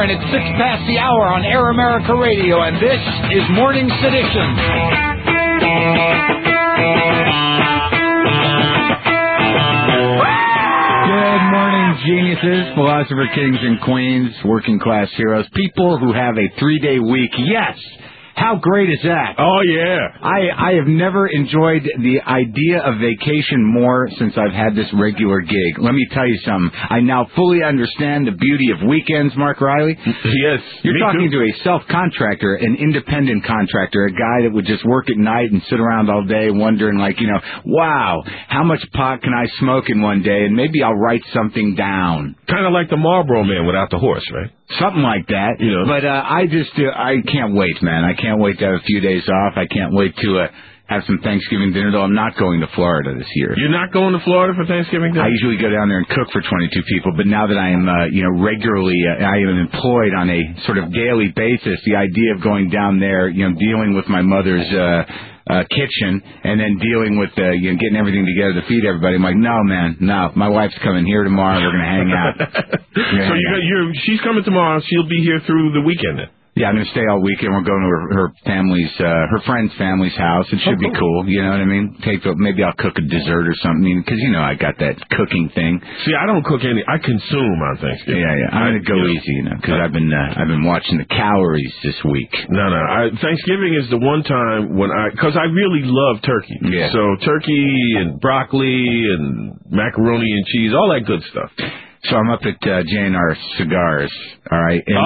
and it's 6 past the hour on Air America Radio, and this is Morning Sedition. Good morning, geniuses, philosopher kings and queens, working class heroes, people who have a 3-day week. Yes! How great is that? Oh, yeah. I have never enjoyed the idea of vacation more since I've had this regular gig. Let me tell you something. I now fully understand the beauty of weekends, Mark Riley. Yes. You're talking to a self-contractor, an independent contractor, a guy that would just work at night and sit around all day wondering, wow, how much pot can I smoke in one day, and maybe I'll write something down. Kind of like the Marlboro Man without the horse, right? Something like that. Yeah. But I can't wait, man. I can't wait to have a few days off. I can't wait to have some Thanksgiving dinner, though I'm not going to Florida this year. You're not going to Florida for Thanksgiving dinner? I usually go down there and cook for 22 people, but now that I am, regularly, I am employed on a sort of daily basis, the idea of going down there, dealing with my mother's kitchen and then dealing with getting everything together to feed everybody. I'm like, no, man, no. My wife's coming here tomorrow. We're going to hang out. So she's coming tomorrow. She'll be here through the weekend then? Yeah, I'm going to stay all weekend. We're going to her family's, her friend's family's house. It should be cool. You know what I mean? Maybe I'll cook a dessert or something, because I got that cooking thing. See, I don't cook I consume on Thanksgiving. Yeah. I'm going to go easy, because I've been watching the calories this week. No. Thanksgiving is the one time when because I really love turkey. Yeah. So turkey and broccoli and macaroni and cheese, all that good stuff. So I'm up at J&R Cigars, all right? And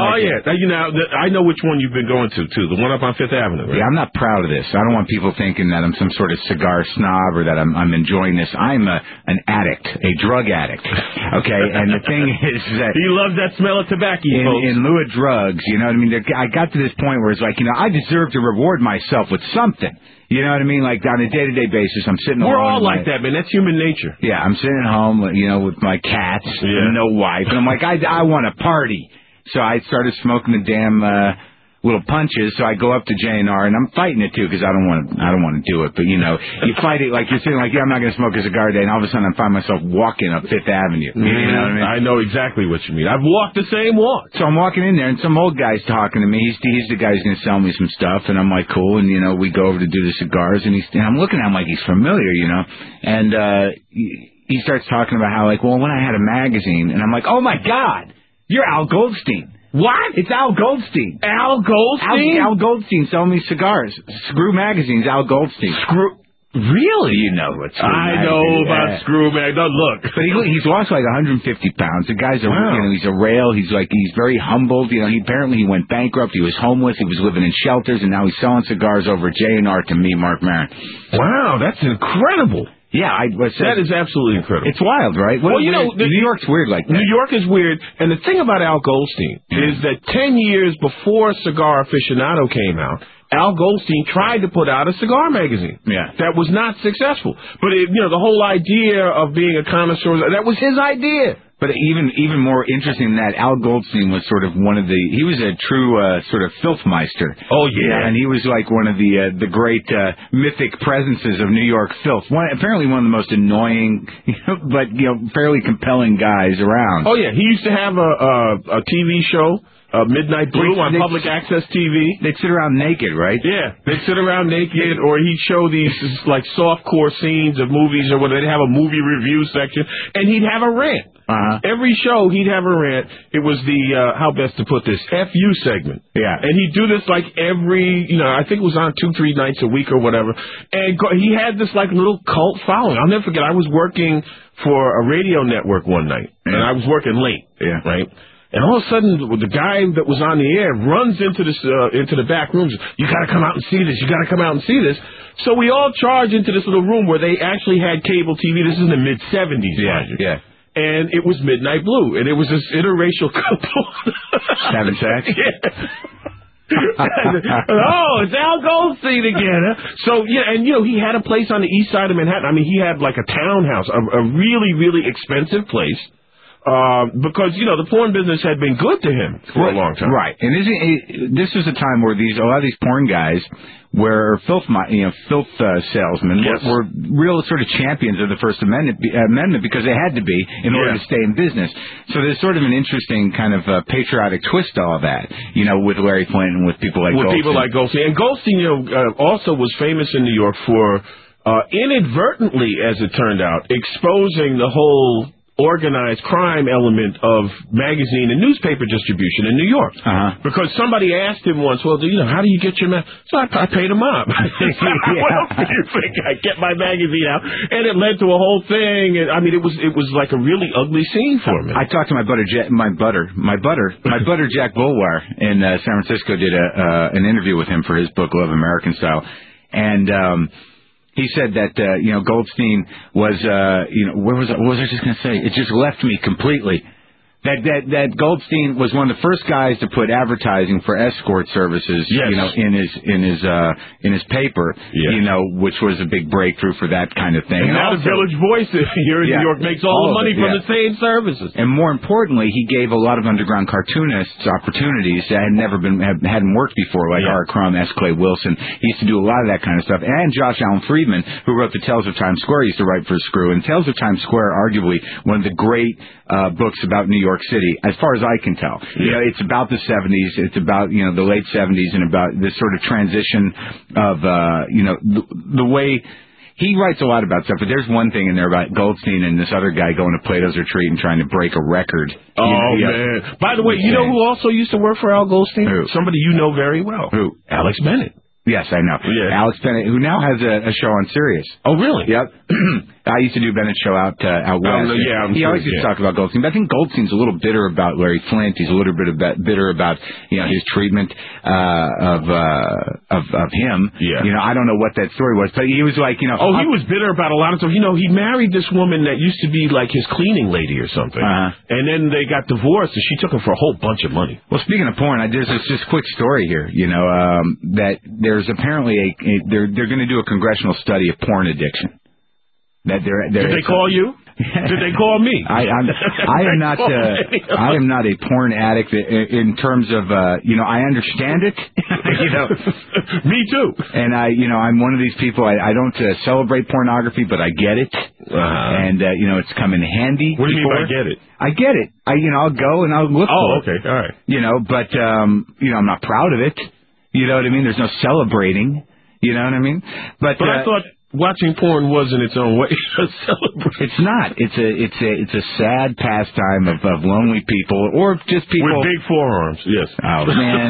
I know which one you've been going to, too, the one up on Fifth Avenue, right? Yeah, I'm not proud of this. I don't want people thinking that I'm some sort of cigar snob or that I'm enjoying this. I'm an addict, a drug addict, okay? And the thing is that... He loves that smell of tobacco, folks. In lieu of drugs, you know what I mean? I got to this point where it's like, I deserve to reward myself with something. You know what I mean? Like, on a day-to-day basis, I'm sitting We're alone. all like that, man. That's human nature. Yeah, I'm sitting at home, with my cats and no wife. And I'm like, I want to party. So I started smoking the damn little punches. So I go up to J&R, and I'm fighting it, too, because I don't want to do it. But, you fight it like you're sitting like, I'm not going to smoke a cigar today. And all of a sudden, I find myself walking up Fifth Avenue. You know what I mean? I know exactly what you mean. I've walked the same walk. So I'm walking in there, and some old guy's talking to me. He's the guy who's going to sell me some stuff, and I'm like, cool. And, we go over to do the cigars, and I'm looking at him like he's familiar, And he starts talking about how, when I had a magazine, and I'm like, oh, my God, you're Al Goldstein. What? It's Al Goldstein. Al Goldstein? Al Goldstein selling me cigars. Screw Magazine's Al Goldstein. Really? You know what Screw I Magazine know about Screw Magazine. Look. But he's lost like 150 pounds. The guy's he's a rail. He's very humbled. He went bankrupt. He was homeless. He was living in shelters, and now he's selling cigars over at J&R to me, Mark Maron. Wow, that's incredible. Yeah, that is absolutely incredible. It's wild, right? New York's weird like that. New York is weird, and the thing about Al Goldstein is that 10 years before Cigar Aficionado came out, Al Goldstein tried to put out a cigar magazine. Yeah. That was not successful. But, the whole idea of being a connoisseur, that was his idea. But even more interesting than that, Al Goldstein was sort of he was a true sort of filthmeister. Oh, yeah. And he was like one of the great mythic presences of New York filth. Apparently one of the most annoying, but, fairly compelling guys around. Oh, yeah. He used to have a TV show. Midnight Blue on public access TV. They'd sit around naked, right? Yeah, they'd sit around naked, or he'd show these like softcore scenes of movies, or whether they'd have a movie review section, and he'd have a rant. Every show he'd have a rant. It was the how best to put this FU segment. Yeah, and he'd do this like every I think it was on 2-3 nights a week or whatever. And he had this like little cult following. I'll never forget. I was working for a radio network one night, and I was working late. Yeah, right. And all of a sudden, the guy that was on the air runs into the back rooms. You got to come out and see this. You got to come out and see this. So we all charge into this little room where they actually had cable TV. This is in the mid-'70s. Yeah. And it was Midnight Blue, and it was this interracial couple. Having sex? Oh, it's Al Goldstein again. Huh? So, and he had a place on the east side of Manhattan. I mean, he had like a townhouse, a really, really expensive place. because, the porn business had been good to him for a long time. Right. And this is a time where a lot of these porn guys were filth salesmen, were real sort of champions of the First Amendment because they had to be in order to stay in business. So there's sort of an interesting kind of patriotic twist to all that, with Larry Flint and with people like Goldstein. And Goldstein, also was famous in New York for inadvertently, as it turned out, exposing the whole organized crime element of magazine and newspaper distribution in New York. Because somebody asked him once, well, how do you get your So I paid him up. What else do you think? I get my magazine out. And it led to a whole thing. And, it was like a really ugly scene for me. I talked to my butter Jack Bulwar in San Francisco, did an interview with him for his book, Love American Style. And he said that, Goldstein was, what was I just going to say? It just left me completely. That Goldstein was one of the first guys to put advertising for escort services, in his paper, which was a big breakthrough for that kind of thing. And now the Village Voice here in New York makes all the money from the same services. And more importantly, he gave a lot of underground cartoonists opportunities that hadn't worked before, like R. Crumb, S. Clay Wilson. He used to do a lot of that kind of stuff. And Josh Allen Friedman, who wrote the Tales of Times Square, used to write for Screw. And Tales of Times Square, arguably one of the great books about New York City, as far as I can tell. It's about the 70s. It's about, the late 70s and about this sort of transition of, the way he writes a lot about stuff. But there's one thing in there about Goldstein and this other guy going to Plato's Retreat and trying to break a record. Man. By the way, you know who also used to work for Al Goldstein? Who? Somebody you know very well. Who? Alex Bennett. Yes, I know. Yeah. Alex Bennett, who now has a show on Sirius. Oh, really? Yep. I used to do Bennett's show out west. He always used to talk about Goldstein. But I think Goldstein's a little bitter about Larry Flint. He's a little bit bitter about his treatment of him. Yeah. I don't know what that story was, but he was like, he was bitter about a lot of stuff. He married this woman that used to be like his cleaning lady or something, and then they got divorced, and she took him for a whole bunch of money. Well, speaking of porn, there's this just quick story here. That there's apparently they're going to do a congressional study of porn addiction. Did they call you? Did they call me? I am not. I am not a porn addict in terms of. I understand it. Me too. And I'm one of these people. I don't celebrate pornography, but I get it. And it's come in handy. What do you mean by get it? I get it. I'll go and I'll look for it. Okay, all right. But I'm not proud of it. You know what I mean? There's no celebrating. You know what I mean? But I thought watching porn was in its own way a celebration. It's not. It's a sad pastime of lonely people or just people with big forearms. Yes. Oh man.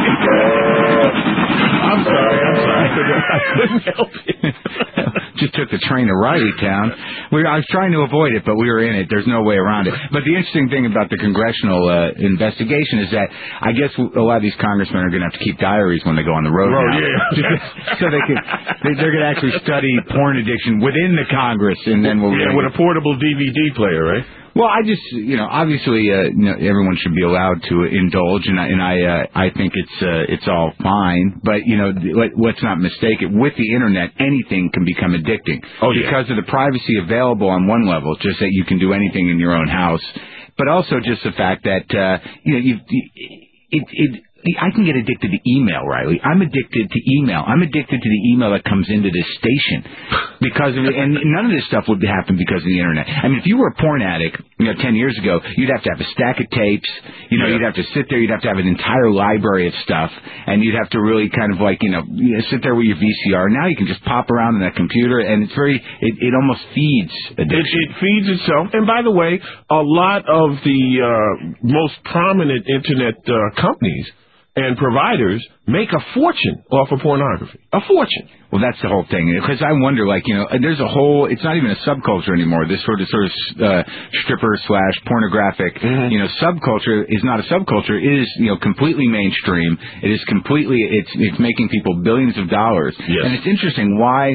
I'm sorry. I couldn't help it. Just took the train to Riley Town. I was trying to avoid it, but we were in it. There's no way around it. But the interesting thing about the congressional investigation is that I guess a lot of these congressmen are going to have to keep diaries when they go on the road now. Yeah. So they're going to actually study porn addiction within the Congress, and then we'll with a portable DVD player, right? Well, I just, obviously, everyone should be allowed to indulge, and I think it's all fine. But let's not mistake it. With the internet, anything can become addicting. Because of the privacy available on one level, just that you can do anything in your own house, but also just the fact that I can get addicted to email, Riley. I'm addicted to email. I'm addicted to the email that comes into this station because of it. And none of this stuff would happen because of the internet. I mean, if you were a porn addict, 10 years ago, you'd have to have a stack of tapes. You'd have to sit there. You'd have to have an entire library of stuff, and you'd have to really kind of sit there with your VCR. Now you can just pop around in that computer, and it's it almost feeds addiction. It feeds itself. And by the way, a lot of the most prominent internet companies and providers make a fortune off of pornography. A fortune. Well, that's the whole thing. Because I wonder, there's a whole, it's not even a subculture anymore. This sort of stripper/pornographic, subculture is not a subculture. It is, completely mainstream. It is completely, it's making people billions of dollars. Yes. And it's interesting why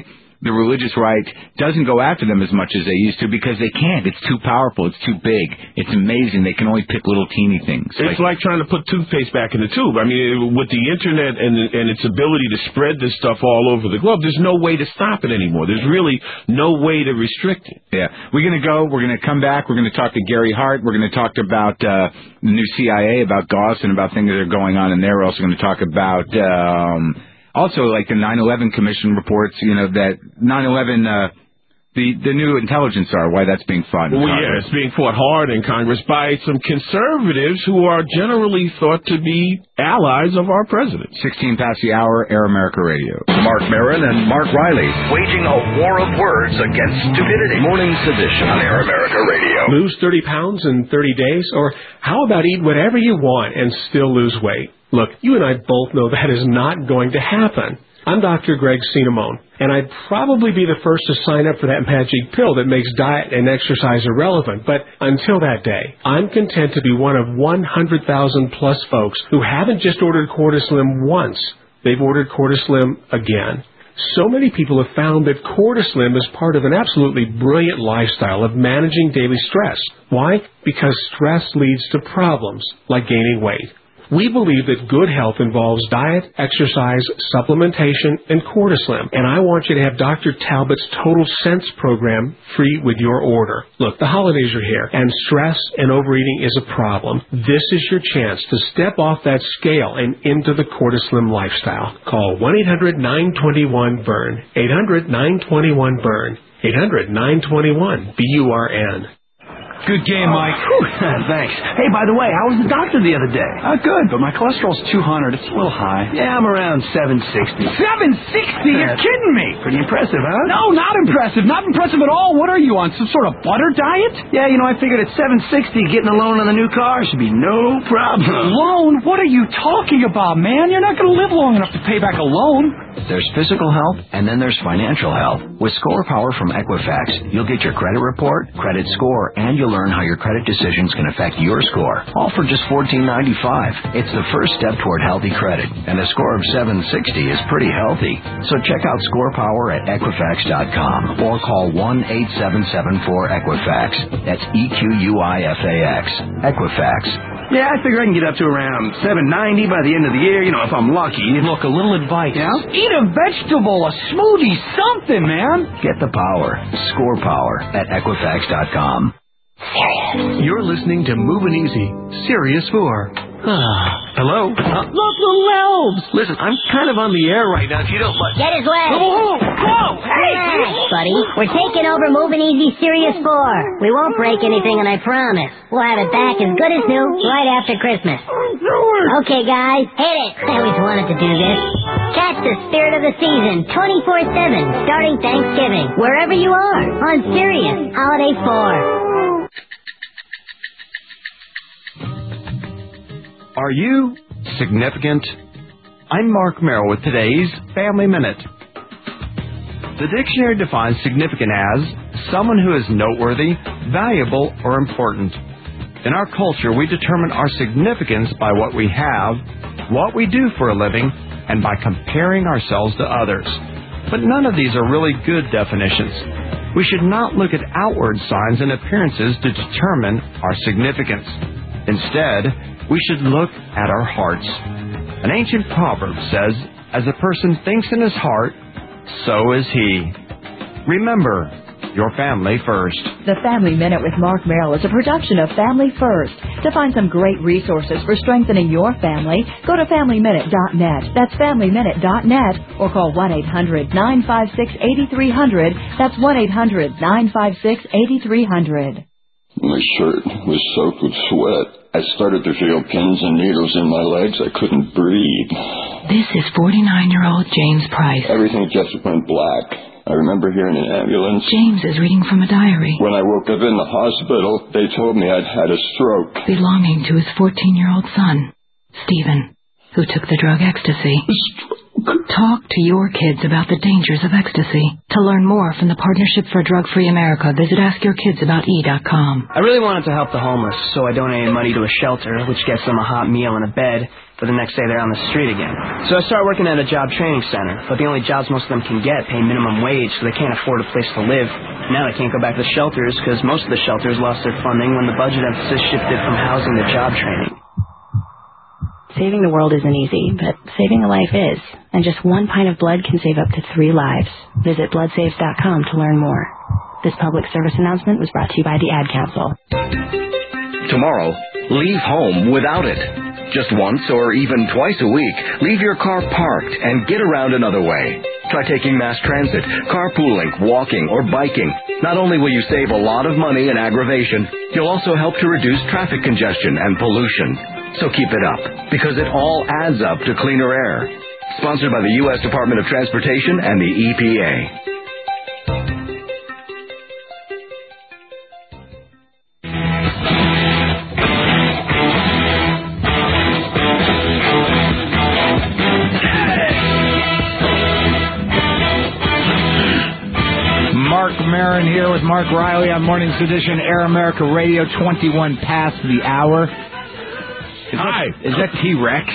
the religious right doesn't go after them as much as they used to because they can't. It's too powerful. It's too big. It's amazing. They can only pick little teeny things. It's like trying to put toothpaste back in the tube. I mean, with the Internet and its ability to spread this stuff all over the globe, there's no way to stop it anymore. There's really no way to restrict it. Yeah. We're going to go. We're going to come back. We're going to talk to Gary Hart. We're going to talk about the new CIA, about Gauss, and about things that are going on in there. We're also going to talk about... also, like the 9/11 Commission reports, that 9/11, the new intelligence are why that's being fought in Congress. Yeah, it's being fought hard in Congress by some conservatives who are generally thought to be allies of our president. 16 past the hour, Air America Radio. Mark Maron and Mark Riley waging a war of words against stupidity. Morning's edition on Air America Radio. Lose 30 pounds in 30 days? Or how about eat whatever you want and still lose weight? Look, you and I both know that is not going to happen. I'm Dr. Greg Cinnamone, and I'd probably be the first to sign up for that magic pill that makes diet and exercise irrelevant. But until that day, I'm content to be one of 100,000 plus folks who haven't just ordered Cortislim once. They've ordered Cortislim again. So many people have found that Cortislim is part of an absolutely brilliant lifestyle of managing daily stress. Why? Because stress leads to problems like gaining weight. We believe that good health involves diet, exercise, supplementation, and Cortislim. And I want you to have Dr. Talbot's Total Sense program free with your order. Look, the holidays are here, and stress and overeating is a problem. This is your chance to step off that scale and into the Cortislim lifestyle. Call 1-800-921-BURN. 800-921-BURN. 800-921-BURN. Good game, Mike. Thanks. Hey, by the way, how was the doctor the other day? Good, but my cholesterol's 200. It's a little high. Yeah, I'm around 760. 760? You're kidding me. Pretty impressive, huh? No, not impressive. Not impressive at all. What are you, on some sort of butter diet? Yeah, I figured at 760, getting a loan on the new car should be no problem. Loan? What are you talking about, man? You're not going to live long enough to pay back a loan. There's physical health, and then there's financial health. With Score Power from Equifax, you'll get your credit report, credit score, and you'll learn how your credit decisions can affect your score. All for just $14.95. It's the first step toward healthy credit, and a score of 760 is pretty healthy. So check out Score Power at Equifax.com or call 1-8774-EQUIFAX. That's EQUIFAX. Equifax. Yeah, I figure I can get up to around 790 by the end of the year, if I'm lucky. Look, a little advice. Yeah? Eat a vegetable, a smoothie, something, man. Get the power. Score Power at Equifax.com. Sirius. You're listening to Moving Easy, Sirius 4. Hello? Look, little elves. Listen, I'm kind of on the air right now. If you don't mind. Get his way. Whoa! Hey! Relax, buddy. We're taking over Moving Easy Sirius 4. We won't break anything, and I promise. We'll have it back as good as new right after Christmas. Okay, guys, hit it. I always wanted to do this. Catch the spirit of the season 24/7, starting Thanksgiving, wherever you are, on Sirius Holiday 4. Are you significant? I'm Mark Merrill with today's Family Minute. The dictionary defines significant as someone who is noteworthy, valuable, or important. In our culture, we determine our significance by what we have, what we do for a living, and by comparing ourselves to others. But none of these are really good definitions. We should not look at outward signs and appearances to determine our significance. Instead, we should look at our hearts. An ancient proverb says, as a person thinks in his heart, so is he. Remember, your family first. The Family Minute with Mark Merrill is a production of Family First. To find some great resources for strengthening your family, go to FamilyMinute.net. That's FamilyMinute.net. Or call 1-800-956-8300. That's 1-800-956-8300. My shirt was soaked with sweat. I started to feel pins and needles in my legs. I couldn't breathe. This is 49-year-old James Price. Everything just went black. I remember hearing an ambulance. James is reading from a diary. When I woke up in the hospital, they told me I'd had a stroke. Belonging to his 14-year-old son, Stephen, who took the drug ecstasy. Talk to your kids about the dangers of ecstasy. To learn more from the Partnership for Drug-Free America, visit AskYourKidsAboutE.com. I really wanted to help the homeless, so I donated money to a shelter, which gets them a hot meal and a bed. but the next day they're on the street again. So I started working at a job training center, but the only jobs most of them can get pay minimum wage, so they can't afford a place to live. Now they can't go back to shelters because most of the shelters lost their funding when the budget emphasis shifted from housing to job training. Saving the world isn't easy, but saving a life is. And just 1 pint of blood can save up to 3 lives. Visit bloodsaves.com to learn more. This public service announcement was brought to you by the Ad Council. Tomorrow, leave home without it. Just once or even twice a week, leave your car parked and get around another way. Try taking mass transit, carpooling, walking, or biking. Not only will you save a lot of money and aggravation, you'll also help to reduce traffic congestion and pollution. So keep it up, because it all adds up to cleaner air. Sponsored by the U.S. Department of Transportation and the EPA. Mark Maron here with Mark Riley on Morning's edition, Air America Radio, 21 past the hour. Is that T-Rex?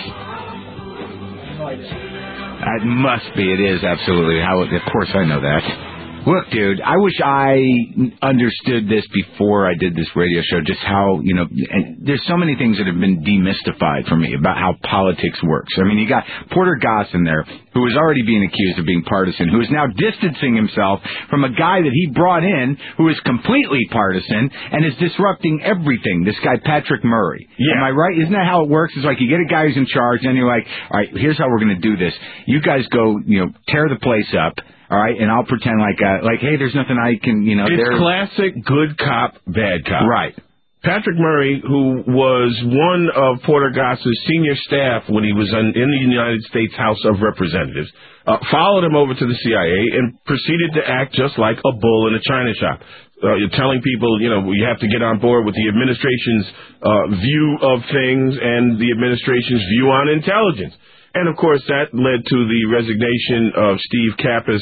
It must be. It is, absolutely. Of course I know that. Look, dude, I wish I understood this before I did this radio show, just how, and there's so many things that have been demystified for me about how politics works. I mean, you got Porter Goss in there, who is already being accused of being partisan, who is now distancing himself from a guy that he brought in who is completely partisan and is disrupting everything, this guy Patrick Murray. Yeah. Am I right? Isn't that how it works? It's like you get a guy who's in charge, and you're like, all right, here's how we're going to do this. You guys go, tear the place up. All right, and I'll pretend like, hey, there's nothing I can, It's classic good cop, bad cop. Right. Patrick Murray, who was one of Porter Goss's senior staff when he was in the United States House of Representatives, followed him over to the CIA and proceeded to act just like a bull in a china shop. You're telling people, you have to get on board with the administration's view of things and the administration's view on intelligence. And, of course, that led to the resignation of Steve Kappas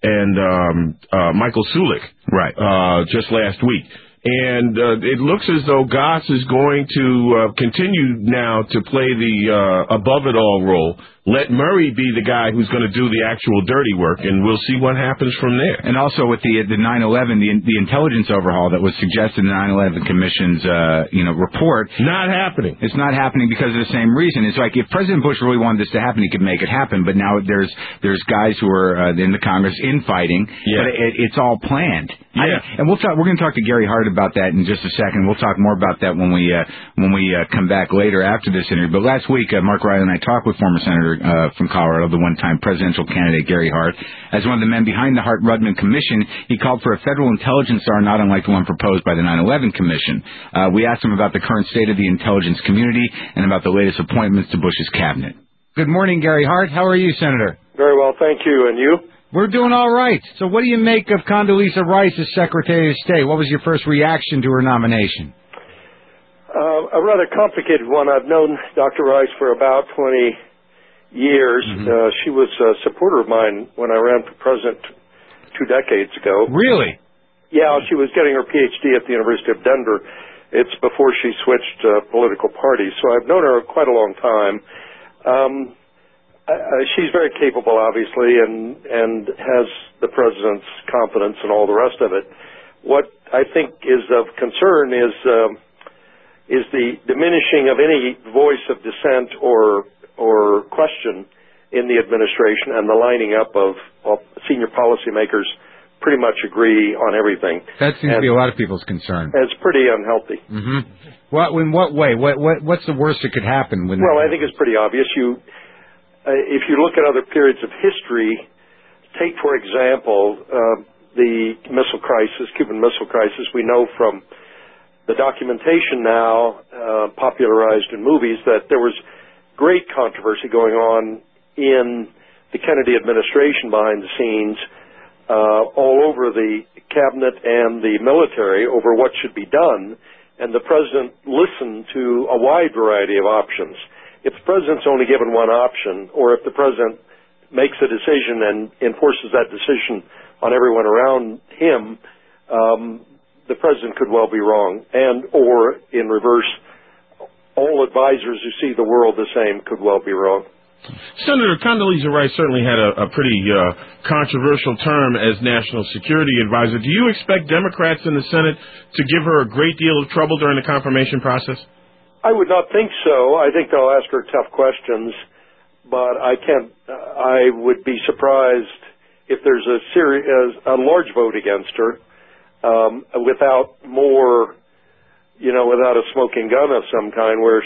and Michael Sulik just last week. And it looks as though Goss is going to continue now to play the above-it-all role. Let Murray be the guy who's going to do the actual dirty work, and we'll see what happens from there. And also with the 9/11, the intelligence overhaul that was suggested in the 9/11 Commission's report. Not happening. It's not happening because of the same reason. It's like if President Bush really wanted this to happen, he could make it happen. But now there's guys who are in the Congress infighting. Yeah. But it's all planned. Yeah. And we're going to talk to Gary Hart about that in just a second. We'll talk more about that when we come back later after this interview. But last week, Mark Riley and I talked with former Senator from Colorado, the one-time presidential candidate Gary Hart. As one of the men behind the Hart-Rudman Commission, he called for a federal intelligence czar not unlike the one proposed by the 9/11 Commission. We asked him about the current state of the intelligence community and about the latest appointments to Bush's cabinet. Good morning, Gary Hart. How are you, Senator? Very well, thank you. And you? We're doing all right. So what do you make of Condoleezza Rice as Secretary of State? What was your first reaction to her nomination? A rather complicated one. I've known Dr. Rice for about 20 years. Mm-hmm. She was a supporter of mine when I ran for president 2 decades ago. Really? Yeah, she was getting her PhD at the University of Denver. It's before she switched political parties. So I've known her quite a long time. She's very capable, obviously, and has the president's confidence and all the rest of it. What I think is of concern is the diminishing of any voice of dissent or question in the administration, and the lining up of senior policymakers pretty much agree on everything. That seems to be a lot of people's concern. It's pretty unhealthy. Mm-hmm. In what way? What's the worst that could happen? Well, I think it's pretty obvious. If you look at other periods of history, take, for example, the missile crisis, Cuban Missile Crisis. We know from the documentation now popularized in movies that there was great controversy going on in the Kennedy administration behind the scenes, all over the cabinet and the military over what should be done, and the president listened to a wide variety of options. If the president's only given one option, or if the president makes a decision and enforces that decision on everyone around him, the president could well be wrong. And, or in reverse, all advisors who see the world the same could well be wrong. Senator Condoleezza Rice certainly had a pretty controversial term as National Security Advisor. Do you expect Democrats in the Senate to give her a great deal of trouble during the confirmation process? I would not think so. I think they'll ask her tough questions, but I would be surprised if there's a large vote against her without a smoking gun of some kind where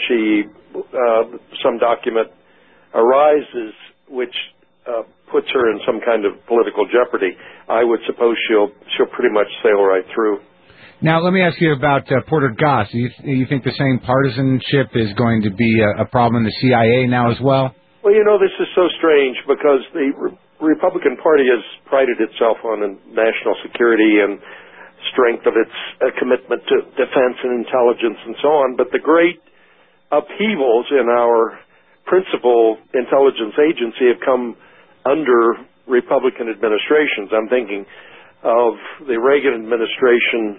some document arises which puts her in some kind of political jeopardy. I would suppose she'll pretty much sail right through. Now, let me ask you about Porter Goss. Do you think the same partisanship is going to be a problem in the CIA now as well? Well, this is so strange because the Republican Party has prided itself on national security and strength of its commitment to defense and intelligence and so on, but the great upheavals in our principal intelligence agency have come under Republican administrations. I'm thinking of the Reagan administration,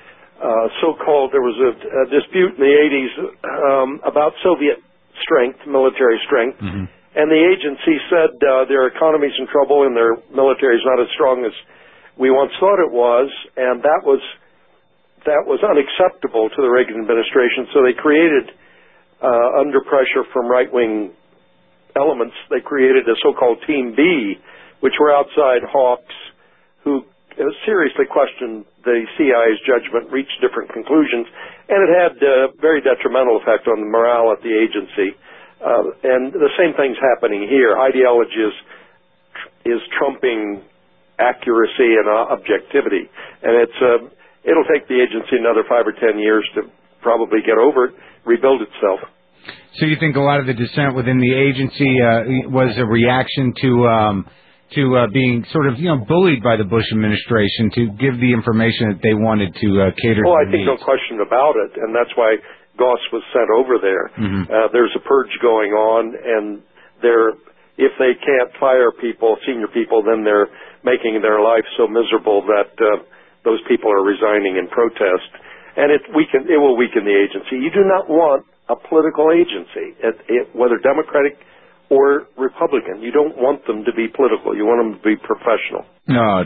there was a dispute in the 80s about Soviet strength, military strength, and the agency said their economy's in trouble and their military's not as strong as we once thought it was, and that was unacceptable to the Reagan administration, so they created under pressure from right-wing elements, they created a so-called Team B, which were outside hawks who seriously questioned the CIA's judgment, reached different conclusions, and it had a very detrimental effect on the morale at the agency. And the same thing's happening here. Ideology is trumping accuracy and objectivity, and it'll take the agency another 5 or 10 years to probably get over it, rebuild itself. So you think a lot of the dissent within the agency was a reaction to being sort of bullied by the Bush administration to give the information that they wanted to cater to I their think needs? No question about it, and that's why Goss was sent over there. There's a purge going on, and if they can't fire senior people, then they're making their life so miserable that those people are resigning in protest. And it will weaken the agency. You do not want a political agency, whether Democratic or Republican. You don't want them to be political. You want them to be professional. No,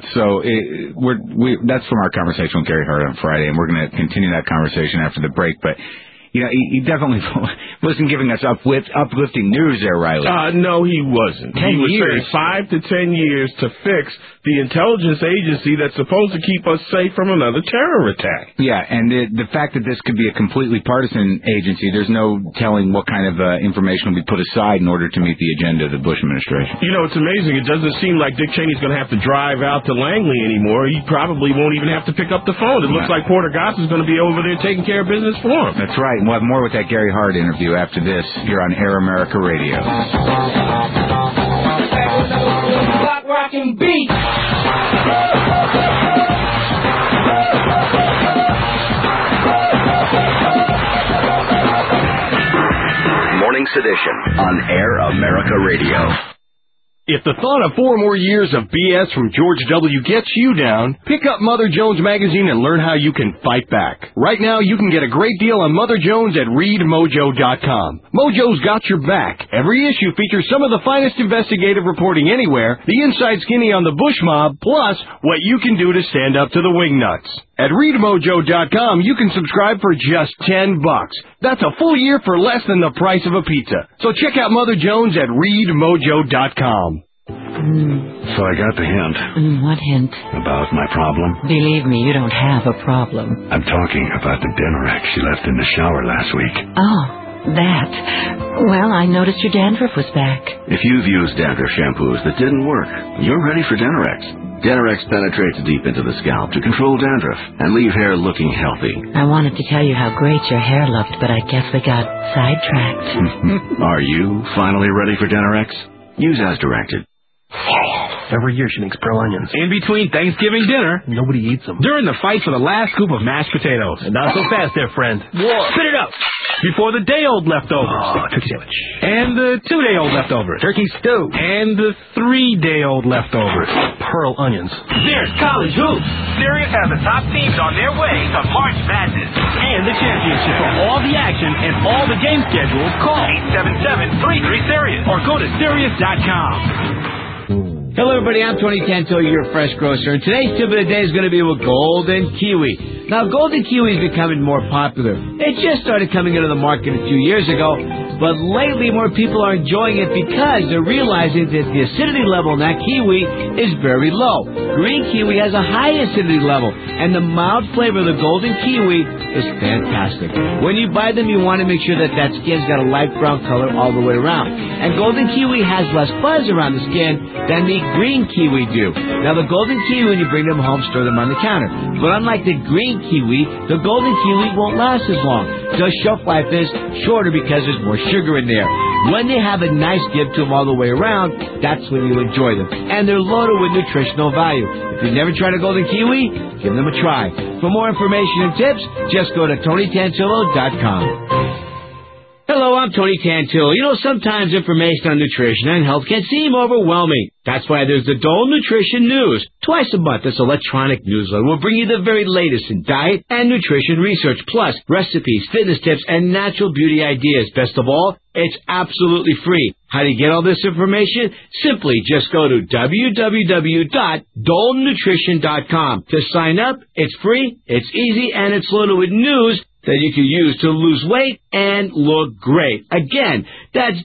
that's from our conversation with Gary Hart on Friday, and we're going to continue that conversation after the break. But he definitely wasn't giving us uplifting news there, Riley. No, he wasn't. 10 he was years. saying 5 to 10 years to fix the intelligence agency that's supposed to keep us safe from another terror attack. Yeah, and the fact that this could be a completely partisan agency, there's no telling what kind of information will be put aside in order to meet the agenda of the Bush administration. It's amazing. It doesn't seem like Dick Cheney's going to have to drive out to Langley anymore. He probably won't even have to pick up the phone. It looks like Porter Goss is going to be over there taking care of business for him. That's right. We'll have more with that Gary Hart interview after this here on Air America Radio. Rocking beat. Morning Sedition on Air America Radio. If the thought of 4 more years of BS from George W. gets you down, pick up Mother Jones magazine and learn how you can fight back. Right now, you can get a great deal on Mother Jones at ReadMojo.com. Mojo's got your back. Every issue features some of the finest investigative reporting anywhere, the inside skinny on the Bush mob, plus what you can do to stand up to the wingnuts. At ReadMojo.com, you can subscribe for just $10. That's a full year for less than the price of a pizza. So check out Mother Jones at ReadMojo.com. So I got the hint. What hint? About my problem. Believe me, you don't have a problem. I'm talking about the Denorex she left in the shower last week. Oh, that. Well, I noticed your dandruff was back. If you've used dandruff shampoos that didn't work, you're ready for Denorex. Denorex penetrates deep into the scalp to control dandruff and leave hair looking healthy. I wanted to tell you how great your hair looked, but I guess we got sidetracked. Are you finally ready for Denorex? Use as directed. Serious. Every year she makes pearl onions. In between Thanksgiving dinner, nobody eats them. During the fight for the last scoop of mashed potatoes. Not so fast there, friend. Spit it up. Before the day-old leftovers. Turkey sandwich. And the 2-day-old leftovers. Turkey stew. And the 3-day-old leftovers. Pearl onions. There's college hoops. Sirius has the top teams on their way to March Madness. And the championship. For all the action and all the game schedules, call 877-33-SIRIUS or go to Sirius.com. Hello, everybody. I'm Tony Tanto, your fresh grocer, and today's tip of the day is going to be with Golden Kiwi. Now, Golden Kiwi is becoming more popular. It just started coming into the market a few years ago, but lately more people are enjoying it because they're realizing that the acidity level in that kiwi is very low. Green kiwi has a high acidity level, and the mild flavor of the Golden Kiwi is fantastic. When you buy them, you want to make sure that skin's got a light brown color all the way around. And Golden Kiwi has less fuzz around the skin than the green kiwi do. Now, the Golden Kiwi, when you bring them home, store them on the counter. But unlike the green kiwi, the Golden Kiwi won't last as long. The shelf life is shorter because there's more sugar in there. When they have a nice give to them all the way around, that's when you enjoy them. And they're loaded with nutritional value. If you've never tried a Golden Kiwi, give them a try. For more information and tips, just go to TonyTantillo.com. Hello, I'm Tony Tantillo. You know, sometimes information on nutrition and health can seem overwhelming. That's why there's the Dole Nutrition News. Twice a month, this electronic newsletter will bring you the very latest in diet and nutrition research, plus recipes, fitness tips, and natural beauty ideas. Best of all, it's absolutely free. How do you get all this information? Simply just go to www.dolenutrition.com. To sign up, it's free, it's easy, and it's loaded with news that you can use to lose weight and look great. Again, that's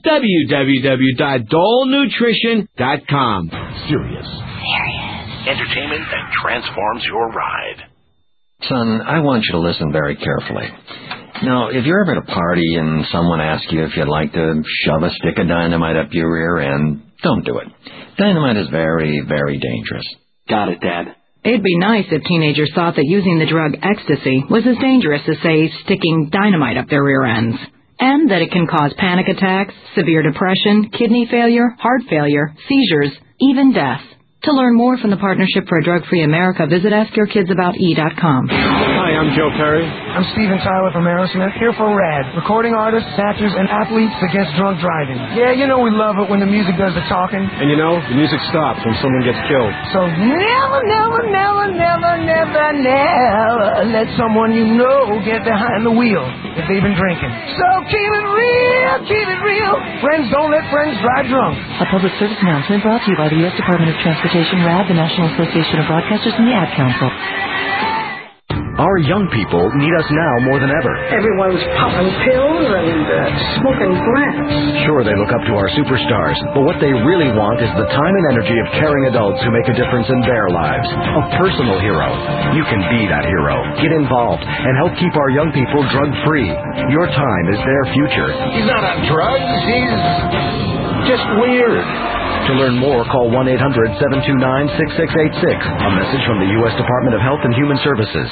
www.dolenutrition.com. Sirius. Entertainment that transforms your ride. Son, I want you to listen very carefully. Now, if you're ever at a party and someone asks you if you'd like to shove a stick of dynamite up your rear end, don't do it. Dynamite is very, very dangerous. Got it, Dad. It'd be nice if teenagers thought that using the drug ecstasy was as dangerous as, say, sticking dynamite up their rear ends. And that it can cause panic attacks, severe depression, kidney failure, heart failure, seizures, even death. To learn more from the Partnership for a Drug-Free America, visit AskYourKidsAboutE.com. Hi, I'm Joe Perry. I'm Steven Tyler from Aerosmith, here for RAD, recording artists, actors, and athletes against drunk driving. Yeah, you know we love it when the music does the talking. And you know, the music stops when someone gets killed. So never let someone you know get behind the wheel if they've been drinking. So keep it real. Friends don't let friends drive drunk. A public service announcement brought to you by the U.S. Department of Transportation, RAD, the National Association of Broadcasters, and the Ad Council. Our young people need us now more than ever. Everyone's popping pills and smoking grass. Sure, they look up to our superstars, but what they really want is the time and energy of caring adults who make a difference in their lives. A personal hero. You can be that hero. Get involved and help keep our young people drug-free. Your time is their future. He's not on drugs. He's just weird. To learn more, call 1-800-729-6686. A message from the U.S. Department of Health and Human Services.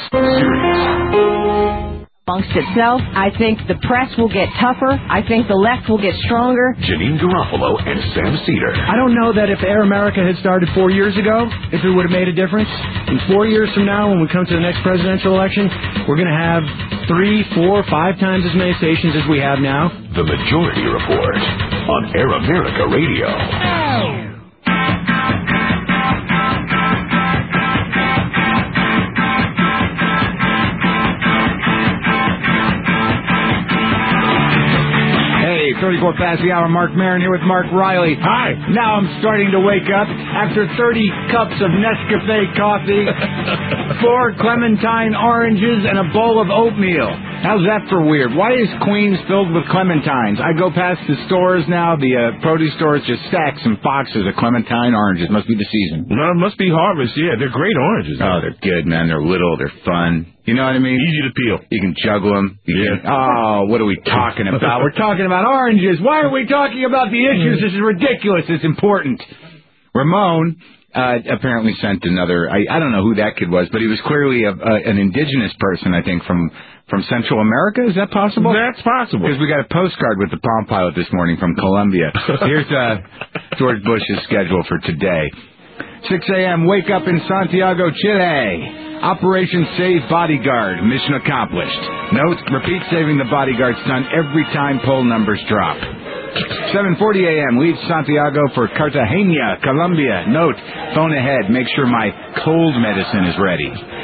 Amongst itself, I think the press will get tougher. I think the left will get stronger. Janine Garofalo and Sam Cedar. I don't know that if Air America had started 4 years ago, if it would have made a difference. In 4 years from now, when we come to the next presidential election, we're going to have 3, 4, 5 times as many stations as we have now. The Majority Report on Air America Radio. Hey, 34 past the hour, Mark Maron here with Mark Riley. Hi. Now I'm starting to wake up after 30 cups of Nescafe coffee, 4 Clementine oranges, and a bowl of oatmeal. How's that for weird? Why is Queens filled with clementines? I go past the stores now, the produce stores, just stacks and boxes of Clementine oranges. Must be the season. No, it must be harvest, yeah. They're great oranges. Oh, they're good, man. They're little. They're fun. You know what I mean? Easy to peel. You can juggle them. What are we talking about? We're talking about oranges. Why are we talking about the issues? This is ridiculous. It's important. Ramon apparently sent another, I don't know who that kid was, but he was clearly an indigenous person, I think, from Central America. Is that possible? That's possible. Because we got a postcard with the Palm Pilot this morning from Colombia. Here's George Bush's schedule for today. 6 a.m., wake up in Santiago, Chile. Operation Save Bodyguard, mission accomplished. Note, repeat saving the bodyguard stunt every time poll numbers drop. 7:40 a.m. Leave Santiago for Cartagena, Colombia. Note, phone ahead. Make sure my cold medicine is ready.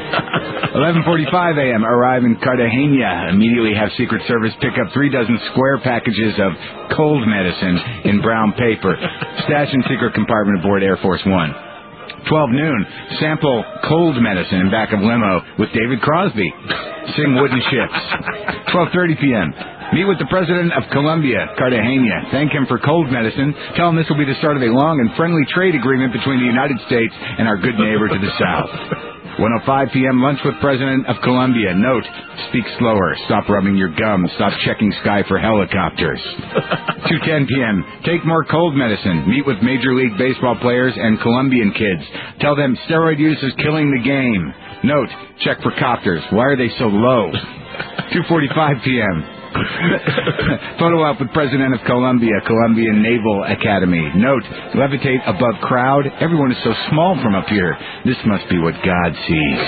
11:45 a.m. Arrive in Cartagena. Immediately have Secret Service pick up 3 dozen square packages of cold medicine in brown paper. Stash in secret compartment aboard Air Force One. 12 noon. Sample cold medicine in back of limo with David Crosby. Sing Wooden Ships. 12:30 p.m. Meet with the President of Colombia, Cartagena. Thank him for cold medicine. Tell him this will be the start of a long and friendly trade agreement between the United States and our good neighbor to the south. 1:05 p.m. Lunch with President of Colombia. Note, speak slower. Stop rubbing your gums. Stop checking sky for helicopters. 2:10 p.m. Take more cold medicine. Meet with Major League Baseball players and Colombian kids. Tell them steroid use is killing the game. Note, check for copters. Why are they so low? 2:45 p.m. Photo op with President of Colombia, Colombian Naval Academy. Note, levitate above crowd. Everyone is so small from up here. This must be what God sees.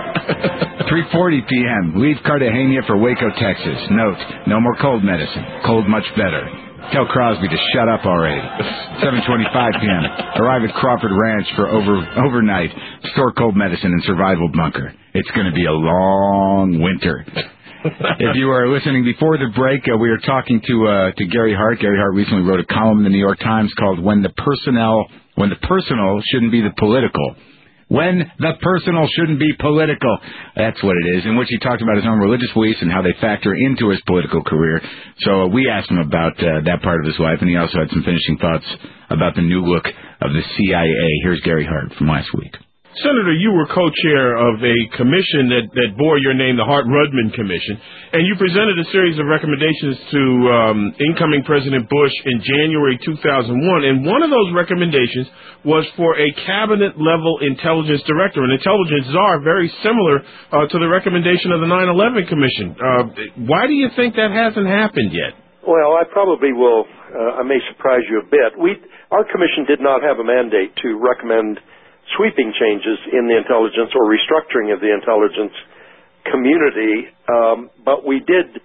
3:40 p.m. Leave Cartagena for Waco, Texas. Note, no more cold medicine. Cold much better. Tell Crosby to shut up already. 7:25 p.m. Arrive at Crawford Ranch for overnight. Store cold medicine and survival bunker. It's going to be a long winter. If you are listening before the break, we were talking to Gary Hart. Gary Hart recently wrote a column in the New York Times called "When the Personal Shouldn't Be the Political." When the personal shouldn't be political. That's what it is, in which he talked about his own religious beliefs and how they factor into his political career. So we asked him about that part of his life, and he also had some finishing thoughts about the new look of the CIA. Here's Gary Hart from last week. Senator, you were co-chair of a commission that bore your name, the Hart-Rudman Commission, and you presented a series of recommendations to incoming President Bush in January 2001, and one of those recommendations was for a cabinet-level intelligence director, an intelligence czar, very similar to the recommendation of the 9/11 Commission. Why do you think that hasn't happened yet? Well, I probably will. I may surprise you a bit. Our commission did not have a mandate to recommend sweeping changes in the intelligence or restructuring of the intelligence community, but we did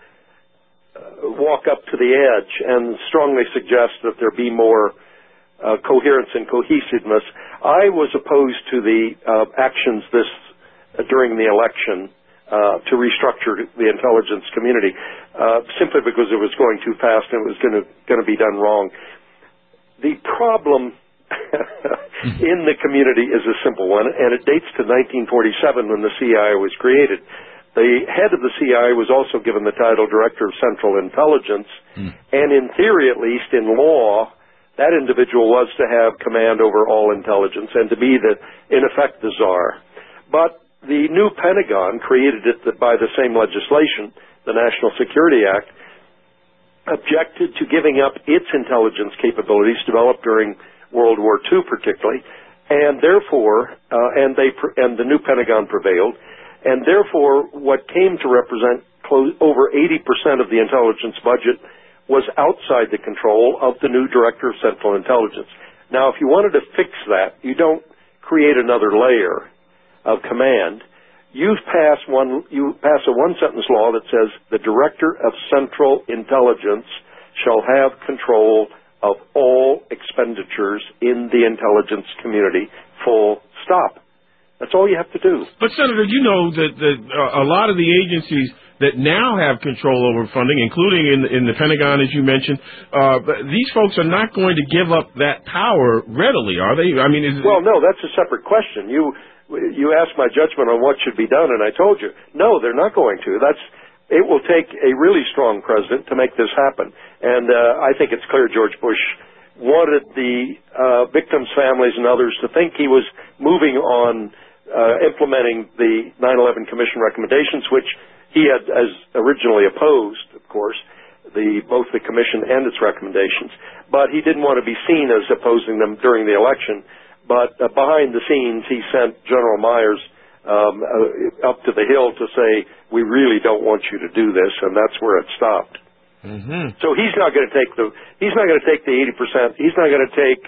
walk up to the edge and strongly suggest that there be more coherence and cohesiveness. I was opposed to the actions during the election to restructure the intelligence community simply because it was going too fast and it was going to be done wrong. The problem in the community is a simple one, and it dates to 1947 when the CIA was created. The head of the CIA was also given the title Director of Central Intelligence, and in theory, at least, in law, that individual was to have command over all intelligence and to be, in effect, the czar. But the new Pentagon, created by the same legislation, the National Security Act, objected to giving up its intelligence capabilities developed during World War II particularly, and therefore, and the new Pentagon prevailed, and therefore what came to represent over 80% of the intelligence budget was outside the control of the new Director of Central Intelligence. Now, if you wanted to fix that, you don't create another layer of command. You pass a one-sentence law that says the Director of Central Intelligence shall have control of all expenditures in the intelligence community, full stop. That's all you have to do. But, Senator, you know that a lot of the agencies that now have control over funding, including in the Pentagon, as you mentioned, these folks are not going to give up that power readily, are they? I mean, well, no, that's a separate question. You asked my judgment on what should be done, and I told you, no, they're not going to. It will take a really strong president to make this happen. And I think it's clear George Bush wanted the victims' families and others to think he was moving on implementing the 9/11 Commission recommendations, which he had as originally opposed, of course, both the Commission and its recommendations. But he didn't want to be seen as opposing them during the election. But behind the scenes, he sent General Myers up to the Hill to say, we really don't want you to do this, and that's where it stopped. Mm-hmm. So he's not going to take the 80%. He's not going to take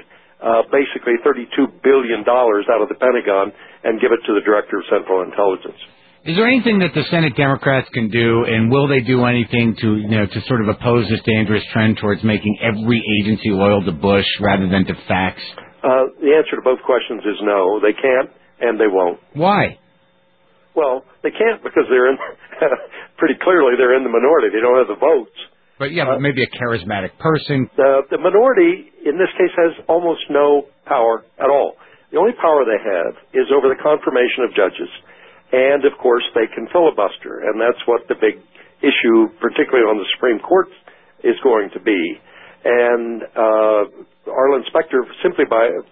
basically $32 billion out of the Pentagon and give it to the Director of Central Intelligence. Is there anything that the Senate Democrats can do, and will they do anything to sort of oppose this dangerous trend towards making every agency loyal to Bush rather than to facts? The answer to both questions is no. They can't, and they won't. Why? Well, they can't because they're in pretty clearly they're in the minority. They don't have the votes. But maybe a charismatic person. The minority in this case has almost no power at all. The only power they have is over the confirmation of judges. And, of course, they can filibuster, and that's what the big issue, particularly on the Supreme Court, is going to be. And Arlen Specter, simply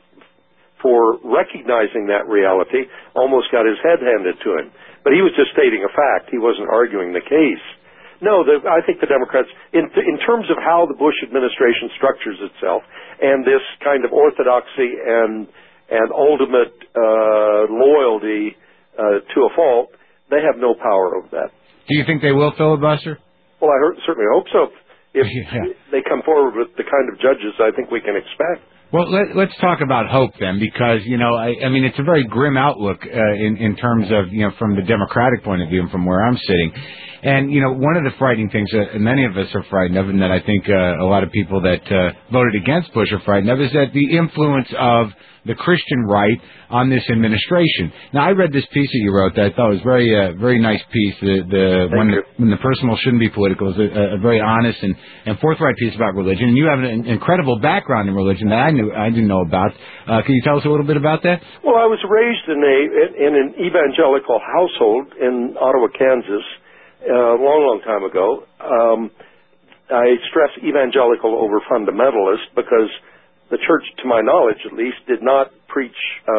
for recognizing that reality, almost got his head handed to him. But he was just stating a fact. He wasn't arguing the case. No, I think the Democrats, in terms of how the Bush administration structures itself, and this kind of orthodoxy and ultimate loyalty to a fault, they have no power over that. Do you think they will filibuster? Well, I certainly hope so. If they come forward with the kind of judges I think we can expect. Well, let's talk about hope then, because, I mean, it's a very grim outlook in terms of, from the Democratic point of view and from where I'm sitting. And, one of the frightening things that many of us are frightened of, and that I think a lot of people that voted against Bush are frightened of, is that the influence of the Christian right on this administration. Now, I read this piece that you wrote that I thought was very nice piece. When the personal shouldn't be political is a very honest and forthright piece about religion. And you have an incredible background in religion that I didn't know about. Can you tell us a little bit about that? Well, I was raised in an evangelical household in Ottawa, Kansas, a long time ago. I stress evangelical over fundamentalist because the church, to my knowledge at least, did not preach,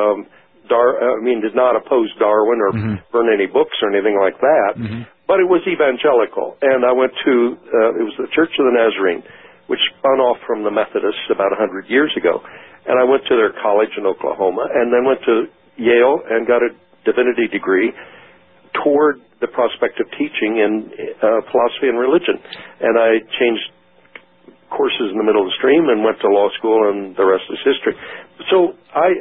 did not oppose Darwin or burn any books or anything like that. But it was evangelical. And I went to, it was the Church of the Nazarene, which spun off from the Methodists about 100 years ago. And I went to their college in Oklahoma and then went to Yale and got a divinity degree toward the prospect of teaching in philosophy and religion. And I changed courses in the middle of the stream and went to law school, and the rest is history. So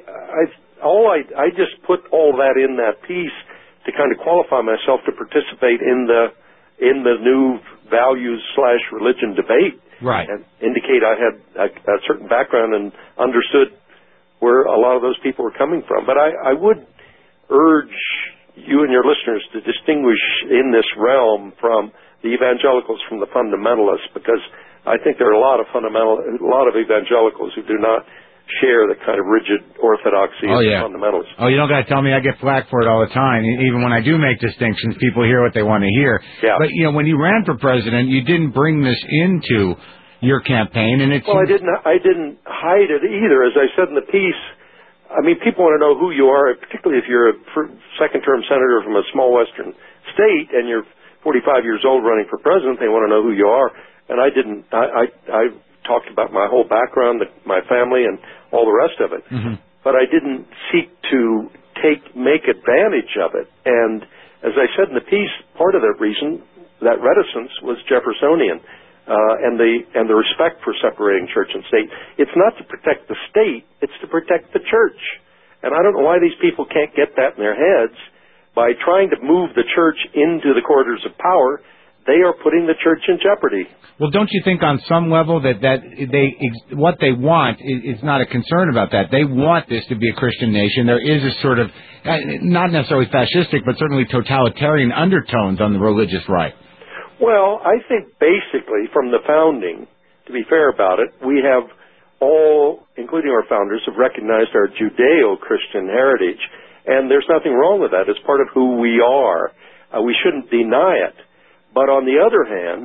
I just put all that in that piece to kind of qualify myself to participate in the new values/religion debate, right? And indicate I had a certain background and understood where a lot of those people were coming from. But I would urge you and your listeners to distinguish in this realm from the evangelicals from the fundamentalists, because I think there are a lot of evangelicals who do not share the kind of rigid orthodoxy of the fundamentalists. Oh, you don't got to tell me. I get flack for it all the time. Even when I do make distinctions, people hear what they want to hear. Yeah. But when you ran for president, you didn't bring this into your campaign, and it's I didn't hide it either. As I said in the piece, I mean, people want to know who you are, particularly if you're a second-term senator from a small western state and you're 45 years old running for president. They want to know who you are. And I didn't. I talked about my whole background, my family, and all the rest of it. But I didn't seek to make advantage of it. And as I said in the piece, part of that reason, that reticence, was Jeffersonian, and the respect for separating church and state. It's not to protect the state; it's to protect the church. And I don't know why these people can't get that in their heads. By trying to move the church into the corridors of power, they are putting the church in jeopardy. Well, don't you think on some level that what they want is not a concern about that? They want this to be a Christian nation. There is a sort of, not necessarily fascistic, but certainly totalitarian undertones on the religious right. Well, I think basically from the founding, to be fair about it, we have all, including our founders, have recognized our Judeo-Christian heritage. And there's nothing wrong with that. It's part of who we are. We shouldn't deny it. But on the other hand,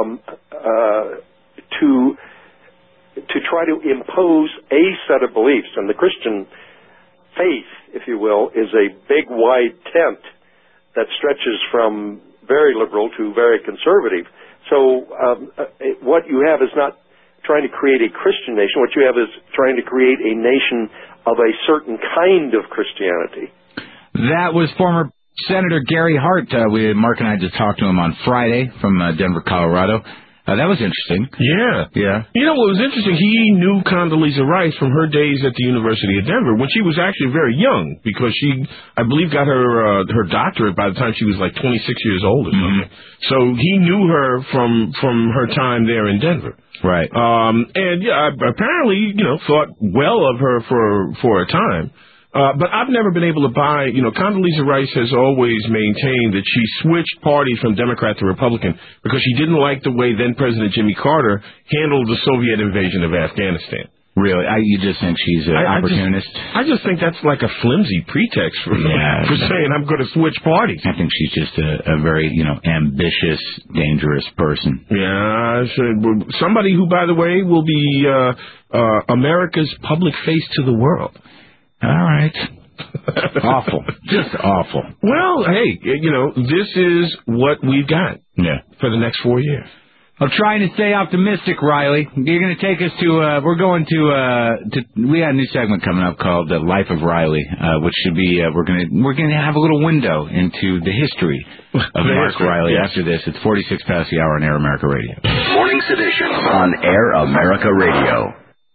to try to impose a set of beliefs, and the Christian faith, if you will, is a big, wide tent that stretches from very liberal to very conservative. So what you have is not trying to create a Christian nation. What you have is trying to create a nation of a certain kind of Christianity. That was former Senator Gary Hart. Mark and I just talked to him on Friday from Denver, Colorado. That was interesting. Yeah. You know what was interesting? He knew Condoleezza Rice from her days at the University of Denver when she was actually very young, because she, I believe, got her doctorate by the time she was like 26 years old or something. So he knew her from her time there in Denver. Right. And yeah, apparently, thought well of her for a time. But I've never been able to buy, Condoleezza Rice has always maintained that she switched parties from Democrat to Republican because she didn't like the way then President Jimmy Carter handled the Soviet invasion of Afghanistan. Really? You just think she's an opportunist? I just think that's like a flimsy pretext for saying I'm going to switch parties. I think she's just a very, ambitious, dangerous person. Yeah, somebody who, by the way, will be America's public face to the world. All right. Awful. Just awful. Well, hey, this is what we've got for the next 4 years. I'm trying to stay optimistic, Riley. You're going to take us to, we got a new segment coming up called The Life of Riley, which should be, we're going to have a little window into the history of Mark Riley. After this, it's 46 past the hour on Air America Radio. Morning Sedition on Air America Radio.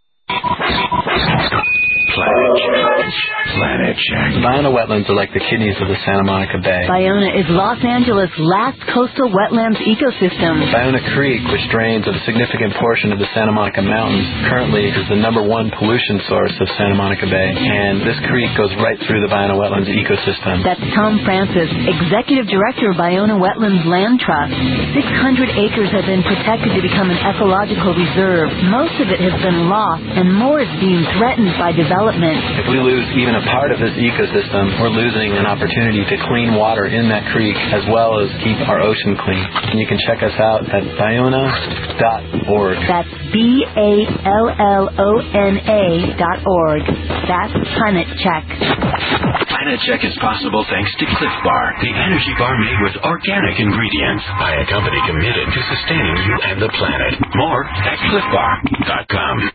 Planet Check. Ballona wetlands are like the kidneys of the Santa Monica Bay. Ballona is Los Angeles' last coastal wetlands ecosystem. Ballona Creek, which drains a significant portion of the Santa Monica Mountains, currently is the #1 pollution source of Santa Monica Bay, and this creek goes right through the Ballona Wetlands ecosystem. That's Tom Francis, Executive Director of Ballona Wetlands Land Trust. 600 acres have been protected to become an ecological reserve. Most of it has been lost, and more is being threatened by development. If we lose even a part of this ecosystem, we're losing an opportunity to clean water in that creek as well as keep our ocean clean. And you can check us out at ballona.org. That's BALLONA.org. That's Planet Check. Planet Check is possible thanks to Cliff Bar, the energy bar made with organic ingredients by a company committed to sustaining you and the planet. More at cliffbar.com.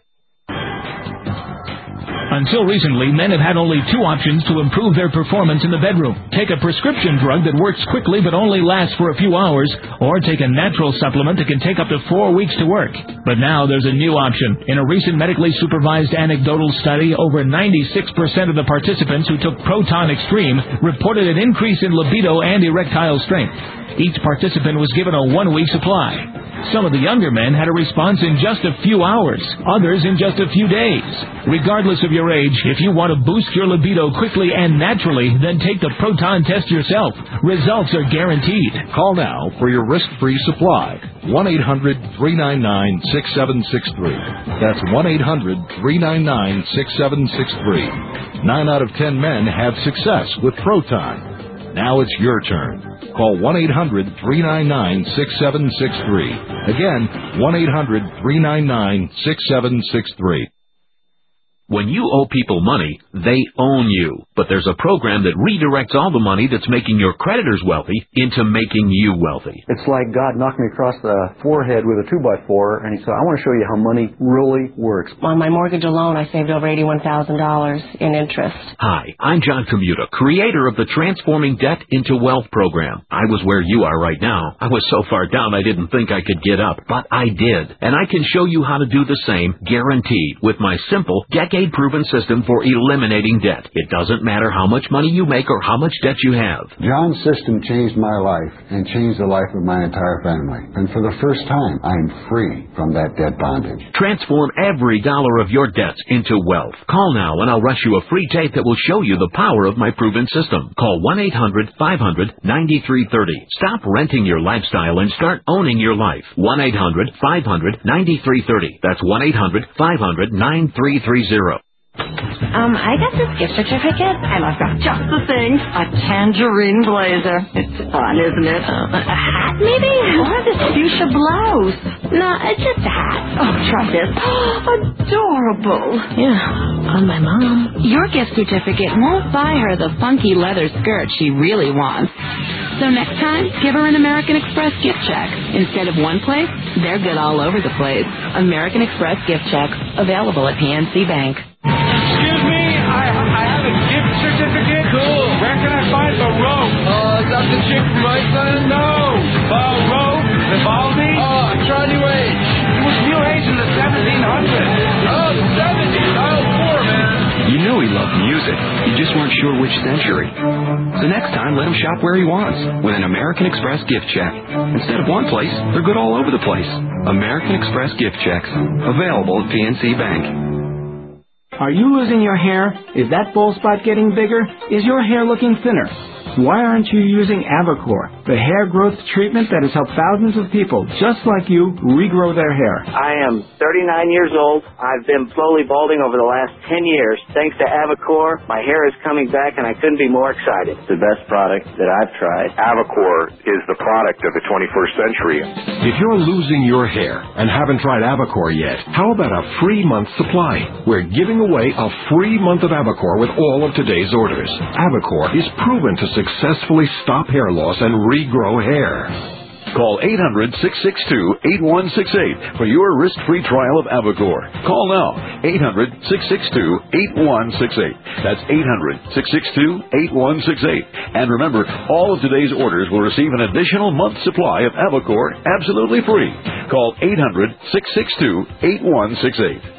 Until recently, men have had only two options to improve their performance in the bedroom. Take a prescription drug that works quickly but only lasts for a few hours, or take a natural supplement that can take up to 4 weeks to work. But now there's a new option. In a recent medically supervised anecdotal study, over 96% of the participants who took Proton Extreme reported an increase in libido and erectile strength. Each participant was given a 1-week supply. Some of the younger men had a response in just a few hours, others in just a few days. Regardless of your age, if you want to boost your libido quickly and naturally, then take the Proton test yourself. Results are guaranteed. Call now for your risk-free supply. 1-800-399-6763. That's 1-800-399-6763. 9 out of 10 men have success with Proton. Now it's your turn. Call 1-800-399-6763. Again, 1-800-399-6763. When you owe people money, they own you. But there's a program that redirects all the money that's making your creditors wealthy into making you wealthy. It's like God knocked me across the forehead with a 2x4, and he said, I want to show you how money really works. On my mortgage alone, I saved over $81,000 in interest. Hi, I'm John Commuta, creator of the Transforming Debt into Wealth program. I was where you are right now. I was so far down I didn't think I could get up, but I did. And I can show you how to do the same, guaranteed, with my simple, decade-proven system for eliminating debt. It doesn't matter how much money you make or how much debt you have. John's system changed my life and changed the life of my entire family. And for the first time, I'm free from that debt bondage. Transform every dollar of your debts into wealth. Call now and I'll rush you a free tape that will show you the power of my proven system. Call 1-800-500-9330. Stop renting your lifestyle and start owning your life. 1-800-500-9330. That's 1-800-500-9330. I got this gift certificate, and I've got just the thing. A tangerine blazer. It's fun, isn't it? A hat, maybe? Or this fuchsia blouse. No, it's just a hat. Oh, try this. Adorable. Yeah, on my mom. Your gift certificate won't buy her the funky leather skirt she really wants. So next time, give her an American Express gift check. Instead of one place, they're good all over the place. American Express gift checks, available at PNC Bank. Excuse me, I have a gift certificate. Cool. Where can I find the rope? Is that the chick from Iceland? No. Rope? Vivaldi? I'm trying to Oh, the 70s. Aisle 4, man. You knew he loved music. You just weren't sure which century. So next time, let him shop where he wants with an American Express gift check. Instead of one place, they're good all over the place. American Express gift checks. Available at PNC Bank. Are you losing your hair? Is that bald spot getting bigger? Is your hair looking thinner? Why aren't you using Avacor, the hair growth treatment that has helped thousands of people just like you regrow their hair? I am 39 years old. I've been slowly balding over the last 10 years. Thanks to Avacor, my hair is coming back and I couldn't be more excited. It's the best product that I've tried. Avacor is the product of the 21st century. If you're losing your hair and haven't tried Avacor yet, how about a free month supply? We're giving away a free month of Avacor with all of today's orders. Avacor is proven to successfully stop hair loss and regrow hair. Call 800-662-8168 for your risk-free trial of Avacor. Call now, 800-662-8168. That's 800-662-8168. And remember, all of today's orders will receive an additional month's supply of Avacor absolutely free. Call 800-662-8168.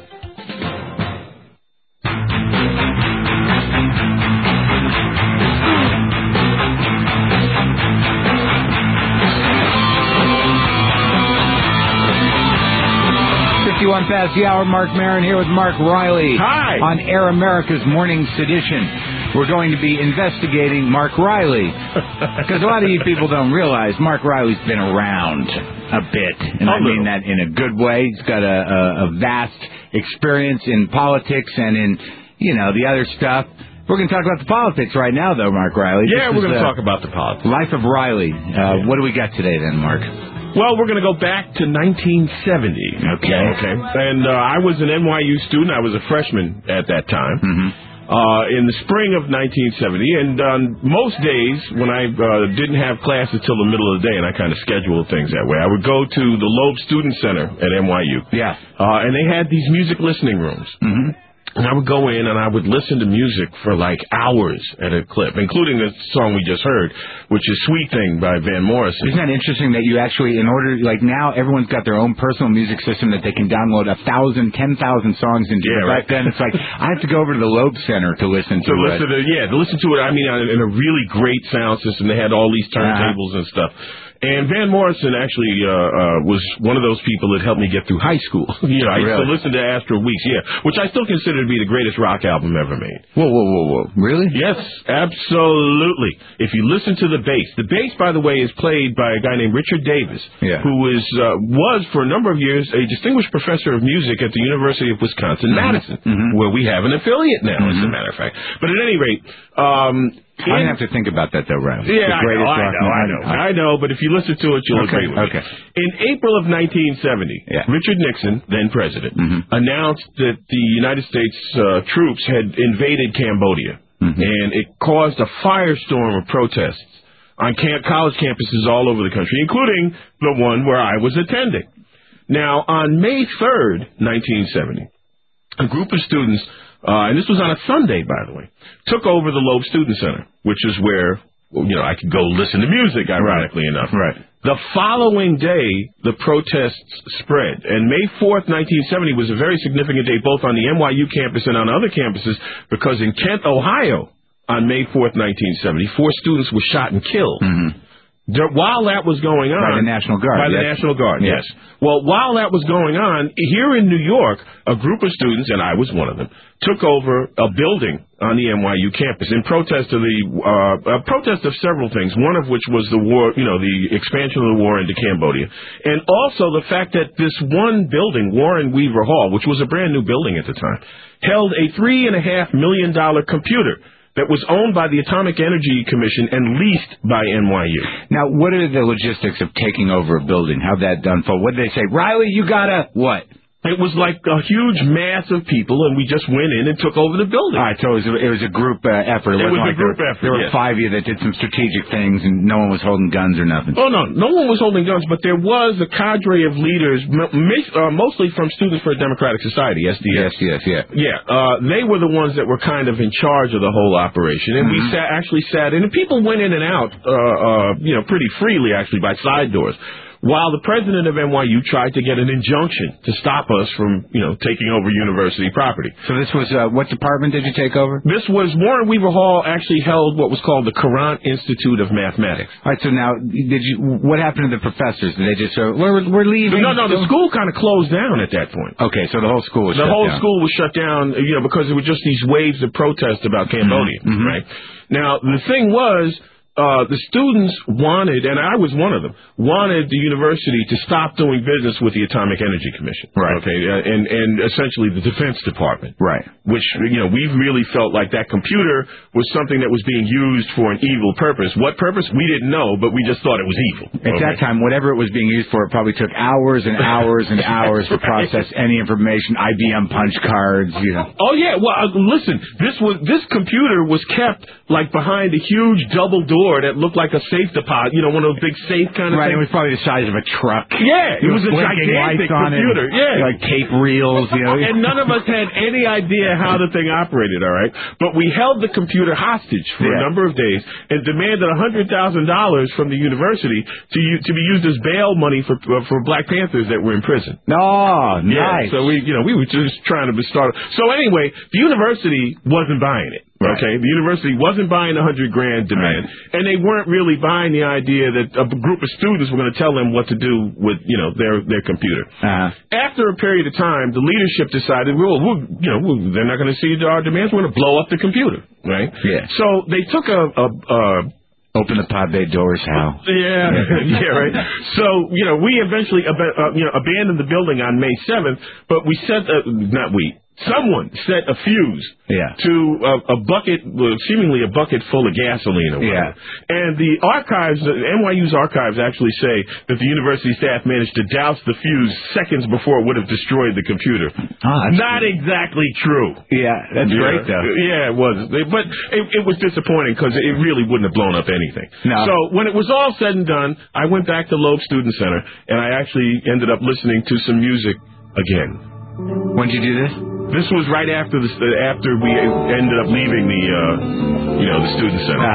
51 past the hour. Mark Maron here with Mark Riley. Hi. On Air America's Morning Sedition. We're going to be investigating Mark Riley. Because a lot of you people don't realize Mark Riley's been around a bit. And I mean that in a good way. He's got a vast experience in politics and in, you know, the other stuff. We're going to talk about the politics right now, though, Mark Riley. Yeah, we're going to talk about the politics. Life of Riley. What do we got today, then, Mark? Well, we're going to go back to 1970. Okay. And I was an NYU student. I was a freshman at that time. In the spring of 1970. And on most days, when I didn't have classes till the middle of the day, and I kind of scheduled things that way, I would go to the Loeb Student Center at NYU. Yeah. And they had these music listening rooms. And I would go in and I would listen to music for like hours at a clip, including the song we just heard, which is Sweet Thing by Van Morrison. Isn't that interesting that you actually, in order, like now everyone's got their own personal music system that they can download 1,000, 10,000 songs into. Yeah, Back then it's like, I have to go over to the Loeb Center to listen to it. To listen to it, I mean, in a really great sound system. They had all these turntables and stuff. And Van Morrison actually was one of those people that helped me get through high school. You know, I used to listen to Astral Weeks, which I still consider to be the greatest rock album ever made. Whoa. Really? Yes, absolutely. If you listen to the bass, by the way, is played by a guy named Richard Davis, who was for a number of years a distinguished professor of music at the University of Wisconsin-Madison, where we have an affiliate now, as a matter of fact. But at any rate... I have to think about that, though, Riley. Yeah, I know. But if you listen to it, you'll agree with me. In April of 1970, Richard Nixon, then president, announced that the United States troops had invaded Cambodia, and it caused a firestorm of protests on college campuses all over the country, including the one where I was attending. Now, on May 3rd, 1970, a group of students, and this was on a Sunday, by the way, took over the Loeb Student Center, which is where, you know, I could go listen to music, ironically enough. Right. The following day, the protests spread, and May 4th, 1970 was a very significant day both on the NYU campus and on other campuses, because in Kent, Ohio, on May 4th, 1970, 4 students were shot and killed. While that was going on... By the National Guard. National Guard, yes. Well, while that was going on, here in New York, a group of students, and I was one of them, took over a building on the NYU campus in protest of protest of several things, one of which was the war, you know, the expansion of the war into Cambodia. And also the fact that this one building, Warren Weaver Hall, which was a brand new building at the time, held a $3.5 million computer that was owned by the Atomic Energy Commission and leased by NYU. Now, what are the logistics of taking over a building? How'd that unfold? What did they say? Riley, you gotta... What? It was like a huge mass of people, and we just went in and took over the building. All right, so it was a group effort. It was a group effort. There were 5 of you that did some strategic things, and no one was holding guns or nothing. Oh, no one was holding guns, but there was a cadre of leaders, mostly from Students for a Democratic Society, SDS. Yeah. They were the ones that were kind of in charge of the whole operation, and we sat in, and people went in and out, pretty freely, actually, by side doors. while the president of NYU tried to get an injunction to stop us from, taking over university property. So this was, what department did you take over? This was, Warren Weaver Hall actually held what was called the Courant Institute of Mathematics. All right, so now, what happened to the professors? Did they just say, we're leaving? No, the school kind of closed down at that point. Okay, so the whole school was shut down. The whole school was shut down, because it was just these waves of protest about Cambodia, right? Now, the thing was, the students wanted, and I was one of them, wanted the university to stop doing business with the Atomic Energy Commission. Right. Okay, and essentially the Defense Department. Right. Which, we really felt like that computer was something that was being used for an evil purpose. What purpose? We didn't know, but we just thought it was evil. At that time, whatever it was being used for, it probably took hours and hours and hours to process any information, IBM punch cards, Oh, yeah. Well, listen, this computer was kept, behind a huge double door that looked like a safe deposit, one of those big safe kind of things. Right, it was probably the size of a truck. Yeah, it was a gigantic computer. Yeah. Like tape reels, And none of us had any idea how the thing operated, all right? But we held the computer hostage for a number of days and demanded $100,000 from the university to be used as bail money for Black Panthers that were in prison. Oh, nice. So we were just trying to start. So anyway, the university wasn't buying it. Right. Okay, the university wasn't buying the $100,000 demand, and they weren't really buying the idea that a group of students were going to tell them what to do with their computer. After a period of time, the leadership decided, they're not going to see our demands. We're going to blow up the computer, right? Yeah. So they took open the pod bay doors, Hal. Yeah, right. So, we eventually abandoned the building on May 7th, but we set someone set a fuse to a bucket, seemingly a bucket full of gasoline or whatever. And the archives, NYU's archives actually say that the university staff managed to douse the fuse seconds before it would have destroyed the computer. Not exactly true. Yeah, that's great, though. Yeah, it was. But it was disappointing because it really wouldn't have blown up anything. No. So when it was all said and done, I went back to Loeb Student Center, and I actually ended up listening to some music again. When did you do this? This was right after we ended up leaving the student center.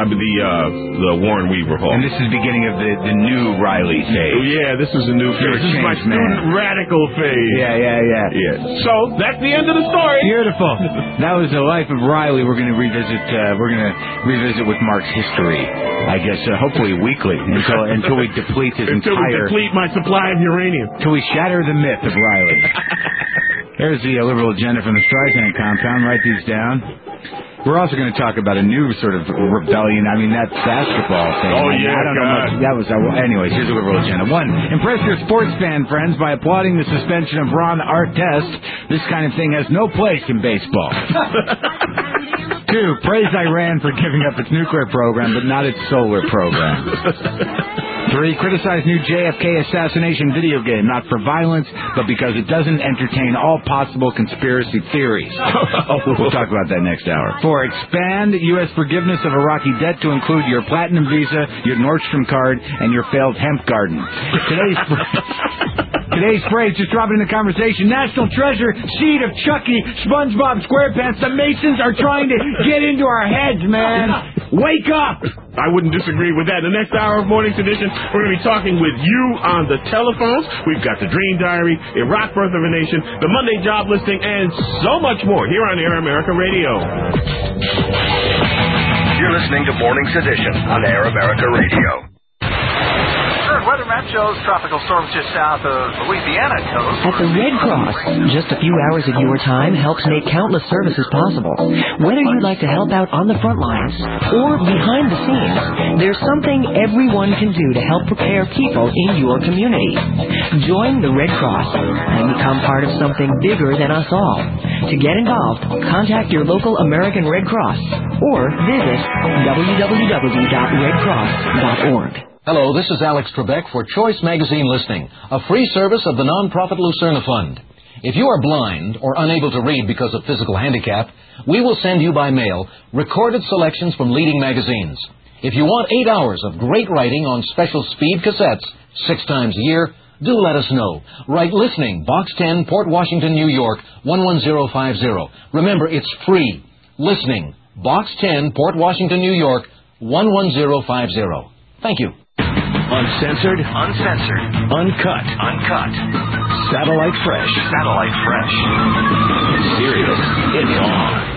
The Warren Weaver Hall. And this is the beginning of the new Riley phase. Yeah, this was a new phase. This is my student radical phase. Yeah. So that's the end of the story. Beautiful. That was the life of Riley. We're going to revisit. With Mark's history. I guess hopefully weekly until we deplete his until we deplete my supply of uranium. Until we shatter the myth of Riley. There's the liberal agenda from the Streisand compound. Write these down. We're also going to talk about a new sort of rebellion. I mean, that basketball thing. Oh, yeah, I don't know much. That was... anyways, here's the liberal agenda. 1. Impress your sports fan friends by applauding the suspension of Ron Artest. This kind of thing has no place in baseball. 2. Praise Iran for giving up its nuclear program, but not its solar program. 3. Criticize new JFK assassination video game, not for violence, but because it doesn't entertain all possible conspiracy theories. We'll talk about that next hour. 4. Expand U.S. forgiveness of Iraqi debt to include your Platinum Visa, your Nordstrom card, and your failed hemp garden. Today's phrase, just drop it in the conversation. National treasure, seed of Chucky, SpongeBob SquarePants. The Masons are trying to get into our heads, man. Wake up! I wouldn't disagree with that. The next hour of Morning's Edition, we're going to be talking with you on the telephones. We've got the Dream Diary, Iraq Birth of a Nation, the Monday Job Listing, and so much more here on Air America Radio. You're listening to Morning's Edition on Air America Radio. Weather map shows tropical storms just south of Louisiana coast. At the Red Cross, just a few hours of your time helps make countless services possible. Whether you'd like to help out on the front lines or behind the scenes, there's something everyone can do to help prepare people in your community. Join the Red Cross and become part of something bigger than us all. To get involved, contact your local American Red Cross or visit www.redcross.org. Hello, this is Alex Trebek for Choice Magazine Listening, a free service of the nonprofit Lucerna Fund. If you are blind or unable to read because of physical handicap, we will send you by mail recorded selections from leading magazines. If you want 8 hours of great writing on special speed cassettes 6 times a year, do let us know. Write Listening, Box 10, Port Washington, New York, 11050. Remember, it's free. Listening, Box 10, Port Washington, New York, 11050. Thank you. Uncensored. Uncut. Satellite Fresh. Sirius, it's on.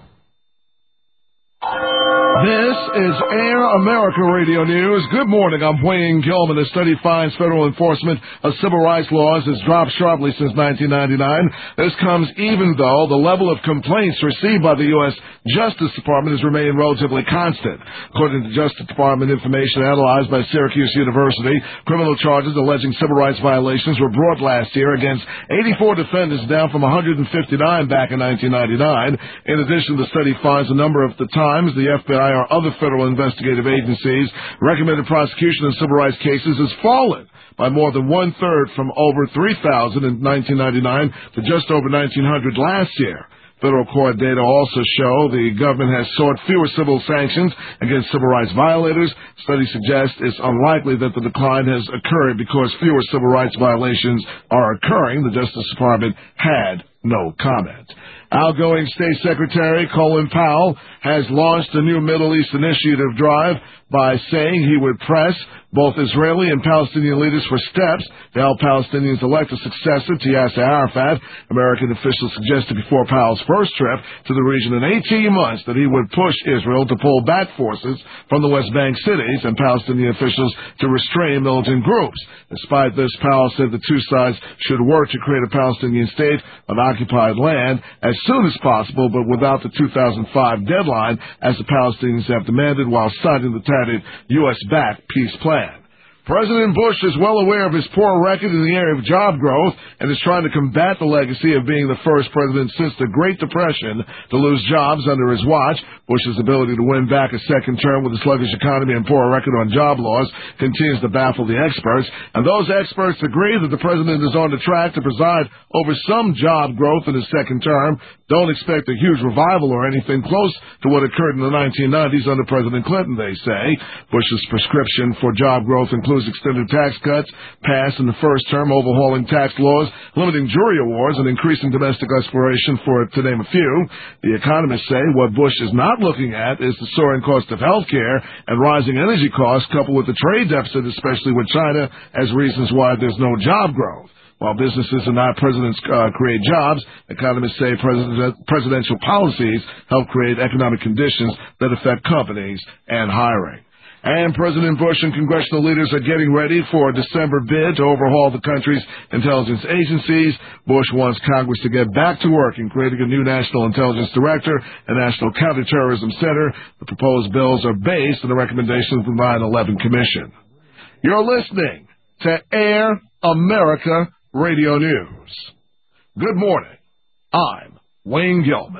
This is Air America Radio News. Good morning. I'm Wayne Gilman. The study finds federal enforcement of civil rights laws has dropped sharply since 1999. This comes even though the level of complaints received by the U.S. Justice Department has remained relatively constant. According to Justice Department information analyzed by Syracuse University, criminal charges alleging civil rights violations were brought last year against 84 defendants, down from 159 back in 1999. In addition, the study finds a number of the times the FBI or other federal investigative agencies recommended prosecution of civil rights cases has fallen by more than one-third, from over 3,000 in 1999 to just over 1,900 last year. Federal court data also show the government has sought fewer civil sanctions against civil rights violators. Studies suggest it's unlikely that the decline has occurred because fewer civil rights violations are occurring. The Justice Department had no comment. Outgoing State Secretary Colin Powell has launched a new Middle East initiative drive by saying he would press both Israeli and Palestinian leaders for steps to help Palestinians elect a successor to Yasser Arafat. American officials suggested before Powell's first trip to the region in 18 months that he would push Israel to pull back forces from the West Bank cities and Palestinian officials to restrain militant groups. Despite this, Powell said the two sides should work to create a Palestinian state on occupied land as soon as possible, but without the 2005 deadline, as the Palestinians have demanded, while citing the tattered U.S.-backed peace plan. President Bush is well aware of his poor record in the area of job growth and is trying to combat the legacy of being the first president since the Great Depression to lose jobs under his watch. Bush's ability to win back a second term with a sluggish economy and poor record on job laws continues to baffle the experts, and those experts agree that the president is on the track to preside over some job growth in his second term. Don't expect a huge revival or anything close to what occurred in the 1990s under President Clinton, they say. Bush's prescription for job growth includes extended tax cuts passed in the first term, overhauling tax laws, limiting jury awards, and increasing domestic exploration, to name a few. The economists say what Bush is not looking at is the soaring cost of health care and rising energy costs, coupled with the trade deficit, especially with China, as reasons why there's no job growth. While businesses and not presidents create jobs, economists say presidential policies help create economic conditions that affect companies and hiring. And President Bush and congressional leaders are getting ready for a December bid to overhaul the country's intelligence agencies. Bush wants Congress to get back to work in creating a new National Intelligence Director and National Counterterrorism Center. The proposed bills are based on the recommendations of the 9/11 Commission. You're listening to Air America Radio News. Good morning. I'm Wayne Gilman.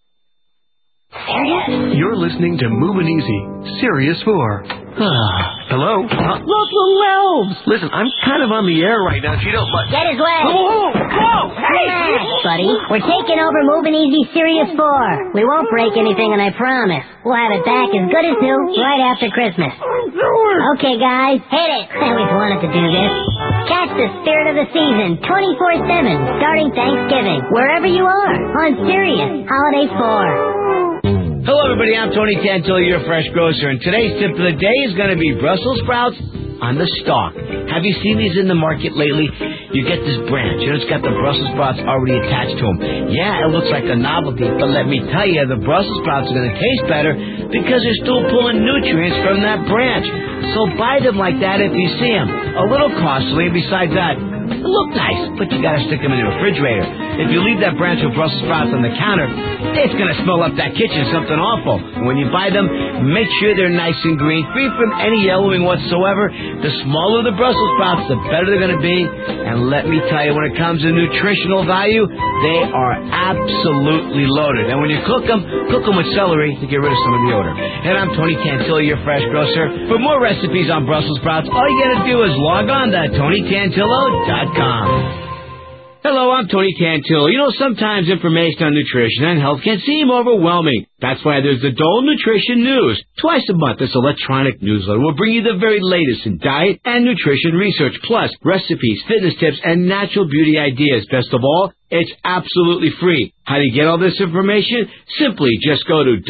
You're listening to Moving Easy, Sirius 4. Hello? Look, little elves! Listen, I'm kind of on the air right now. If you don't mind. Get his leg! Whoa! Hey! Relax, buddy. We're taking over Moving Easy Sirius 4. We won't break anything, and I promise we'll have it back as good as new right after Christmas. Okay, guys, hit it. I always wanted to do this. Catch the spirit of the season 24/7, starting Thanksgiving, wherever you are, on Sirius Holiday 4. Hello, everybody. I'm Tony Tantillo, your fresh grocer, and today's tip of the day is going to be Brussels sprouts on the stalk. Have you seen these in the market lately? You get this branch, and it's got the Brussels sprouts already attached to them. Yeah, it looks like a novelty, but let me tell you, the Brussels sprouts are going to taste better because they're still pulling nutrients from that branch. So buy them like that if you see them. A little costly, and besides that, they look nice, but you gotta stick them in the refrigerator. If you leave that branch of Brussels sprouts on the counter, it's gonna smell up that kitchen something awful. When you buy them, make sure they're nice and green, free from any yellowing whatsoever. The smaller the Brussels sprouts, the better they're gonna be. And let me tell you, when it comes to nutritional value, they are absolutely loaded. And when you cook them with celery to get rid of some of the odor. And I'm Tony Tantillo, your fresh grocer. For more recipes on Brussels sprouts, all you gotta do is log on to TonyTantillo.com. Hello, I'm Tony Tantillo. You know, sometimes information on nutrition and health can seem overwhelming. That's why there's the Dole Nutrition News. Twice a month, this electronic newsletter will bring you the very latest in diet and nutrition research, plus recipes, fitness tips, and natural beauty ideas. Best of all, it's absolutely free. How do you get all this information? Simply just go to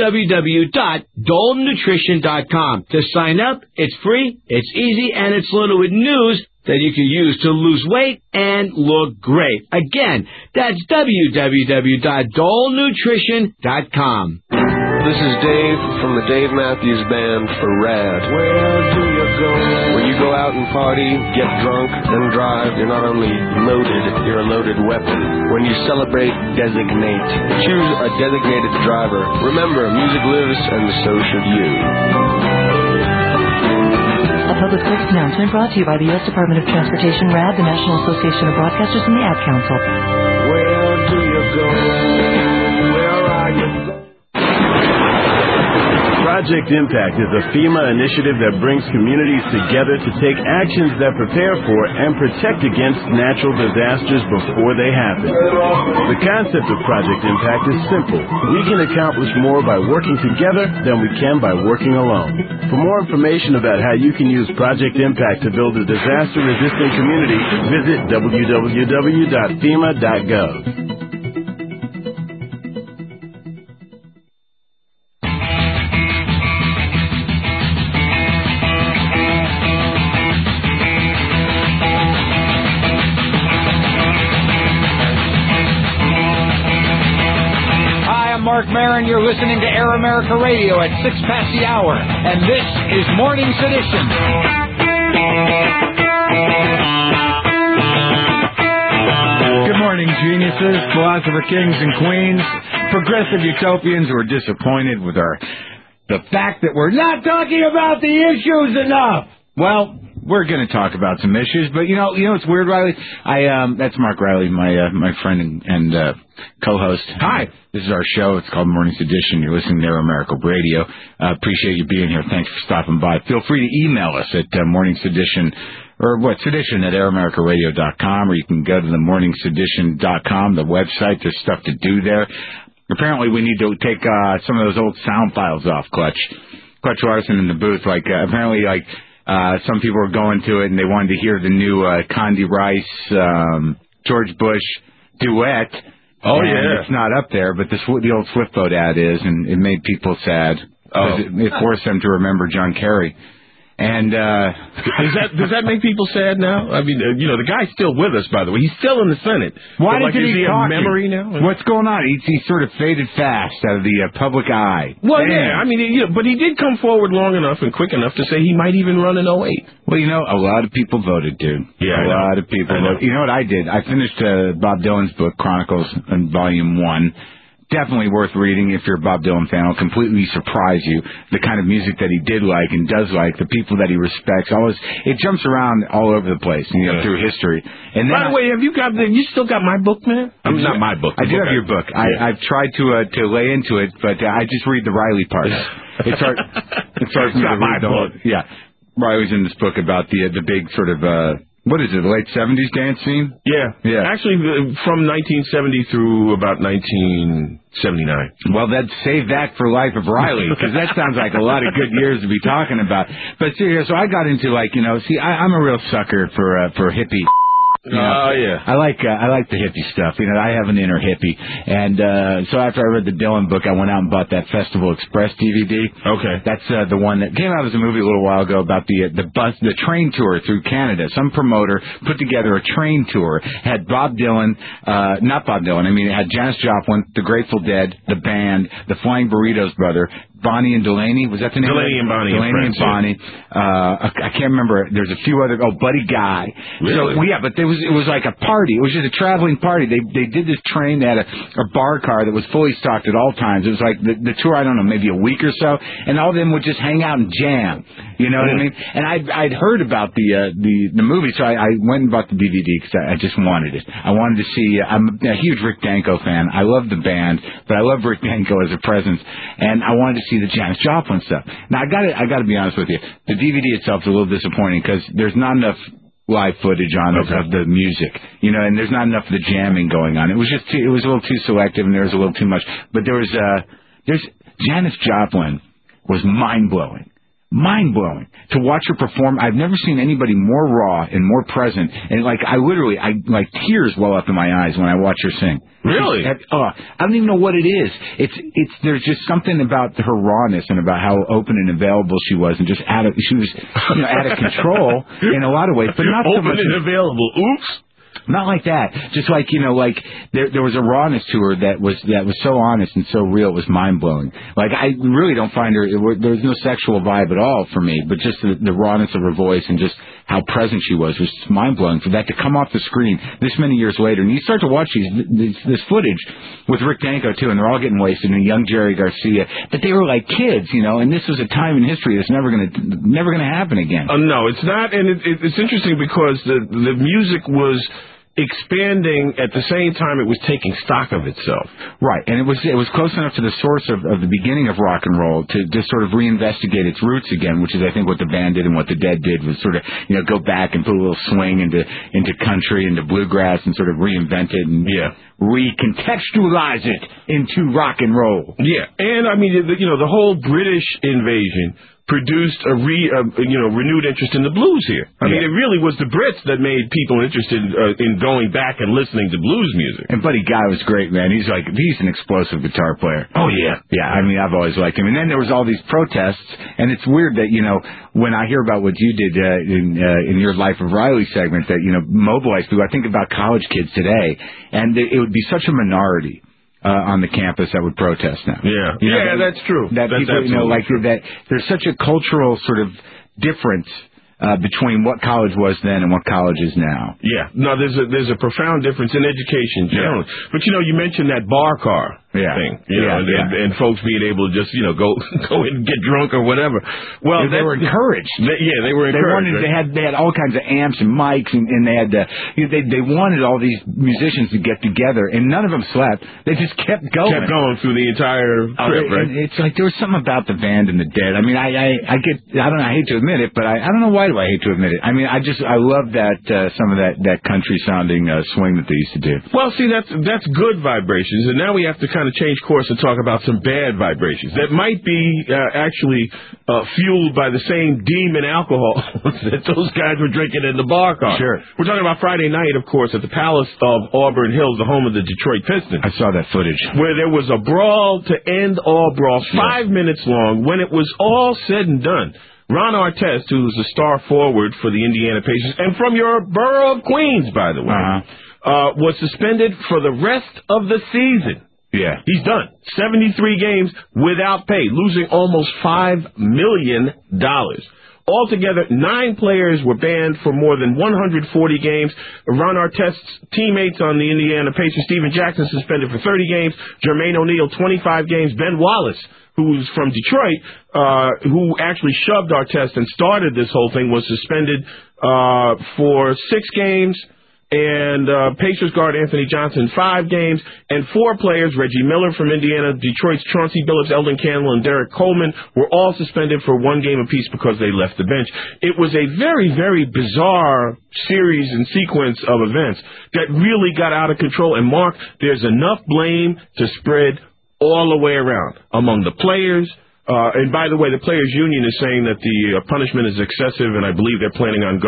www.dolenutrition.com. To sign up, it's free, it's easy, and it's loaded with news that you can use to lose weight and look great. Again, that's www.dolenutrition.com. This is Dave from the Dave Matthews Band for Rad. Where do you go? When you go out and party, get drunk, and drive, you're not only loaded, you're a loaded weapon. When you celebrate, designate. Choose a designated driver. Remember, music lives, and so should you. A public service announcement brought to you by the U.S. Department of Transportation, RAD, the National Association of Broadcasters, and the Ad Council. Where do you go? Where are you going? Project Impact is a FEMA initiative that brings communities together to take actions that prepare for and protect against natural disasters before they happen. The concept of Project Impact is simple. We can accomplish more by working together than we can by working alone. For more information about how you can use Project Impact to build a disaster-resistant community, visit www.fema.gov. Mark Maron. You're listening to Air America Radio at 6 past the hour, and this is Morning Sedition. Good morning, geniuses, philosopher kings and queens, progressive utopians who are disappointed with the fact that we're not talking about the issues enough. Well, we're going to talk about some issues, but you know it's weird, Riley. That's Mark Riley, my friend and co-host. Hi, this is our show. It's called Morning Sedition. You're listening to Air America Radio. Appreciate you being here. Thanks for stopping by. Feel free to email us at Morning Sedition sedition at AirAmericaRadio.com, or you can go to the morningsedition.com, the website. There's stuff to do there. Apparently, we need to take some of those old sound files off Clutch Larson in the booth. Apparently, some people were going to it and they wanted to hear the new Condi Rice, George Bush duet. Oh, and yeah. It's not up there, but the old Swiftboat ad is, and it made people sad. Oh. It forced them to remember John Kerry. And does that make people sad now? I mean, the guy's still with us, by the way. He's still in the Senate. Why but, did is he talk? A memory now? What's going on? He sort of faded fast out of the public eye. Well, Damn. yeah. I mean, but he did come forward long enough and quick enough to say he might even run in 08. Well, a lot of people voted, dude. Yeah, a lot of people voted. You know what I did? I finished Bob Dylan's book, Chronicles, in Volume 1. Definitely worth reading if you're a Bob Dylan fan. It'll completely surprise you. The kind of music that he did like and does like, the people that he respects. It jumps around all over the place, through history. And then by the way, have you still got my book, man? Not my book. I do have your book. Yeah. I've tried to lay into it, but I just read the Riley part. It's hard. It's hard for me to read the whole. Yeah, Riley's in this book about the big sort of. What is it, the late 70s dance scene? Yeah. Actually, from 1970 through about 1979. Well, save that for Life of Riley, because that sounds like a lot of good years to be talking about. But seriously, so I got into I'm a real sucker for hippie. Oh, yeah. I like the hippie stuff. I have an inner hippie. And so after I read the Dylan book, I went out and bought that Festival Express DVD. Okay. That's the one that came out as a movie a little while ago about the train tour through Canada. Some promoter put together a train tour. Had Bob Dylan, not Bob Dylan, it had Janis Joplin, the Grateful Dead, the band, the Flying Burritos brother, Bonnie and Delaney, was that the name? Delaney and Bonnie. Delaney and Bonnie. I can't remember. There's a few other. Buddy Guy. Really? So but it was like a party. It was just a traveling party. They did this train. They had a bar car that was fully stocked at all times. It was like the tour. I don't know, maybe a week or so, and all of them would just hang out and jam. You know what I mean? And I'd heard about the movie, so I went and bought the DVD because I just wanted it. I wanted to see. I'm a huge Rick Danko fan. I love the band, but I love Rick Danko as a presence, and I wanted to see the Janis Joplin stuff. Now I got to be honest with you. The DVD itself is a little disappointing because there's not enough live footage on of the music, you know, and there's not enough of the jamming going on. It was just it was a little too selective, and there was a little too much. But there's Janis Joplin was mind blowing. Mind-blowing to watch her perform. I've never seen anybody more raw and more present, and like I tears well up in my eyes when I watch her sing. Really? I don't even know what it is. It's there's just something about her rawness and about how open and available she was, and just she was out of control in a lot of ways, but not so much open and available. Oops. Not like that. Just like, there was a rawness to her that was so honest and so real. It was mind-blowing. Like, I really don't find her, there was no sexual vibe at all for me, but just the rawness of her voice and just how present she was just mind-blowing. For that to come off the screen this many years later, and you start to watch this footage with Rick Danko, too, and they're all getting wasted, and young Jerry Garcia, but they were like kids, and this was a time in history that's never gonna happen again. No, it's not, and it's interesting because the music was expanding at the same time it was taking stock of itself. Right, and it was close enough to the source of the beginning of rock and roll to just sort of reinvestigate its roots again, which is I think what the band did and what the Dead did was sort of go back and put a little swing into country, into bluegrass, and sort of reinvent it and recontextualize it into rock and roll. Yeah, and I mean the whole British invasion produced a renewed interest in the blues here. I mean, it really was the Brits that made people interested in going back and listening to blues music. And Buddy Guy was great, man. He's an explosive guitar player. Oh, yeah. Yeah, I mean, I've always liked him. And then there was all these protests, and it's weird that, when I hear about what you did in your Life of Riley segment that, mobilized people, I think about college kids today, and it would be such a minority on the campus that would protest now. Yeah, that's true. That that's people, true. that there's such a cultural sort of difference between what college was then and what college is now. Yeah, no, there's a profound difference in education generally. Yeah. But you mentioned that bar car thing, and folks being able to just go and get drunk or whatever. Well, they were encouraged. They were encouraged. They had all kinds of amps and mics, and they had they wanted all these musicians to get together, and none of them slept. They just kept going. Kept going through the entire trip, right? It's like there was something about the band and the Dead. I mean, I don't know, I hate to admit it, but I don't know why do I hate to admit it. I mean, I love that some of that country sounding swing that they used to do. Well, see, that's good vibrations, and now we have to kind of change course and talk about some bad vibrations that might be actually fueled by the same demon alcohol that those guys were drinking in the bar car. Sure. We're talking about Friday night, of course, at the Palace of Auburn Hills, the home of the Detroit Pistons. I saw that footage. Where there was a brawl to end all brawls, 5 minutes long. When it was all said and done, Ron Artest, who was a star forward for the Indiana Pacers, and from your borough of Queens, by the way, was suspended for the rest of the season. Yeah. He's done. 73 games without pay, losing almost $5 million. Altogether, 9 players were banned for more than 140 games. Ron Artest's teammates on the Indiana Pacers, Steven Jackson, suspended for 30 games. Jermaine O'Neal, 25 games. Ben Wallace, who's from Detroit, who actually shoved Artest and started this whole thing, was suspended for 6 games. And Pacers guard Anthony Johnson, 5 games, and 4 players, Reggie Miller from Indiana, Detroit's Chauncey Billups, Eldon Candle, and Derek Coleman, were all suspended for 1 game apiece because they left the bench. It was a very, very bizarre series and sequence of events that really got out of control. And Mark, there's enough blame to spread all the way around among the players. And by the way, the Players Union is saying that the punishment is excessive, and I believe they're planning on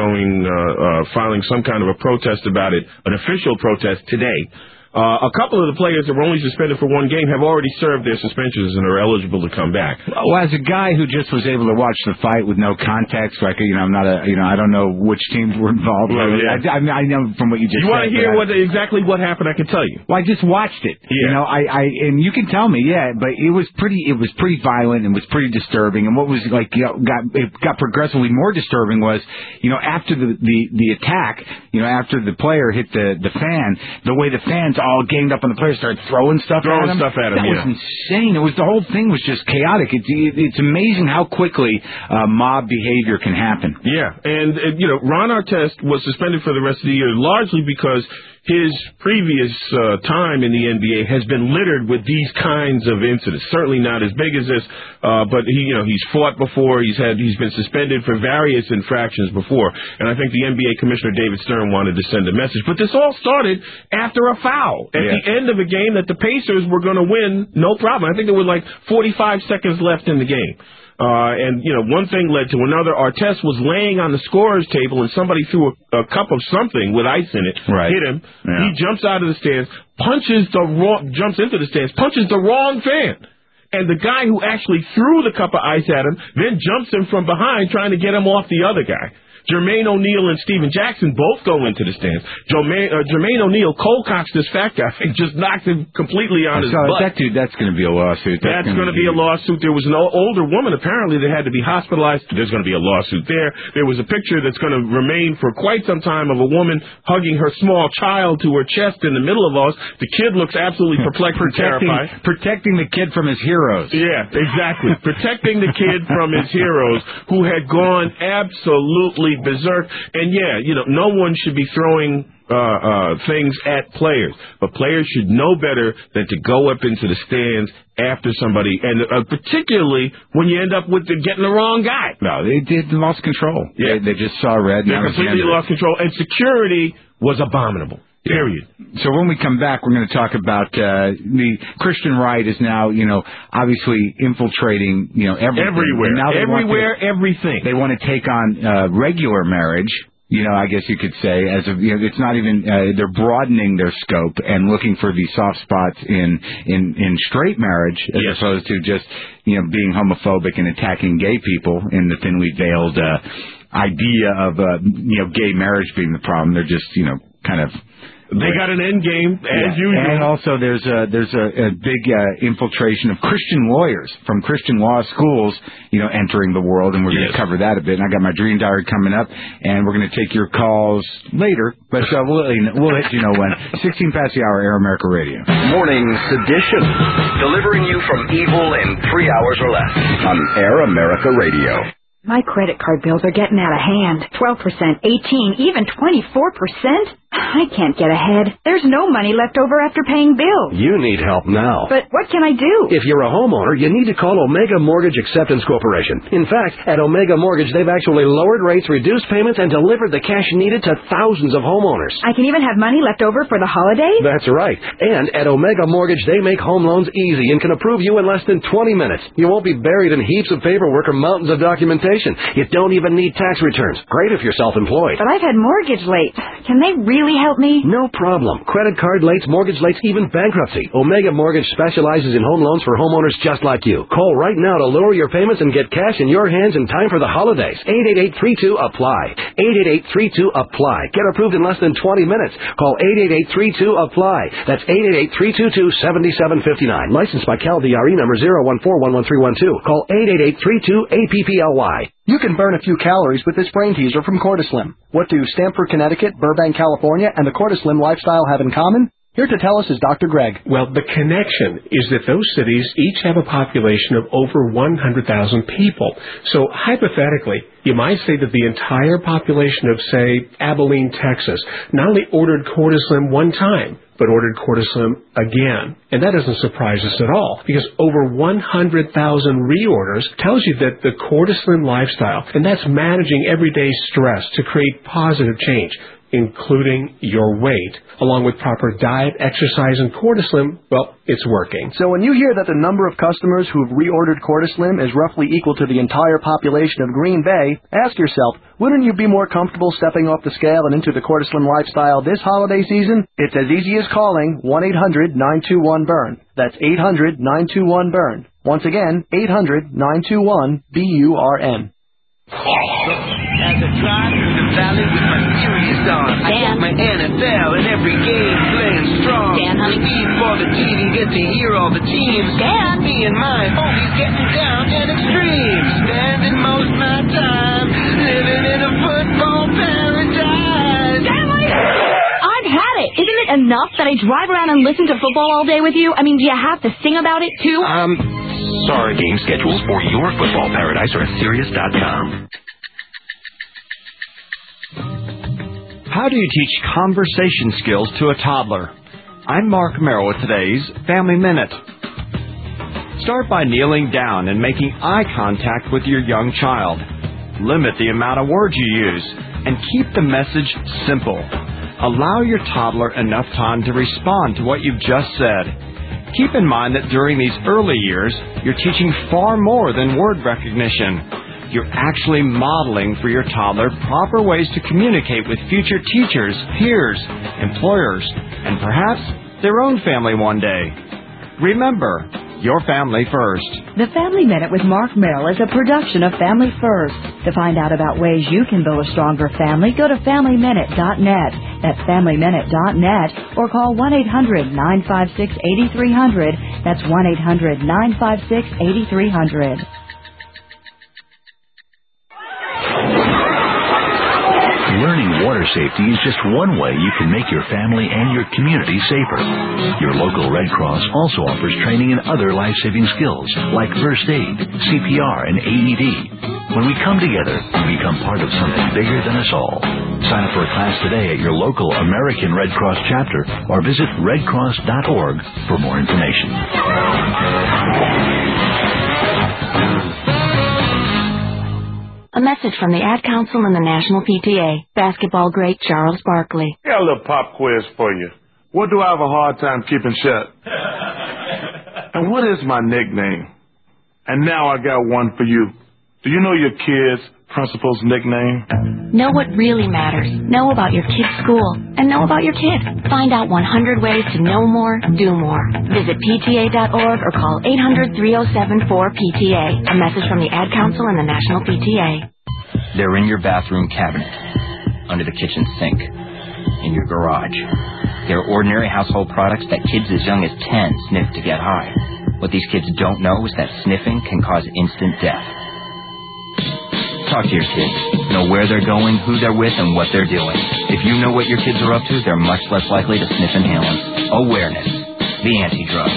filing some kind of a protest about it, an official protest today. A couple of the players that were only suspended for 1 game have already served their suspensions and are eligible to come back. Well, as a guy who just was able to watch the fight with no context, like I'm not I don't know which teams were involved. Well, yeah. I know from what you just said. You want to hear exactly what happened? I can tell you. Well, I just watched it. Yeah. And you can tell me, but it was pretty violent and was pretty disturbing. And what was got progressively more disturbing was, after the attack, after the player hit the fan, the way the fans all ganged up on the players, started throwing stuff at him. That was insane. The whole thing was just chaotic. It's amazing how quickly mob behavior can happen. Yeah, and Ron Artest was suspended for the rest of the year largely because his previous time in the NBA has been littered with these kinds of incidents. Certainly not as big as this, but he's fought before. He's been suspended for various infractions before, and I think the NBA Commissioner David Stern wanted to send a message. But this all started after a foul at the end of a game that the Pacers were going to win, no problem. I think there were like 45 seconds left in the game. And one thing led to another. Artest was laying on the scorer's table, and somebody threw a cup of something with ice in it, hit him. Yeah. He jumps out of the stands, jumps into the stands, punches the wrong fan. And the guy who actually threw the cup of ice at him then jumps him from behind, trying to get him off the other guy. Jermaine O'Neal and Steven Jackson both go into the stands. Jermaine O'Neal cold-cocks this fat guy and just knocks him completely on his butt. That dude, that's going to be a lawsuit. That's going to be a lawsuit. There was an older woman, apparently, that had to be hospitalized. There's going to be a lawsuit there. There was a picture that's going to remain for quite some time of a woman hugging her small child to her chest in the middle of us. The kid looks absolutely perplexed and terrified. Protecting the kid from his heroes. Yeah, exactly. Protecting the kid from his heroes who had gone absolutely berserk. And no one should be throwing things at players, but players should know better than to go up into the stands after somebody, and particularly when you end up with getting the wrong guy. No, they lost control. Yeah, they just saw red. They completely lost control, and security was abominable. Period. So when we come back, we're going to talk about the Christian right is now, obviously infiltrating, everywhere. Now Everything. They want to take on regular marriage. I guess you could say, it's not even, they're broadening their scope and looking for the soft spots in straight marriage as opposed to just, being homophobic and attacking gay people in the thinly veiled idea of, gay marriage being the problem. They're just, kind of... They got an end game, as usual. And also there's a big infiltration of Christian lawyers from Christian law schools, entering the world, and we're going to cover that a bit. And I got my Dream Diary coming up, and we're going to take your calls later, but we'll let you know when. 16 past the hour, Air America Radio. Morning Sedition, delivering you from evil in 3 hours or less on Air America Radio. My credit card bills are getting out of hand. 12%, 18%, even 24%? I can't get ahead. There's no money left over after paying bills. You need help now. But what can I do? If you're a homeowner, you need to call Omega Mortgage Acceptance Corporation. In fact, at Omega Mortgage, they've actually lowered rates, reduced payments, and delivered the cash needed to thousands of homeowners. I can even have money left over for the holidays? That's right. And at Omega Mortgage, they make home loans easy and can approve you in less than 20 minutes. You won't be buried in heaps of paperwork or mountains of documentation. You don't even need tax returns. Great if you're self-employed. But I've had mortgage late. Can they really help me? No problem. Credit card lates, mortgage lates, even bankruptcy. Omega Mortgage specializes in home loans for homeowners just like you. Call right now to lower your payments and get cash in your hands in time for the holidays. 888-32-APPLY. 888-32-APPLY. Get approved in less than 20 minutes. Call 888-32-APPLY. That's 888-322-7759. Licensed by CalDRE number 014113112. Call 888-32-APPLY. You can burn a few calories with this brain teaser from Cortislim. What do Stamford, Connecticut, Burbank, California, and the Cortislim lifestyle have in common? Here to tell us is Dr. Greg. Well, the connection is that those cities each have a population of over 100,000 people. So hypothetically, you might say that the entire population of, say, Abilene, Texas, not only ordered Cortislim one time, but ordered Cortislim again. And that doesn't surprise us at all, because over 100,000 reorders tells you that the Cortislim lifestyle, and that's managing everyday stress to create positive change, including your weight, along with proper diet, exercise, and Cortislim, well, it's working. So when you hear that the number of customers who've reordered Cortislim is roughly equal to the entire population of Green Bay, ask yourself, wouldn't you be more comfortable stepping off the scale and into the Cortislim lifestyle this holiday season? It's as easy as calling 1-800-921-BURN. That's 800-921-BURN. Once again, 800-921-BURN. As I drive through the valley with my Sirius on, I got my NFL and every game playing strong. Dan, honey. Speed for the TV, get to hear all the teams. Dan, me and my homies getting down and extreme. Spending most of my time living in a football paradise. Dan, I've had it. Isn't it enough that I drive around and listen to football all day with you? I mean, do you have to sing about it too? Sorry. Game schedules for your football paradise are at Sirius.com. How do you teach conversation skills to a toddler? I'm Mark Merrill with today's Family Minute. Start by kneeling down and making eye contact with your young child. Limit the amount of words you use and keep the message simple. Allow your toddler enough time to respond to what you've just said. Keep in mind that during these early years, you're teaching far more than word recognition. You're actually modeling for your toddler proper ways to communicate with future teachers, peers, employers, and perhaps their own family one day. Remember, your family first. The Family Minute with Mark Merrill is a production of Family First. To find out about ways you can build a stronger family, go to FamilyMinute.net. That's FamilyMinute.net, or call 1-800-956-8300. That's 1-800-956-8300. Learning water safety is just one way you can make your family and your community safer. Your local Red Cross also offers training in other life-saving skills like first aid, CPR, and AED. When we come together, we become part of something bigger than us all. Sign up for a class today at your local American Red Cross chapter or visit redcross.org for more information. A message from the Ad Council and the National PTA. Basketball great Charles Barkley. Got a little pop quiz for you. What do I have a hard time keeping shut? And what is my nickname? And now I got one for you. Do you know your kid's principal's nickname? Know what really matters. Know about your kid's school. And know about your kid. Find out 100 ways to know more, do more. Visit PTA.org or call 800-3074-PTA. A message from the Ad Council and the National PTA. They're in your bathroom cabinet, under the kitchen sink, in your garage. They're ordinary household products that kids as young as 10 sniff to get high. What these kids don't know is that sniffing can cause instant death. Talk to your kids. Know where they're going, who they're with, and what they're doing. If you know what your kids are up to, they're much less likely to sniff inhalants. Awareness. The anti-drug.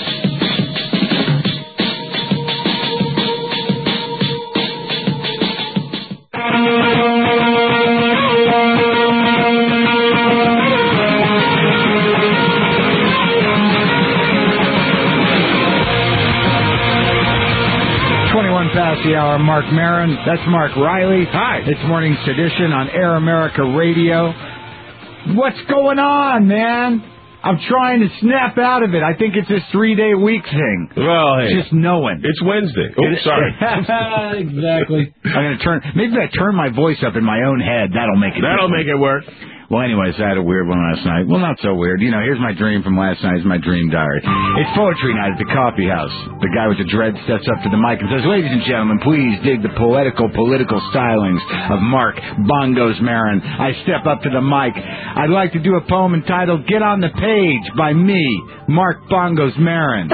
21 past the hour. Mark Maron. That's Mark Riley. Hi. It's Morning Sedition on Air America Radio. What's going on, man? I'm trying to snap out of it. I think it's this 3-day week thing. Well, hey. Just knowing. It's Wednesday. Oh, sorry. Exactly. Maybe I turn my voice up in my own head. That'll make it work. Well, anyways, I had a weird one last night. Well, not so weird. You know, here's my dream from last night. It's my dream diary. It's poetry night at the coffee house. The guy with the dread steps up to the mic and says, "Ladies and gentlemen, please dig the political stylings of Mark Bongos Maron." I step up to the mic. I'd like to do a poem entitled "Get on the Page" by me, Mark Bongos Maron.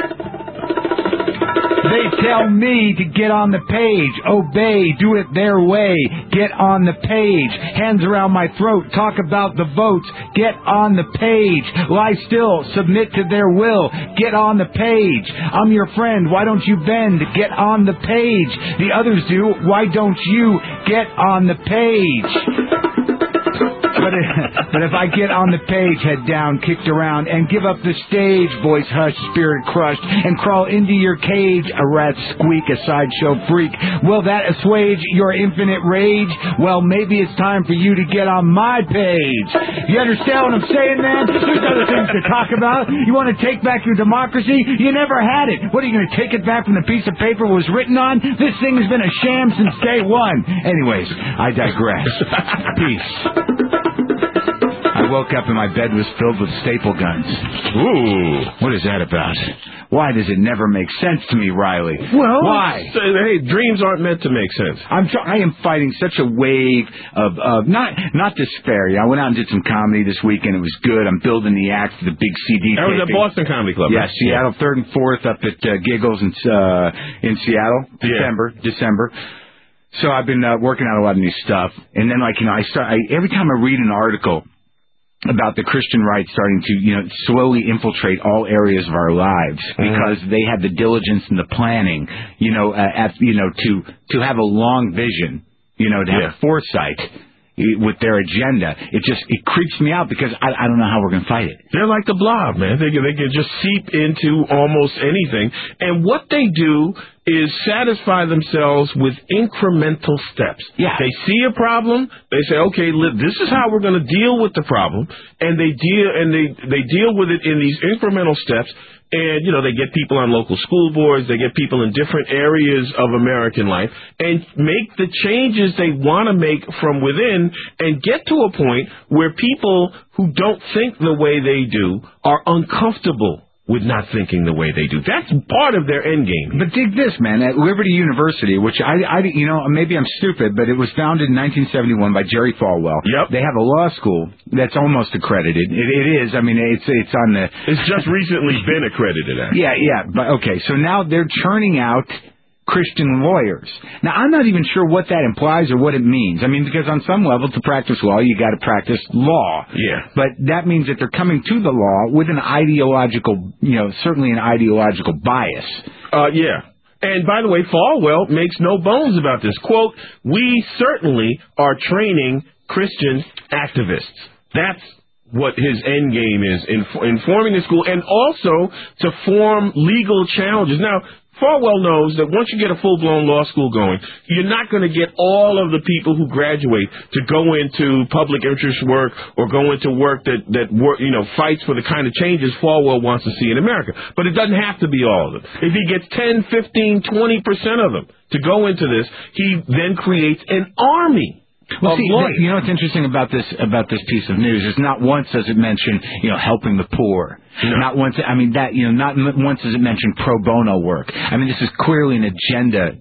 They tell me to get on the page, obey, do it their way, get on the page, hands around my throat, talk about the votes, get on the page, lie still, submit to their will, get on the page, I'm your friend, why don't you bend, get on the page, the others do, why don't you get on the page? But if I get on the page, head down, kicked around, and give up the stage, voice hushed, spirit crushed, and crawl into your cage, a rat squeak, a sideshow freak, will that assuage your infinite rage? Well, maybe it's time for you to get on my page. You understand what I'm saying, man? There's other things to talk about. You want to take back your democracy? You never had it. What, are you going to take it back from the piece of paper it was written on? This thing has been a sham since day one. Anyways, I digress. Peace. I woke up and my bed was filled with staple guns. Ooh. What is that about? Why does it never make sense to me, Riley? Well, why? Hey, dreams aren't meant to make sense. I am fighting such a wave of not despair. I went out and did some comedy this weekend. It was good. I'm building the act for the big CD That was at Boston Comedy Club. Yeah, right? Seattle, 3rd and 4th up at Giggles in Seattle, December. So I've been working on a lot of new stuff. And then, every time I read an article about the Christian right starting to, slowly infiltrate all areas of our lives because they have the diligence and the planning, to have a long vision, to have a foresight. with their agenda. It creeps me out because I don't know how we're going to fight it. They're like the Blob, man. They can just seep into almost anything. And what they do is satisfy themselves with incremental steps. Yeah. They see a problem, they say, okay, this is how we're going to deal with the problem, and they deal with it in these incremental steps. And, they get people on local school boards, they get people in different areas of American life, and make the changes they want to make from within, and get to a point where people who don't think the way they do are uncomfortable with not thinking the way they do. That's part of their end game. But dig this, man. At Liberty University, which maybe I'm stupid, but it was founded in 1971 by Jerry Falwell. Yep. They have a law school that's almost accredited. It is. I mean, it's on the... It's just recently been accredited, actually. Yeah. But okay, so now they're churning out Christian lawyers. Now, I'm not even sure what that implies or what it means. I mean, because on some level, to practice law, you got to practice law. Yeah. But that means that they're coming to the law with an ideological, certainly an ideological bias. Yeah. And by the way, Falwell makes no bones about this. Quote, "We certainly are training Christian activists." That's what his end game is, in forming the school, and also to form legal challenges. Now, Falwell knows that once you get a full-blown law school going, you're not going to get all of the people who graduate to go into public interest work or go into work that fights for the kind of changes Falwell wants to see in America. But it doesn't have to be all of them. If he gets 10, 15, 20% of them to go into this, he then creates an army. Well, see, what's interesting about this piece of news is not once does it mention, helping the poor. No. Not once. I mean not once does it mention pro bono work. I mean, this is clearly an agenda,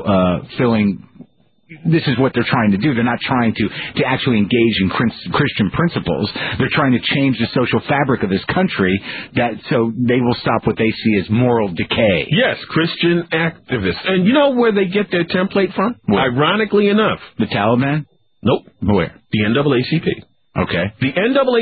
filling. This is what they're trying to do. They're not trying to actually engage in Christian principles. They're trying to change the social fabric of this country so they will stop what they see as moral decay. Yes, Christian activists. And you know where they get their template from? Where? Ironically enough. The Taliban? Nope. Where? The NAACP. Okay. The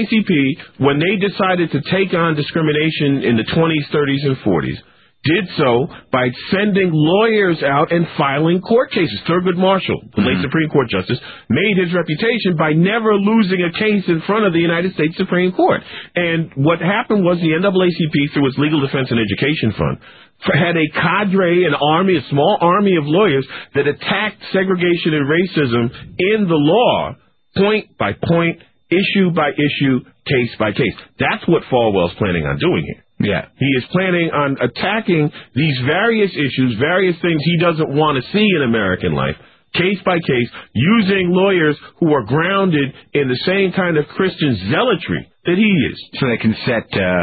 NAACP, when they decided to take on discrimination in the 20s, 30s, and 40s, did so by sending lawyers out and filing court cases. Thurgood Marshall, the late Supreme Court Justice, made his reputation by never losing a case in front of the United States Supreme Court. And what happened was the NAACP, through its Legal Defense and Education Fund, had a cadre, an army, a small army of lawyers that attacked segregation and racism in the law, point by point, issue by issue, case by case. That's what Falwell's planning on doing here. Yeah. He is planning on attacking these various issues, various things he doesn't want to see in American life, case by case, using lawyers who are grounded in the same kind of Christian zealotry that he is. So they can set,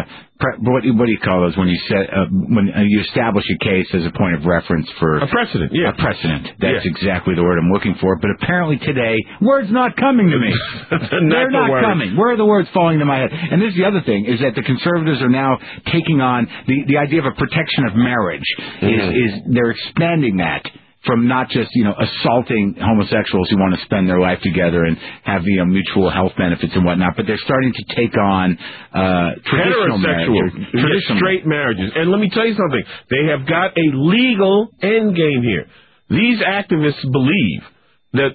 what do you call those when you set, when you establish a case as a point of reference for... A precedent, yeah. A precedent. That's exactly the word I'm looking for. But apparently today, words not coming to me. They're not coming. Where are the words falling to my head? And this is the other thing, is that the conservatives are now taking on the idea of a protection of marriage. Is they're expanding that from not just, assaulting homosexuals who want to spend their life together and have, mutual health benefits and whatnot, but they're starting to take on traditional marriages. Straight marriages. And let me tell you something. They have got a legal end game here. These activists believe that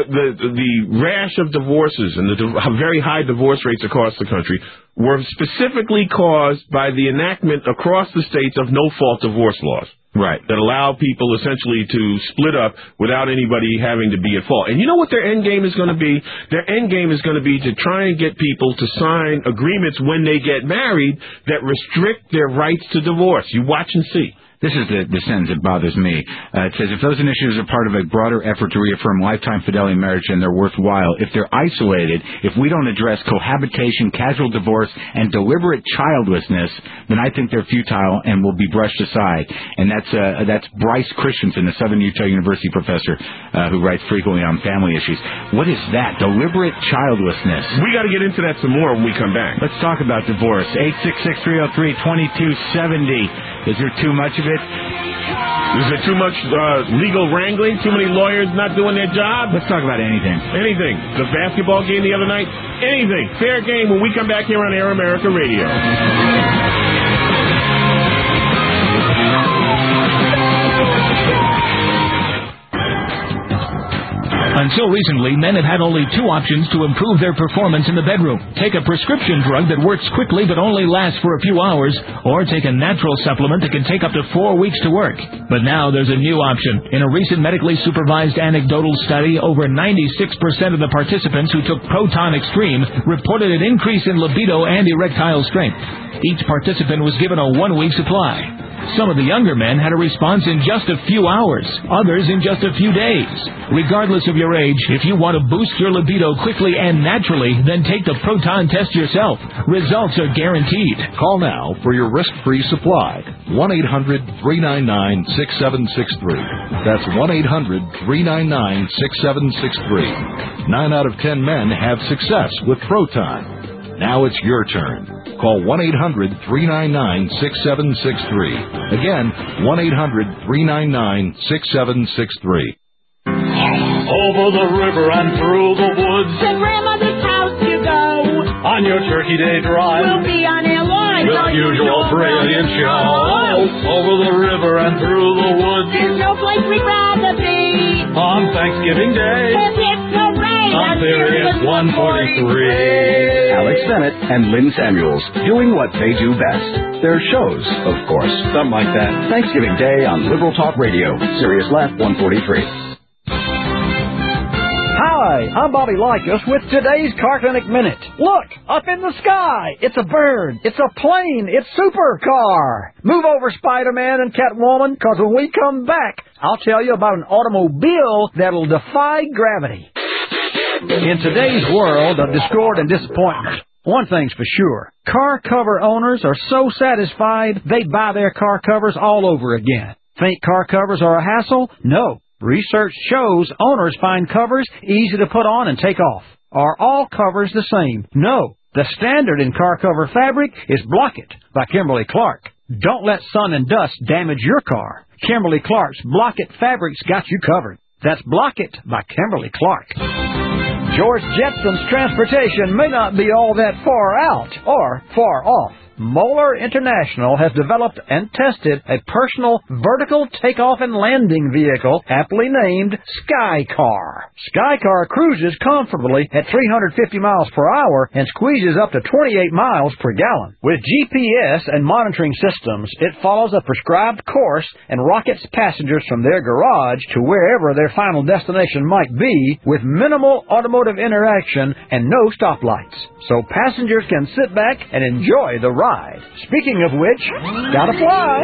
the rash of divorces and the very high divorce rates across the country were specifically caused by the enactment across the states of no-fault divorce laws. Right. That allow people essentially to split up without anybody having to be at fault. And you know what their end game is going to be? Their end game is going to be to try and get people to sign agreements when they get married that restrict their rights to divorce. You watch and see. This is the sentence that bothers me. It says, if those initiatives are part of a broader effort to reaffirm lifetime fidelity marriage, then they're worthwhile. If they're isolated, if we don't address cohabitation, casual divorce, and deliberate childlessness, then I think they're futile and will be brushed aside. And that's Bryce Christensen, a Southern Utah University professor who writes frequently on family issues. What is that? Deliberate childlessness. We got to get into that some more when we come back. Let's talk about divorce. 866-303-2270. Is there too much of it? Is there too much legal wrangling? Too many lawyers not doing their job? Let's talk about anything. Anything. The basketball game the other night? Anything. Fair game when we come back here on Air America Radio. Until recently, men have had only two options to improve their performance in the bedroom. Take a prescription drug that works quickly but only lasts for a few hours, or take a natural supplement that can take up to 4 weeks to work. But now there's a new option. In a recent medically supervised anecdotal study, over 96% of the participants who took Proton Extreme reported an increase in libido and erectile strength. Each participant was given a 1-week supply. Some of the younger men had a response in just a few hours, others in just a few days. Regardless of your age, if you want to boost your libido quickly and naturally, then take the Proton test yourself. Results are guaranteed. Call now for your risk-free supply. 1-800-399-6763. That's 1-800-399-6763. 9 out of 10 men have success with Proton. Now it's your turn. Call 1-800-399-6763. Again, 1-800-399-6763. Over the river and through the woods. To Grandmother's house you go. On your Turkey Day drive. We'll be on airlines. The usual brilliant show. Over the river and through the woods. There's no place we'd rather be. On Thanksgiving Day. On Sirius 143. Alex Bennett and Lynn Samuels, doing what they do best. Their shows, of course. Something like that. Thanksgiving Day on Liberal Talk Radio, Sirius Laugh 143. Hi, I'm Bobby Likas with today's Cartonic Minute. Look, up in the sky. It's a bird. It's a plane. It's Supercar. Move over, Spider-Man and Catwoman, because when we come back, I'll tell you about an automobile that'll defy gravity. In today's world of discord and disappointment, one thing's for sure. Car cover owners are so satisfied they buy their car covers all over again. Think car covers are a hassle? No. Research shows owners find covers easy to put on and take off. Are all covers the same? No. The standard in car cover fabric is Block-It by Kimberly-Clark. Don't let sun and dust damage your car. Kimberly-Clark's Block-It fabric's got you covered. That's Block-It by Kimberly-Clark. George Jetson's transportation may not be all that far out or far off. Moeller International has developed and tested a personal vertical takeoff and landing vehicle aptly named Skycar. Skycar cruises comfortably at 350 miles per hour and squeezes up to 28 miles per gallon. With GPS and monitoring systems, it follows a prescribed course and rockets passengers from their garage to wherever their final destination might be with minimal automotive interaction and no stoplights. So passengers can sit back and enjoy the ride. Speaking of which, gotta fly.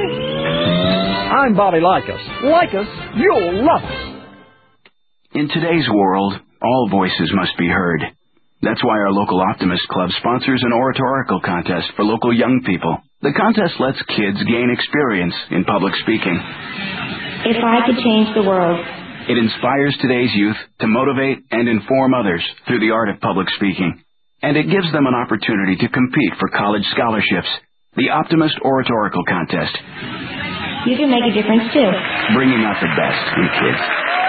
I'm Bobby Likas. Like us, you'll love us. In today's world, all voices must be heard. That's why our local Optimist Club sponsors an oratorical contest for local young people. The contest lets kids gain experience in public speaking. If I could change the world. It inspires today's youth to motivate and inform others through the art of public speaking. And it gives them an opportunity to compete for college scholarships. The Optimist Oratorical Contest. You can make a difference, too. Bringing out the best in kids.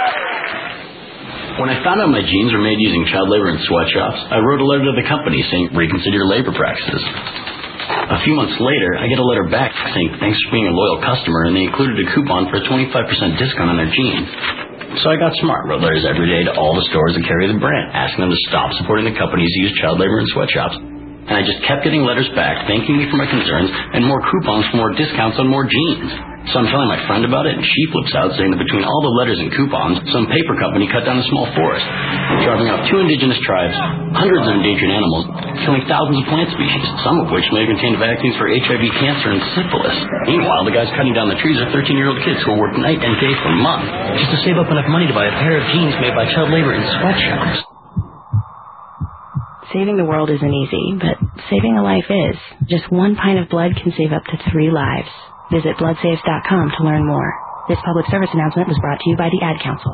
When I found out my jeans were made using child labor in sweatshops, I wrote a letter to the company saying, reconsider your labor practices. A few months later, I get a letter back saying, thanks for being a loyal customer, and they included a coupon for a 25% discount on their jeans. So I got smart, wrote letters every day to all the stores that carry the brand, asking them to stop supporting the companies who use child labor in sweatshops. And I just kept getting letters back, thanking me for my concerns, and more coupons for more discounts on more jeans. So I'm telling my friend about it, and she flips out, saying that between all the letters and coupons, some paper company cut down a small forest, driving out 2 indigenous tribes, hundreds of endangered animals, killing thousands of plant species, some of which may have contained vaccines for HIV, cancer, and syphilis. Meanwhile, the guys cutting down the trees are 13-year-old kids who will work night and day for months just to save up enough money to buy a pair of jeans made by child labor in sweatshops. Saving the world isn't easy, but saving a life is. Just 1 pint of blood can save up to 3 lives. Visit bloodsaves.com to learn more. This public service announcement was brought to you by the Ad Council.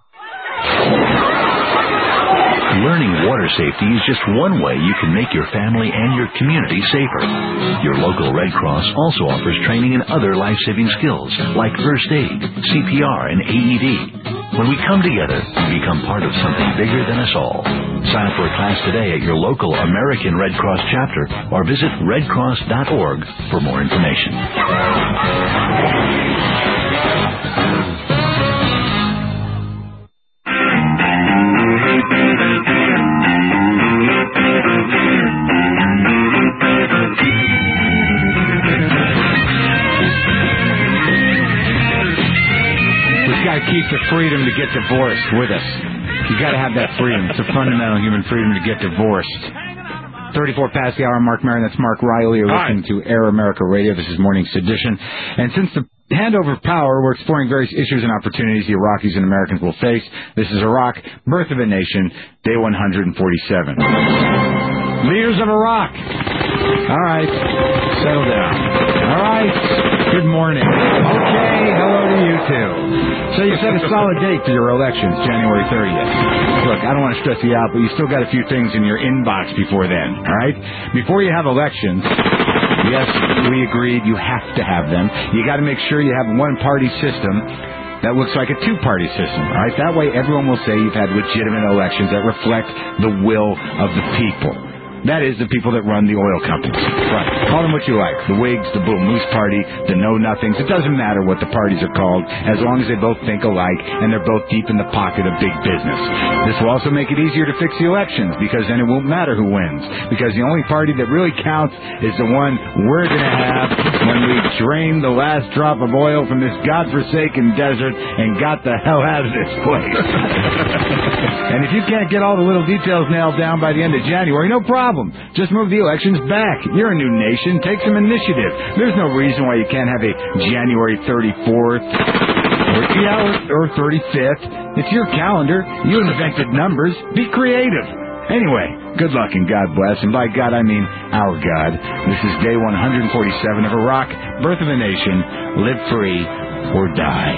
Learning water safety is just one way you can make your family and your community safer. Your local Red Cross also offers training in other life-saving skills like first aid, CPR, and AED. When we come together, we become part of something bigger than us all. Sign up for a class today at your local American Red Cross chapter or visit redcross.org for more information. got to keep the freedom to get divorced with us. You got to have that freedom. It's a fundamental human freedom to get divorced. 34 past the hour, Mark Maron. That's Mark Riley. You're listening to Air America Radio. This is Morning Sedition. And since the handover of power, we're exploring various issues and opportunities the Iraqis and Americans will face. This is Iraq, Birth of a Nation, day 147. Leaders of Iraq. All right. Settle down. All right. Good morning. Okay. Hello to you, too. So you set a solid date for your elections, January 30th. Look, I don't want to stress you out, but you still got a few things in your inbox before then, all right? Before you have elections, yes, we agreed you have to have them. You got to make sure you have a one-party system that looks like a two-party system, all right? That way everyone will say you've had legitimate elections that reflect the will of the people. That is, the people that run the oil companies. Right. Call them what you like. The Whigs, the Bull Moose Party, the Know-Nothings. It doesn't matter what the parties are called, as long as they both think alike and they're both deep in the pocket of big business. This will also make it easier to fix the elections, because then it won't matter who wins. Because the only party that really counts is the one we're going to have when we drain the last drop of oil from this godforsaken desert and got the hell out of this place. And if you can't get all the little details nailed down by the end of January, no problem. Just move the elections back. You're a new nation. Take some initiative. There's no reason why you can't have a January 34th or 35th. It's your calendar. You invented numbers. Be creative. Anyway, good luck and God bless. And by God, I mean our God. This is day 147 of Iraq, Birth of a Nation. Live free or die.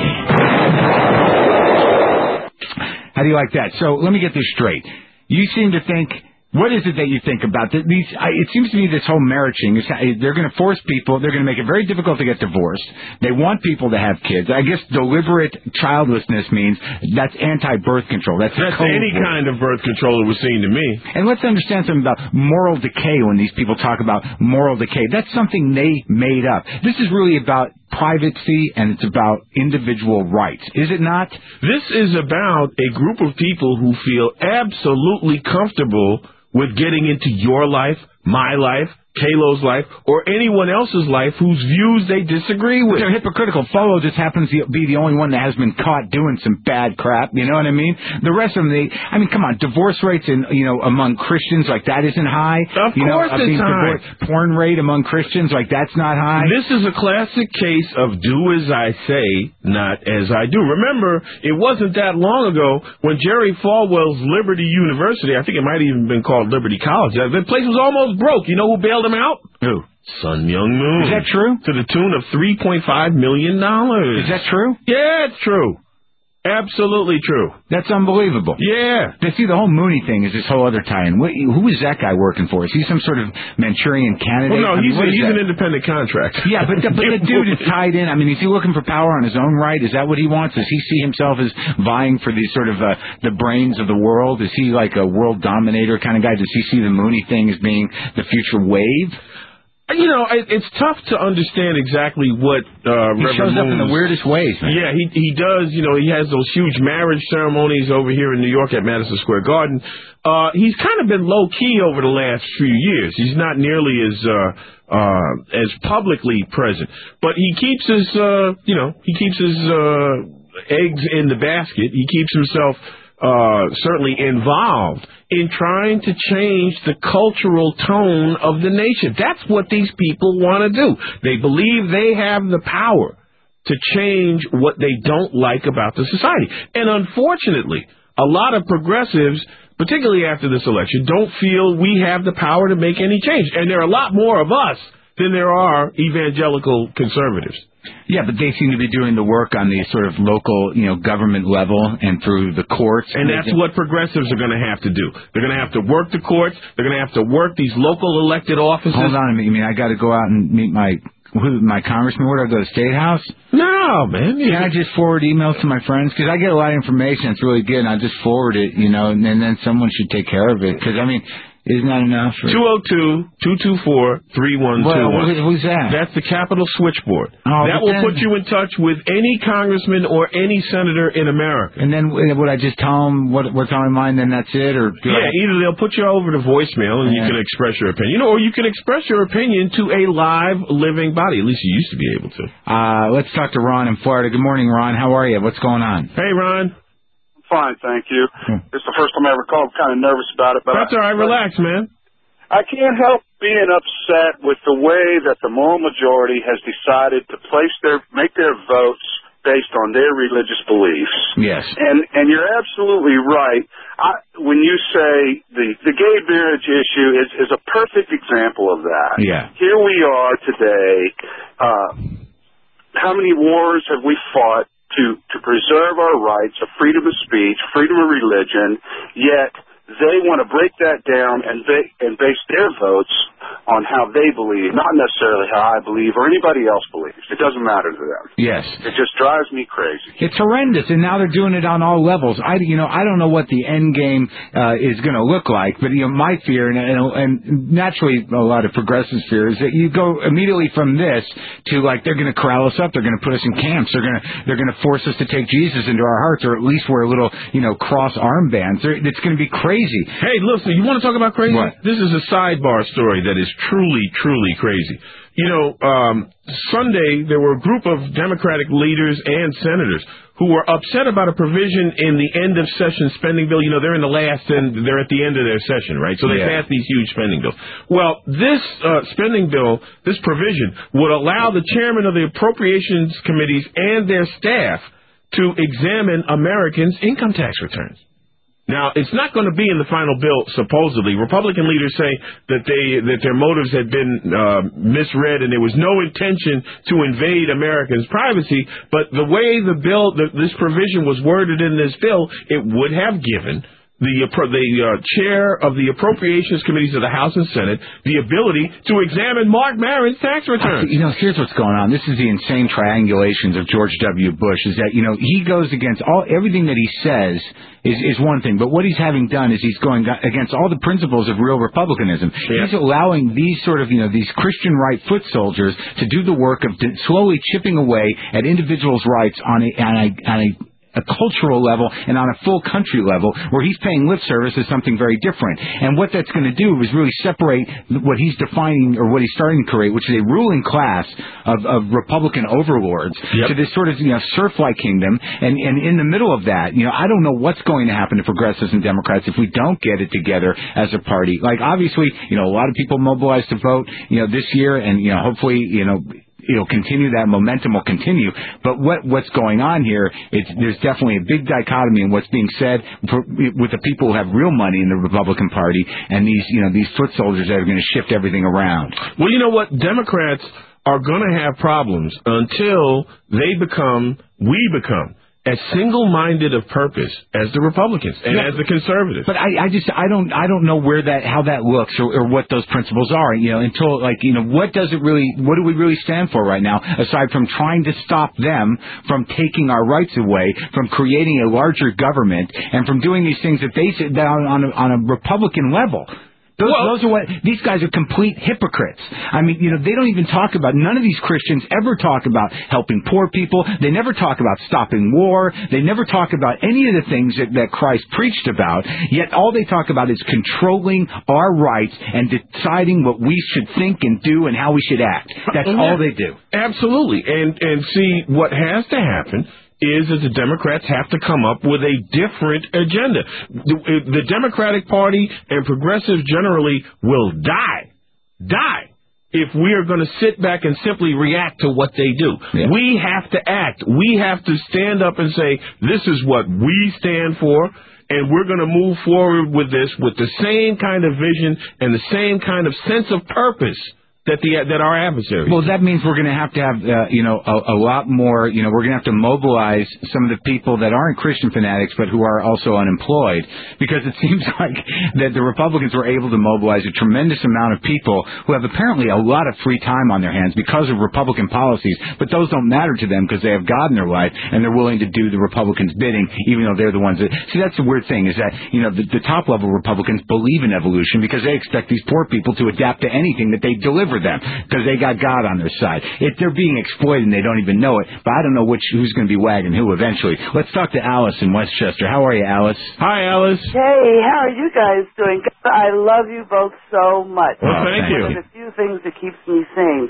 How do you like that? So let me get this straight. You seem to think... What is it that you think about these? It seems to me this whole marriaging, they're going to force people, they're going to make it very difficult to get divorced. They want people to have kids. I guess deliberate childlessness means that's anti-birth control. That's any kind of birth control, it would seem to me. And let's understand something about moral decay when these people talk about moral decay. That's something they made up. This is really about privacy, and it's about individual rights. Is it not? This is about a group of people who feel absolutely comfortable with getting into your life, my life, Kalo's life, or anyone else's life whose views they disagree with. They're hypocritical. Folo just happens to be the only one that has been caught doing some bad crap. You know what I mean? The rest of them, come on, divorce rates among Christians, like that isn't high. Of course it's high. Porn rate among Christians, like that's not high. This is a classic case of do as I say, not as I do. Remember, it wasn't that long ago when Jerry Falwell's Liberty University, I think it might have even been called Liberty College, the place was almost broke. You know who bailed him out? Who? Sun Myung Moon. Is that true? To the tune of $3.5 million. Is that true? Yeah, it's true. Absolutely true. That's unbelievable. Yeah. See, the whole Mooney thing is this whole other tie-in. Who is that guy working for? Is he some sort of Manchurian candidate? Well, no, he's an independent contractor. Yeah, but the dude is tied in. I mean, is he looking for power on his own right? Is that what he wants? Does he see himself as vying for these sort of the brains of the world? Is he like a world dominator kind of guy? Does he see the Mooney thing as being the future wave? You know, it's tough to understand exactly what He shows up in the weirdest ways, man. Yeah, he does. You know, he has those huge marriage ceremonies over here in New York at Madison Square Garden. He's kind of been low-key over the last few years. He's not nearly as publicly present. But he keeps his eggs in the basket. He keeps himself certainly involved in trying to change the cultural tone of the nation. That's what these people want to do. They believe they have the power to change what they don't like about the society. And unfortunately, a lot of progressives, particularly after this election, don't feel we have the power to make any change. And there are a lot more of us than there are evangelical conservatives. Yeah, but they seem to be doing the work on the sort of local, government level and through the courts. And that's what progressives are going to have to do. They're going to have to work the courts. They're going to have to work these local elected offices. Hold on a minute. You mean I got to go out and meet my congressman? Where do I go to State House? No, man. Can I just forward emails to my friends? Because I get a lot of information. It's really good, and I just forward it, and then someone should take care of it. Because, Isn't that enough? 202-224-3121. Well, who's that? That's the Capitol Switchboard. Oh, that will put you in touch with any congressman or any senator in America. And then would I just tell them what's on my mind, then that's it? Or either they'll put you over to voicemail and you can express your opinion, or you can express your opinion to a live, living body. At least you used to be able to. Let's talk to Ron in Florida. Good morning, Ron. How are you? What's going on? Hey, Ron. Fine, thank you. It's the first time I ever called. I'm kind of nervous about it, but that's all right. Relax, man. I can't help being upset with the way that the moral majority has decided to make their votes based on their religious beliefs. Yes. And you're absolutely right. When you say the gay marriage issue is a perfect example of that. Yeah. Here we are today. How many wars have we fought to preserve our rights of freedom of speech, freedom of religion, yet they want to break that down and base their votes on how they believe, not necessarily how I believe or anybody else believes. It doesn't matter to them. Yes. It just drives me crazy. It's horrendous, and now they're doing it on all levels. I don't know what the end game is going to look like, but my fear, and naturally a lot of progressives' fear, is that you go immediately from this to they're going to corral us up, they're going to put us in camps, they're going to force us to take Jesus into our hearts, or at least wear little cross armbands. It's going to be crazy. Hey, listen, you want to talk about crazy? What? This is a sidebar story that is truly, truly crazy. Sunday, there were a group of Democratic leaders and senators who were upset about a provision in the end of session spending bill. They're in the last and they're at the end of their session, right? So they passed these huge spending bills. Well, this spending bill, this provision, would allow the chairman of the appropriations committees and their staff to examine Americans' income tax returns. Now, it's not going to be in the final bill, supposedly. Republican leaders say that their motives had been misread and there was no intention to invade Americans' privacy. But the way this provision was worded in this bill, it would have given the chair of the appropriations committees of the House and Senate the ability to examine Mark Maron's tax returns. Here's what's going on. This is the insane triangulations of George W. Bush. Is that he goes against everything that he says is one thing, but what he's having done is he's going against all the principles of real republicanism. Yeah. He's allowing these sort of these Christian right foot soldiers to do the work of slowly chipping away at individuals' rights on a cultural level and on a full country level, where he's paying lip service is something very different. And what that's going to do is really separate what he's defining, or what he's starting to create, which is a ruling class of Republican overlords, to this sort of serf-like kingdom. And in the middle of that, I don't know what's going to happen to progressives and Democrats if we don't get it together as a party. Obviously, a lot of people mobilized to vote, this year, and hopefully, it'll continue, that momentum will continue. But what's going on here is there's definitely a big dichotomy in what's being said with the people who have real money in the Republican Party and these foot soldiers that are going to shift everything around. Well, you know what? Democrats are going to have problems until we become as single-minded of purpose as the Republicans and as the conservatives. But I don't know how that looks or what those principles are. Until what do we really stand for right now, aside from trying to stop them from taking our rights away, from creating a larger government, and from doing these things that they said on a Republican level. Those are these guys are complete hypocrites. I mean, they don't even talk about, none of these Christians ever talk about helping poor people. They never talk about stopping war. They never talk about any of the things that Christ preached about. Yet all they talk about is controlling our rights and deciding what we should think and do and how we should act. That's all they do. Absolutely. And see, what has to happen is that the Democrats have to come up with a different agenda. The Democratic Party and progressives generally will die if we are going to sit back and simply react to what they do. Yeah. We have to act. We have to stand up and say, this is what we stand for, and we're going to move forward with this with the same kind of vision and the same kind of sense of purpose that our adversaries. Well, that means we're going to have a lot more. We're going to have to mobilize some of the people that aren't Christian fanatics, but who are also unemployed, because it seems like that the Republicans were able to mobilize a tremendous amount of people who have apparently a lot of free time on their hands because of Republican policies, but those don't matter to them because they have God in their life and they're willing to do the Republicans' bidding, even though they're the ones that. See, that's the weird thing is that the top level Republicans believe in evolution because they expect these poor people to adapt to anything that they deliver them because they got God on their side. They're being exploited and they don't even know it, but I don't know who's going to be wagging who eventually. Let's talk to Alice in Westchester. How are you, Alice? Hi, Alice. Hey, how are you guys doing? I love you both so much. Well, thank you. One of the few things that keeps me sane.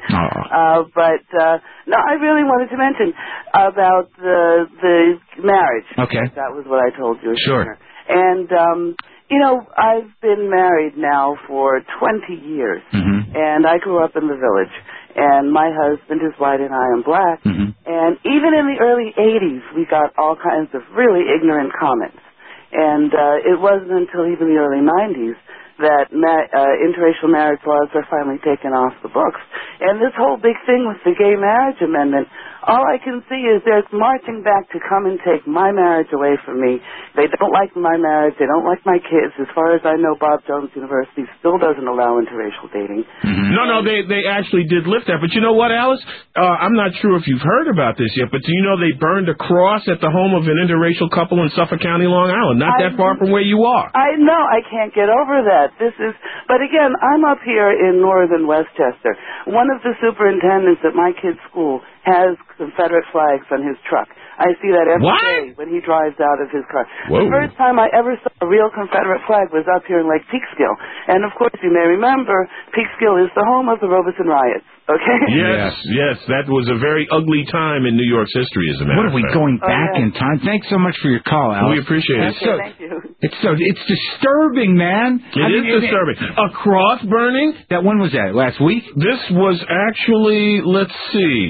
Oh. I really wanted to mention about the marriage. Okay. That was what I told you. Sure. And, I've been married now for 20 years, and I grew up in the village, and my husband is white and I am black, and even in the early 80s, we got all kinds of really ignorant comments, and it wasn't until even the early 90s that interracial marriage laws are finally taken off the books. And this whole big thing with the gay marriage amendment, all I can see is they're marching back to come and take my marriage away from me. They don't like my marriage. They don't like my kids. As far as I know, Bob Jones University still doesn't allow interracial dating. No, they actually did lift that. But you know what, Alice? I'm not sure if you've heard about this yet, but do you know they burned a cross at the home of an interracial couple in Suffolk County, Long Island, not that far from where you are? I know. I can't get over that. But again, I'm up here in northern Westchester. One of the superintendents at my kid's school has Confederate flags on his truck. I see that every day when he drives out of his car. Whoa. The first time I ever saw a real Confederate flag was up here in Lake Peekskill. And of course, you may remember, Peekskill is the home of the Robeson riots. Okay? Yes, that was a very ugly time in New York's history, as a matter What are we going back in time? Thanks so much for your call, Alice. We appreciate it. Thank you. It's disturbing, man. It is disturbing. A cross burning? When was that? Last week? This was actually, let's see,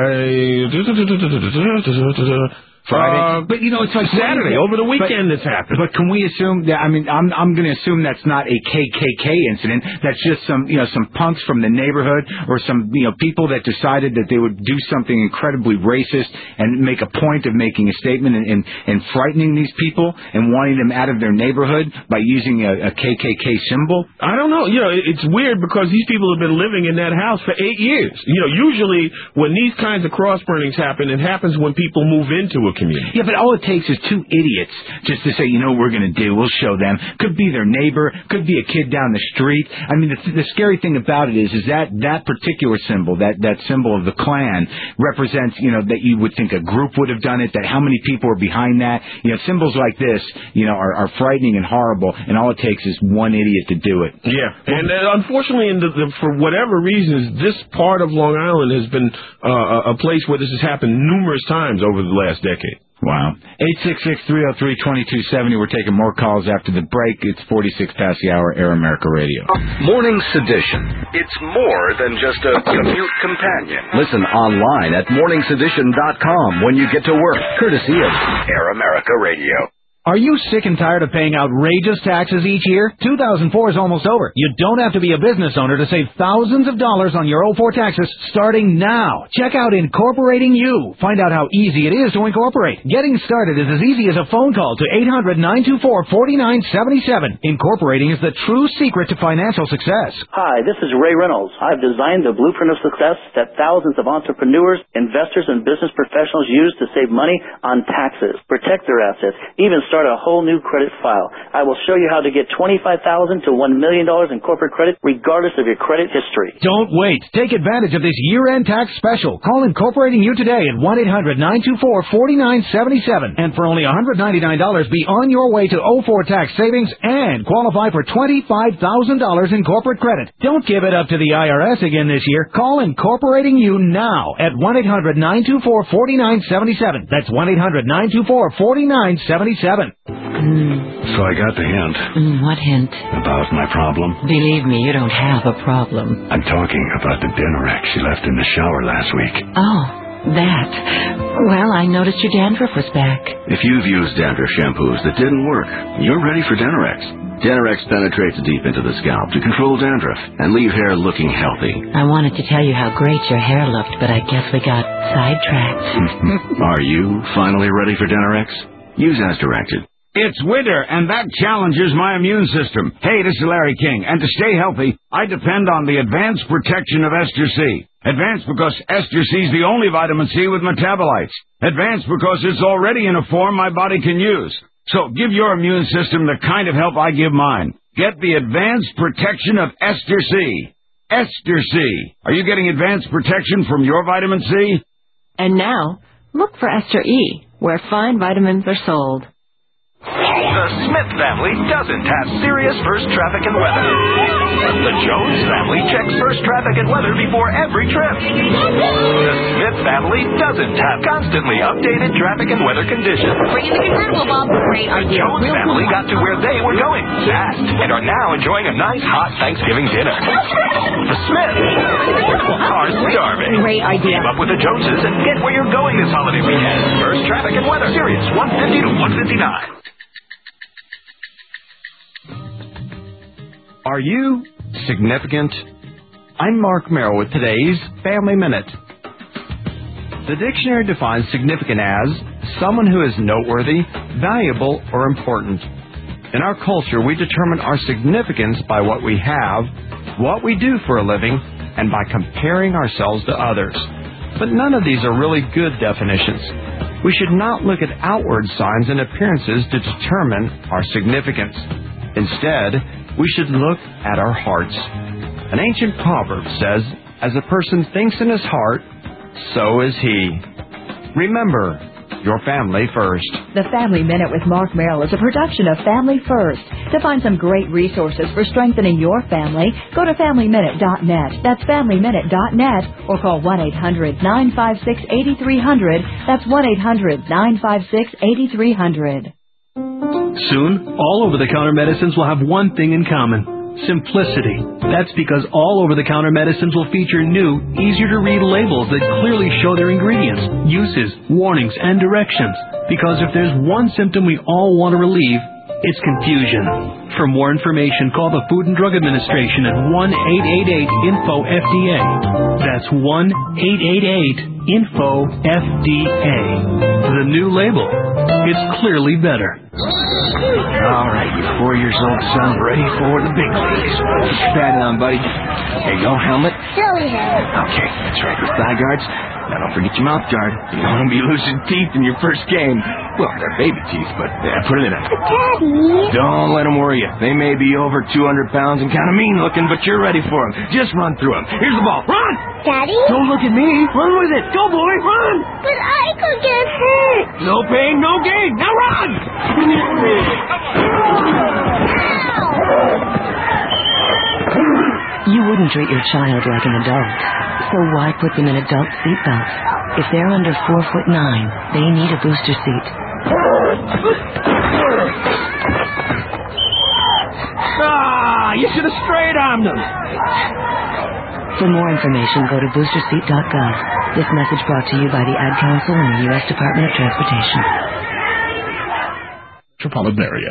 Friday. But it's like Saturday, over the weekend this happened. But can we assume that, I'm going to assume that's not a KKK incident. That's just some punks from the neighborhood or some, people that decided that they would do something incredibly racist and make a point of making a statement and frightening these people and wanting them out of their neighborhood by using a KKK symbol. I don't know. It's weird because these people have been living in that house for 8 years. Usually when these kinds of cross burnings happen, it happens when people move into a community. Yeah, but all it takes is two idiots just to say, what we're going to do. We'll show them. Could be their neighbor. Could be a kid down the street. I mean, the scary thing about it is that particular symbol, that symbol of the Klan, represents, that you would think a group would have done it, that how many people are behind that. Symbols like this, are frightening and horrible, and all it takes is one idiot to do it. Yeah, and unfortunately, for whatever reasons, this part of Long Island has been a place where this has happened numerous times over the last decade. Wow. 866-303-2270. We're taking more calls after the break. It's 46 past the hour, Air America Radio. Morning Sedition. It's more than just a commute companion. Listen online at morningsedition.com when you get to work, courtesy of Air America Radio. Are you sick and tired of paying outrageous taxes each year? 2004 is almost over. You don't have to be a business owner to save thousands of dollars on your 04 taxes starting now. Check out Incorporating You. Find out how easy it is to incorporate. Getting started is as easy as a phone call to 800-924-4977. Incorporating is the true secret to financial success. Hi, this is Ray Reynolds. I've designed the blueprint of success that thousands of entrepreneurs, investors, and business professionals use to save money on taxes, protect their assets, even start a whole new credit file. I will show you how to get $25,000 to $1 million in corporate credit regardless of your credit history. Don't wait. Take advantage of this year-end tax special. Call Incorporating You today at 1-800-924-4977. And for only $199, be on your way to 04 tax savings and qualify for $25,000 in corporate credit. Don't give it up to the IRS again this year. Call Incorporating You now at 1-800-924-4977. That's 1-800-924-4977. So I got the hint. What hint? About my problem. Believe me, you don't have a problem. I'm talking about the Denorex she left in the shower last week. Oh, that. Well, I noticed your dandruff was back. If you've used dandruff shampoos that didn't work, you're ready for Denorex. Denorex penetrates deep into the scalp to control dandruff and leave hair looking healthy. I wanted to tell you how great your hair looked, but I guess we got sidetracked. Are you finally ready for Denorex? Use as directed. It's winter, and that challenges my immune system. Hey, this is Larry King, and to stay healthy, I depend on the advanced protection of Ester C. Advanced because Ester C is the only vitamin C with metabolites. Advanced because it's already in a form my body can use. So give your immune system the kind of help I give mine. Get the advanced protection of Ester C. Ester C. Are you getting advanced protection from your vitamin C? And now, look for Ester E, where fine vitamins are sold. The Smith family doesn't have serious first traffic and weather. The Jones family checks first traffic and weather before every trip. The Smith family doesn't have constantly updated traffic and weather conditions. Bring in the convertible, Bob. Great The idea. Jones family got to where they were going fast and are now enjoying a nice hot Thanksgiving dinner. The Smiths are starving. Great idea. Keep up with the Joneses and get where you're going this holiday weekend. First traffic and weather. Sirius 150 to 159. Are you significant? I'm Mark Merrill with today's Family Minute. The dictionary defines significant as someone who is noteworthy, valuable, or important. In our culture, we determine our significance by what we have, what we do for a living, and by comparing ourselves to others. But none of these are really good definitions. We should not look at outward signs and appearances to determine our significance. Instead, we should look at our hearts. An ancient proverb says, as a person thinks in his heart, so is he. Remember, your family first. The Family Minute with Mark Merrill is a production of Family First. To find some great resources for strengthening your family, go to FamilyMinute.net. That's FamilyMinute.net, or call 1-800-956-8300. That's 1-800-956-8300. Soon, all over-the-counter medicines will have one thing in common: simplicity. That's because all over-the-counter medicines will feature new, easier-to-read labels that clearly show their ingredients, uses, warnings, and directions. Because if there's one symptom we all want to relieve, it's confusion. For more information, call the Food and Drug Administration at 1-888-INFO-FDA. That's 1-888-INFO-FDA. The new label. It's clearly better. All right, your 4 years old son ready for the big leagues. Pat down, buddy. There you go, helmet. Silly head. Okay, that's right, with thigh guards. Now don't forget your mouth guard. You don't want to be losing teeth in your first game. Well, they're baby teeth, but put it in it. Daddy. Don't let them worry you. They may be over 200 pounds and kind of mean looking, but you're ready for them. Just run through them. Here's the ball. Run! Daddy? Don't look at me. Run with it. Go, boy. Run! But I could get hurt. No pain, no gain. Now run! You wouldn't treat your child like an adult, so why put them in adult seatbelts? If they're under 4'9", they need a booster seat. You should have straight-armed them. For more information, go to boosterseat.gov. This message brought to you by the Ad Council and the U.S. Department of Transportation. Metropolitan area.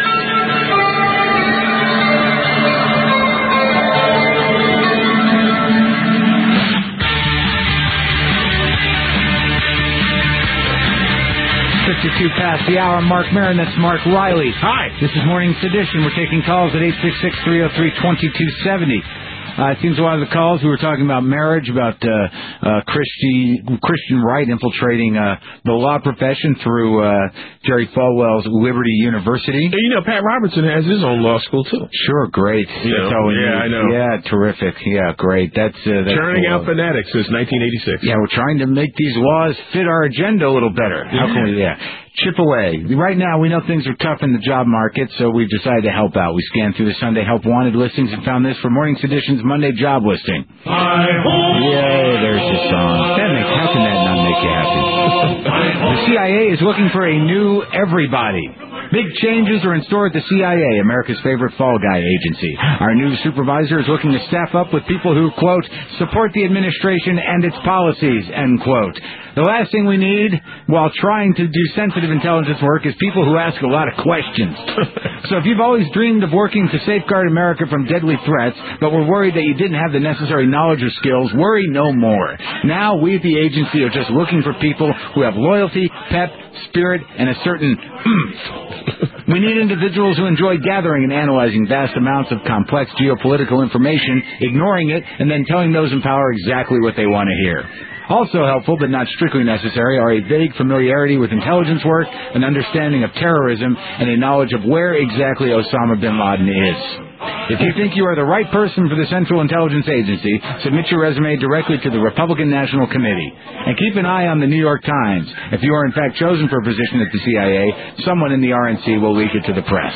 Past the hour. Mark Maron, that's Mark Riley. Hi. This is Morning Sedition. We're taking calls at 866-303-2270. It seems a lot of the calls, we were talking about marriage, about Christian right infiltrating the law profession through Jerry Falwell's Liberty University. You know, Pat Robertson has his own law school, too. Sure, great. I know. Yeah, terrific. Yeah, great. That's Churning cool. out fanatics since 1986. Yeah, we're trying to make these laws fit our agenda a little better. How can we, chip away. Right now, we know things are tough in the job market, so we've decided to help out. We scanned through the Sunday Help Wanted listings and found this for Morning Sedition's Monday job listing. Yay, there's the song. How can that not make you happy? The CIA is looking for a new everybody. Big changes are in store at the CIA, America's favorite fall guy agency. Our new supervisor is looking to staff up with people who, quote, support the administration and its policies, end quote. The last thing we need while trying to do sensitive intelligence work is people who ask a lot of questions. So if you've always dreamed of working to safeguard America from deadly threats, but were worried that you didn't have the necessary knowledge or skills, worry no more. Now we at the agency are just looking for people who have loyalty, pep, spirit, and a certain We need individuals who enjoy gathering and analyzing vast amounts of complex geopolitical information, ignoring it, and then telling those in power exactly what they want to hear. Also helpful, but not strictly necessary, are a vague familiarity with intelligence work, an understanding of terrorism, and a knowledge of where exactly Osama bin Laden is. If you think you are the right person for the Central Intelligence Agency, submit your resume directly to the Republican National Committee. And keep an eye on the New York Times. If you are in fact chosen for a position at the CIA, someone in the RNC will leak it to the press.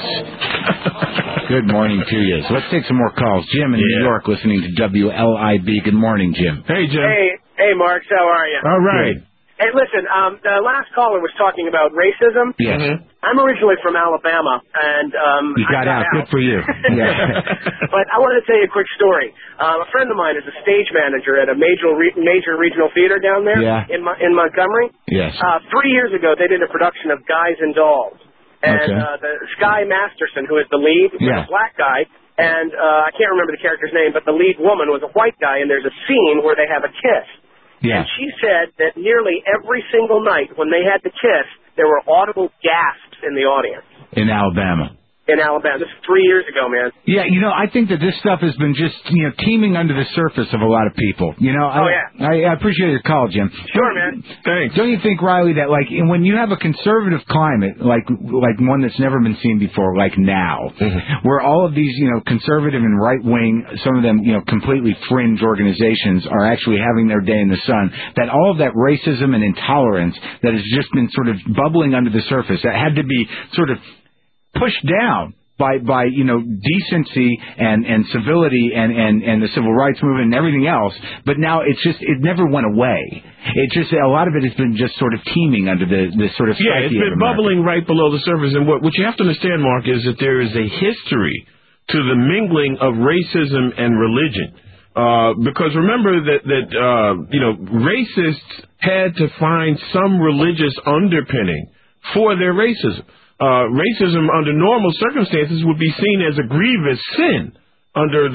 Good morning to you. So let's take some more calls. Jim in New York listening to WLIB. Good morning, Jim. Hey, Jim. Hey, Marks, how are you? All right. Hey, listen, the last caller was talking about racism. Yes. I'm originally from Alabama, and you got out. Good for you. But I wanted to tell you a quick story. A friend of mine is a stage manager at a major regional theater down there in Montgomery. Yes. 3 years ago, they did a production of Guys and Dolls. And the Sky Masterson, who is the lead, was a black guy. And I can't remember the character's name, but the lead woman was a white guy, and there's a scene where they have a kiss. Yeah. And she said that nearly every single night when they had the kiss, there were audible gasps in the audience. In Alabama. In Alabama. This is 3 years ago, man. Yeah, I think that this stuff has been just, teeming under the surface of a lot of people. I appreciate your call, Jim. Sure, man. Thanks. Don't you think, Riley, that when you have a conservative climate, like one that's never been seen before, like now, where all of these, conservative and right wing, some of them, completely fringe organizations are actually having their day in the sun, that all of that racism and intolerance that has just been sort of bubbling under the surface, that had to be sort of pushed down by decency and civility and the civil rights movement and everything else, but now it never went away. A lot of it has been just sort of teeming under the sort of psyche it's been bubbling right below the surface. And what you have to understand, Mark, is that there is a history to the mingling of racism and religion. Because remember that racists had to find some religious underpinning for their racism. Racism under normal circumstances would be seen as a grievous sin under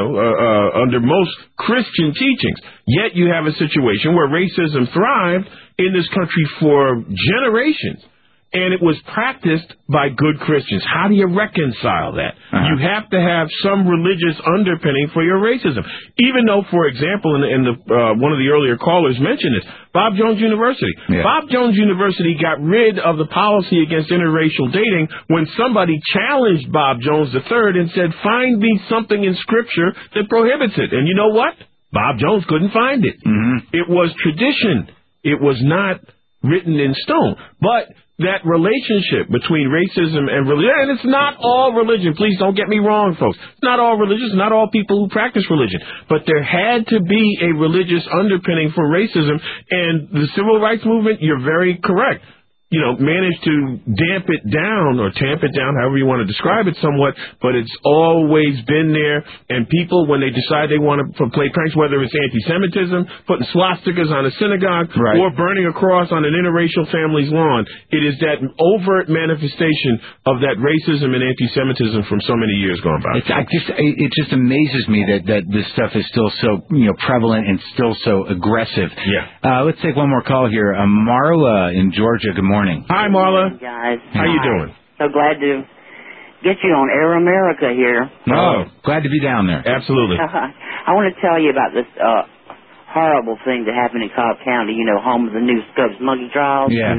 under most Christian teachings. Yet you have a situation where racism thrived in this country for generations. And it was practiced by good Christians. How do you reconcile that? You have to have some religious underpinning for your racism. Even though, for example, in one of the earlier callers mentioned this, Bob Jones University. Yeah. Bob Jones University got rid of the policy against interracial dating when somebody challenged Bob Jones III and said, find me something in Scripture that prohibits it. And you know what? Bob Jones couldn't find it. It was tradition. It was not written in stone. But that relationship between racism and religion, and it's not all religion, please don't get me wrong, folks. It's not all religious, not all people who practice religion. But there had to be a religious underpinning for racism, and the civil rights movement, you're very correct, managed to tamp it down, however you want to describe it somewhat, but it's always been there, and people, when they decide they want to play pranks, whether it's anti-Semitism, putting swastikas on a synagogue, or burning a cross on an interracial family's lawn, it is that overt manifestation of that racism and anti-Semitism from so many years gone by. It just amazes me that this stuff is still so prevalent and still so aggressive. Yeah. Let's take one more call here. Marla in Georgia, good morning. Hi, Marla. Guys. How you doing? So glad to get you on Air America here. Oh, glad to be down there. Absolutely. I want to tell you about this horrible thing that happened in Cobb County, home of the new Scopes monkey trials. Yeah.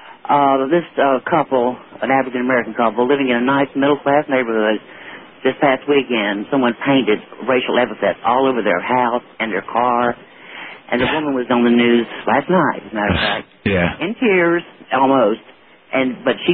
This couple, an African-American couple, living in a nice middle-class neighborhood, this past weekend, someone painted racial epithets all over their house and their car. And the woman was on the news last night, as a matter of fact. In tears, almost. But she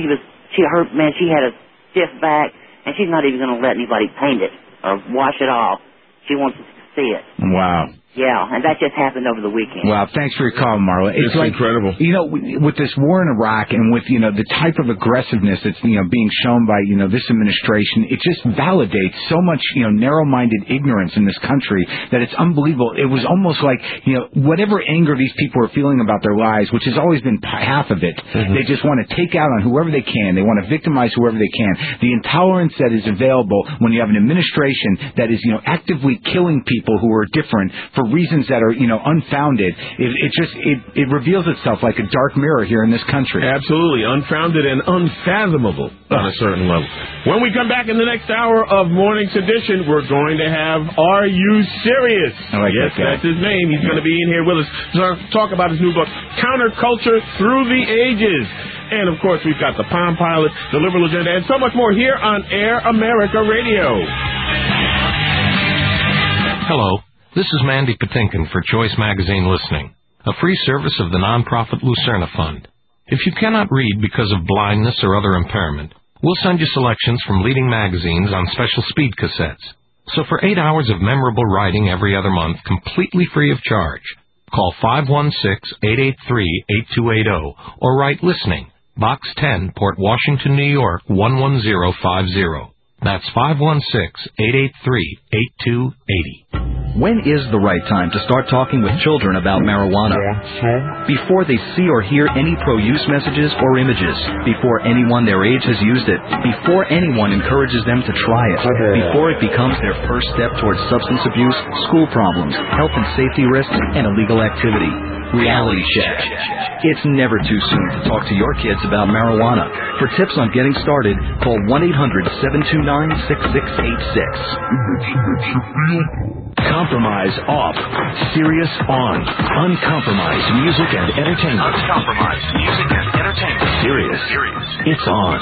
had a stiff back, and she's not even going to let anybody paint it or wash it off. She wants us to see it. Wow. Yeah, and that just happened over the weekend. Well, thanks for your call, Marla. It's like, incredible. You know, with this war in Iraq and with, the type of aggressiveness that's, being shown by, this administration, it just validates so much, narrow-minded ignorance in this country that it's unbelievable. It was almost like, whatever anger these people are feeling about their lives, which has always been half of it, they just want to take out on whoever they can. They want to victimize whoever they can. The intolerance that is available when you have an administration that is, actively killing people who are different for reasons that are, unfounded, it reveals itself like a dark mirror here in this country. Absolutely. Unfounded and unfathomable on a certain level. When we come back in the next hour of Morning's Edition, we're going to have Are You Serious? Yes, that's his name. He's going to be in here with us to talk about his new book, Counterculture Through the Ages. And, of course, we've got the Palm Pilot, the Liberal Agenda, and so much more here on Air America Radio. Hello. This is Mandy Patinkin for Choice Magazine Listening, a free service of the nonprofit Lucerna Fund. If you cannot read because of blindness or other impairment, we'll send you selections from leading magazines on special speed cassettes. So for 8 hours of memorable writing every other month, completely free of charge, call 516-883-8280 or write Listening, Box 10, Port Washington, New York, 11050. That's 516-883-8280. When is the right time to start talking with children about marijuana? Before they see or hear any pro-use messages or images. Before anyone their age has used it. Before anyone encourages them to try it. Before it becomes their first step towards substance abuse, school problems, health and safety risks, and illegal activity. Reality Check. It's never too soon to talk to your kids about marijuana. For tips on getting started, call 1-800-729-6686. Compromise off. Sirius on. Uncompromised music and entertainment. Uncompromised music and entertainment. Sirius. It's on.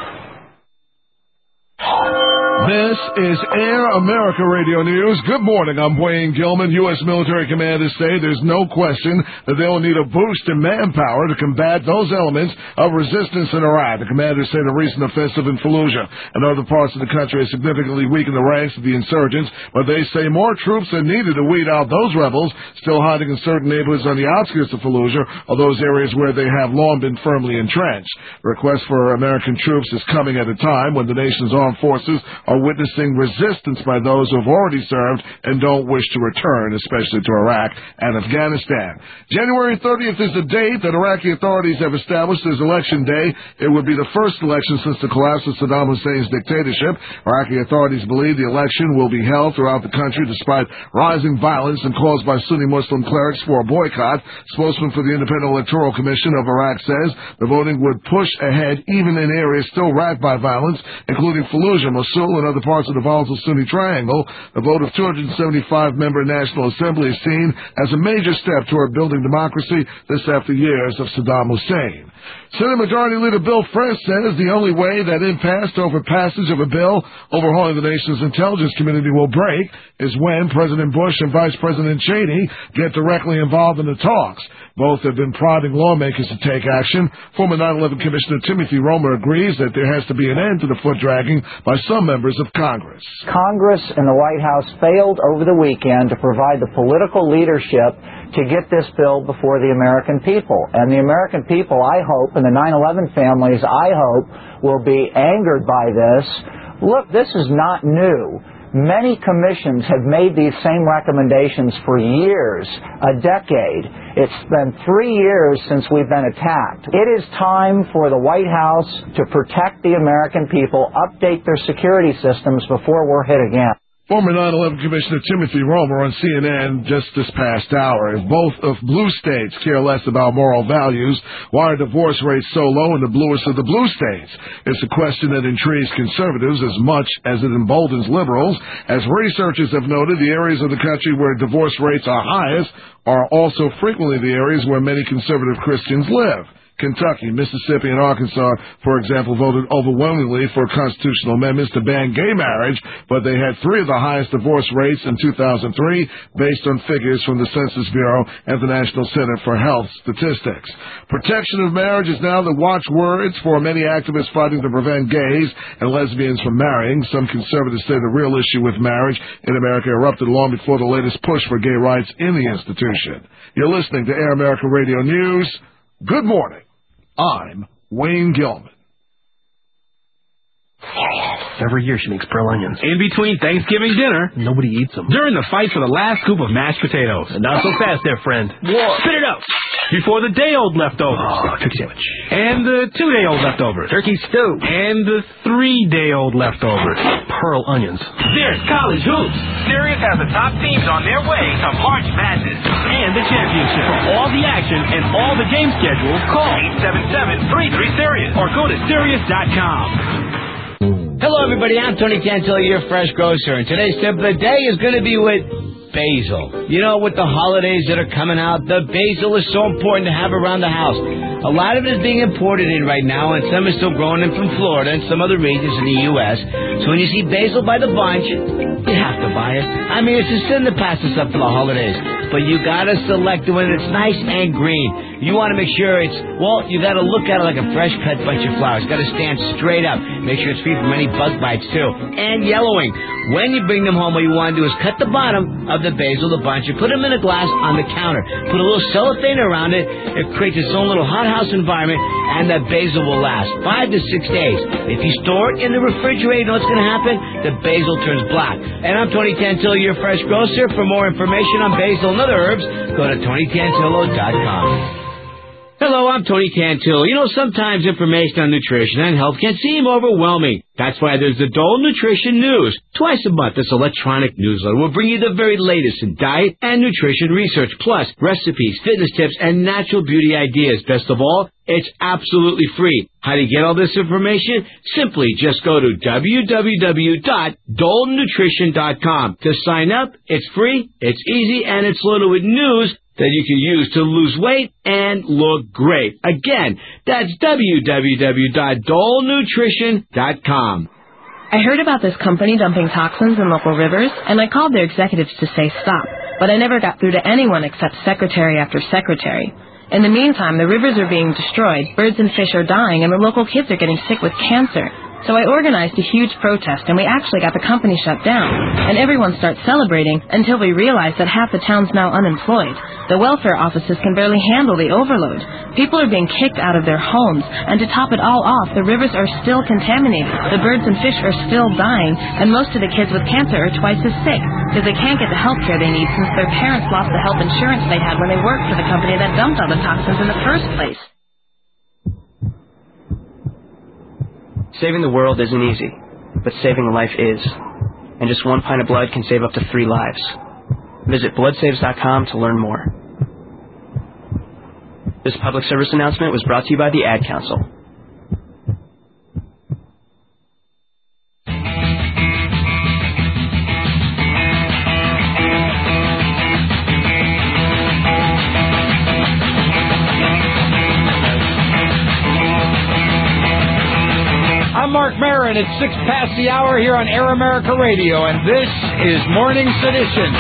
This is Air America Radio News. Good morning. I'm Wayne Gilman. U.S. military commanders say there's no question that they will need a boost in manpower to combat those elements of resistance in Iraq. The commanders say the recent offensive in Fallujah and other parts of the country has significantly weakened the ranks of the insurgents, but they say more troops are needed to weed out those rebels still hiding in certain neighborhoods on the outskirts of Fallujah or those areas where they have long been firmly entrenched. The request for American troops is coming at a time when the nation's armed forces are witnessing resistance by those who have already served and don't wish to return, especially to Iraq and Afghanistan. January 30th is the date that Iraqi authorities have established as election day. It would be the first election since the collapse of Saddam Hussein's dictatorship. Iraqi authorities believe the election will be held throughout the country despite rising violence and calls by Sunni Muslim clerics for a boycott. Spokesman for the Independent Electoral Commission of Iraq says the voting would push ahead even in areas still racked by violence, including Fallujah, Mosul, and other parts of the volatile Sunni Triangle. The vote of 275-member National Assembly is seen as a major step toward building democracy, this after years of Saddam Hussein. Senate Majority Leader Bill Frist says the only way that impasse over passage of a bill overhauling the nation's intelligence community will break is when President Bush and Vice President Cheney get directly involved in the talks. Both have been prodding lawmakers to take action. Former 9/11 Commissioner Timothy Romer agrees that there has to be an end to the foot-dragging by some members of Congress. Congress and the White House failed over the weekend to provide the political leadership to get this bill before the American people. And the American people, I hope, and the 9/11 families, I hope, will be angered by this. Look, this is not new. Many commissions have made these same recommendations for years, a decade. It's been 3 years since we've been attacked. It is time for the White House to protect the American people, update their security systems before we're hit again. Former 9/11 Commissioner Timothy Romer on CNN just this past hour. If both of blue states care less about moral values, why are divorce rates so low in the bluest of the blue states? It's a question that intrigues conservatives as much as it emboldens liberals. As researchers have noted, the areas of the country where divorce rates are highest are also frequently the areas where many conservative Christians live. Kentucky, Mississippi, and Arkansas, for example, voted overwhelmingly for constitutional amendments to ban gay marriage, but they had 3 of the highest divorce rates in 2003, based on figures from the Census Bureau and the National Center for Health Statistics. Protection of marriage is now the watchwords for many activists fighting to prevent gays and lesbians from marrying. Some conservatives say the real issue with marriage in America erupted long before the latest push for gay rights in the institution. You're listening to Air America Radio News. Good morning. I'm Wayne Gilman. Every year she makes pearl onions. In between Thanksgiving dinner, nobody eats them. During the fight for the last scoop of mashed potatoes. Not so fast there, friend. What? Spit it out. Before the day-old leftovers. Oh, turkey sandwich. And the 2-day-old leftovers. Turkey stew. And the 3-day-old leftovers. Pearl onions. There's college hoops. Sirius has the top teams on their way to March Madness. And the championship. For all the action and all the game schedules, call 877-33-SIRIUS or go to Sirius.com. Hello, everybody. I'm Tony Cantillo, your fresh grocer, and today's tip of the day is going to be with basil. You know, with the holidays that are coming out, the basil is so important to have around the house. A lot of it is being imported in right now, and some is still growing in from Florida and some other regions in the U.S. So when you see basil by the bunch, you have to buy it. I mean, it's a sin to pass this up for the holidays, but you got to select the one that's nice and green. You want to make sure it's, well, you got to look at it like a fresh cut bunch of flowers. It's got to stand straight up. Make sure it's free from any bug bites, too. And yellowing. When you bring them home, what you want to do is cut the bottom of the basil, the bunch, and put them in a glass on the counter. Put a little cellophane around it. It creates its own little hothouse environment, and that basil will last 5 to 6 days. If you store it in the refrigerator, you know what's going to happen? The basil turns black. And I'm Tony Tantillo, your fresh grocer. For more information on basil and other herbs, go to TonyTantillo.com. Hello, I'm Tony Cantillo. You know, sometimes information on nutrition and health can seem overwhelming. That's why there's the Dole Nutrition News. Twice a month, this electronic newsletter will bring you the very latest in diet and nutrition research, plus recipes, fitness tips, and natural beauty ideas. Best of all, it's absolutely free. How do you get all this information? Simply just go to www.dolenutrition.com. To sign up, it's free, it's easy, and it's loaded with news that you can use to lose weight and look great. Again, that's www.dolenutrition.com. I heard about this company dumping toxins in local rivers, and I called their executives to say stop. But I never got through to anyone except secretary after secretary. In the meantime, the rivers are being destroyed, birds and fish are dying, and the local kids are getting sick with cancer. So I organized a huge protest, and we actually got the company shut down. And everyone starts celebrating until we realize that half the town's now unemployed. The welfare offices can barely handle the overload. People are being kicked out of their homes, and to top it all off, the rivers are still contaminated. The birds and fish are still dying, and most of the kids with cancer are twice as sick because they can't get the health care they need since their parents lost the health insurance they had when they worked for the company that dumped all the toxins in the first place. Saving the world isn't easy, but saving a life is. And just 1 pint of blood can save up to 3 lives. Visit bloodsaves.com to learn more. This public service announcement was brought to you by the Ad Council. I'm Mark Maron. It's 6 past the hour here on Air America Radio, and this is Morning Sedition.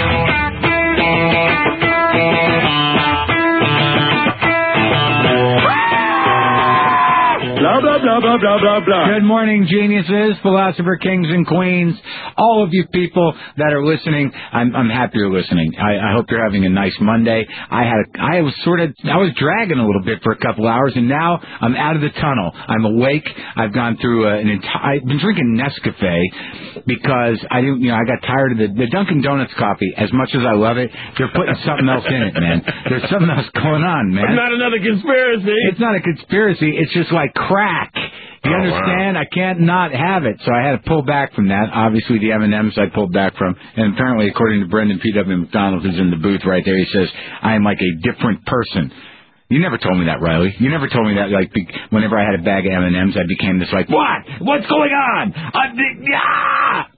Blah, blah, blah, blah, blah, blah, blah. Good morning, geniuses, philosopher kings and queens, all of you people that are listening. I'm happy you're listening. I hope you're having a nice Monday. I was dragging a little bit for a couple hours, and now I'm out of the tunnel. I'm awake. I've gone through I've been drinking Nescafe because I got tired of the Dunkin' Donuts coffee. As much as I love it, they're putting something else in it, man. There's something else going on, man. It's not another conspiracy. It's not a conspiracy. It's just like crack. You understand? Wow. I can't not have it. So I had to pull back from that. Obviously, the M&Ms I pulled back from. And apparently, according to Brendan P.W. McDonald, who's in the booth right there, he says, I am like a different person. You never told me that, Riley. You never told me that, like, whenever I had a bag of M&Ms, I became this, like, what? What's going on?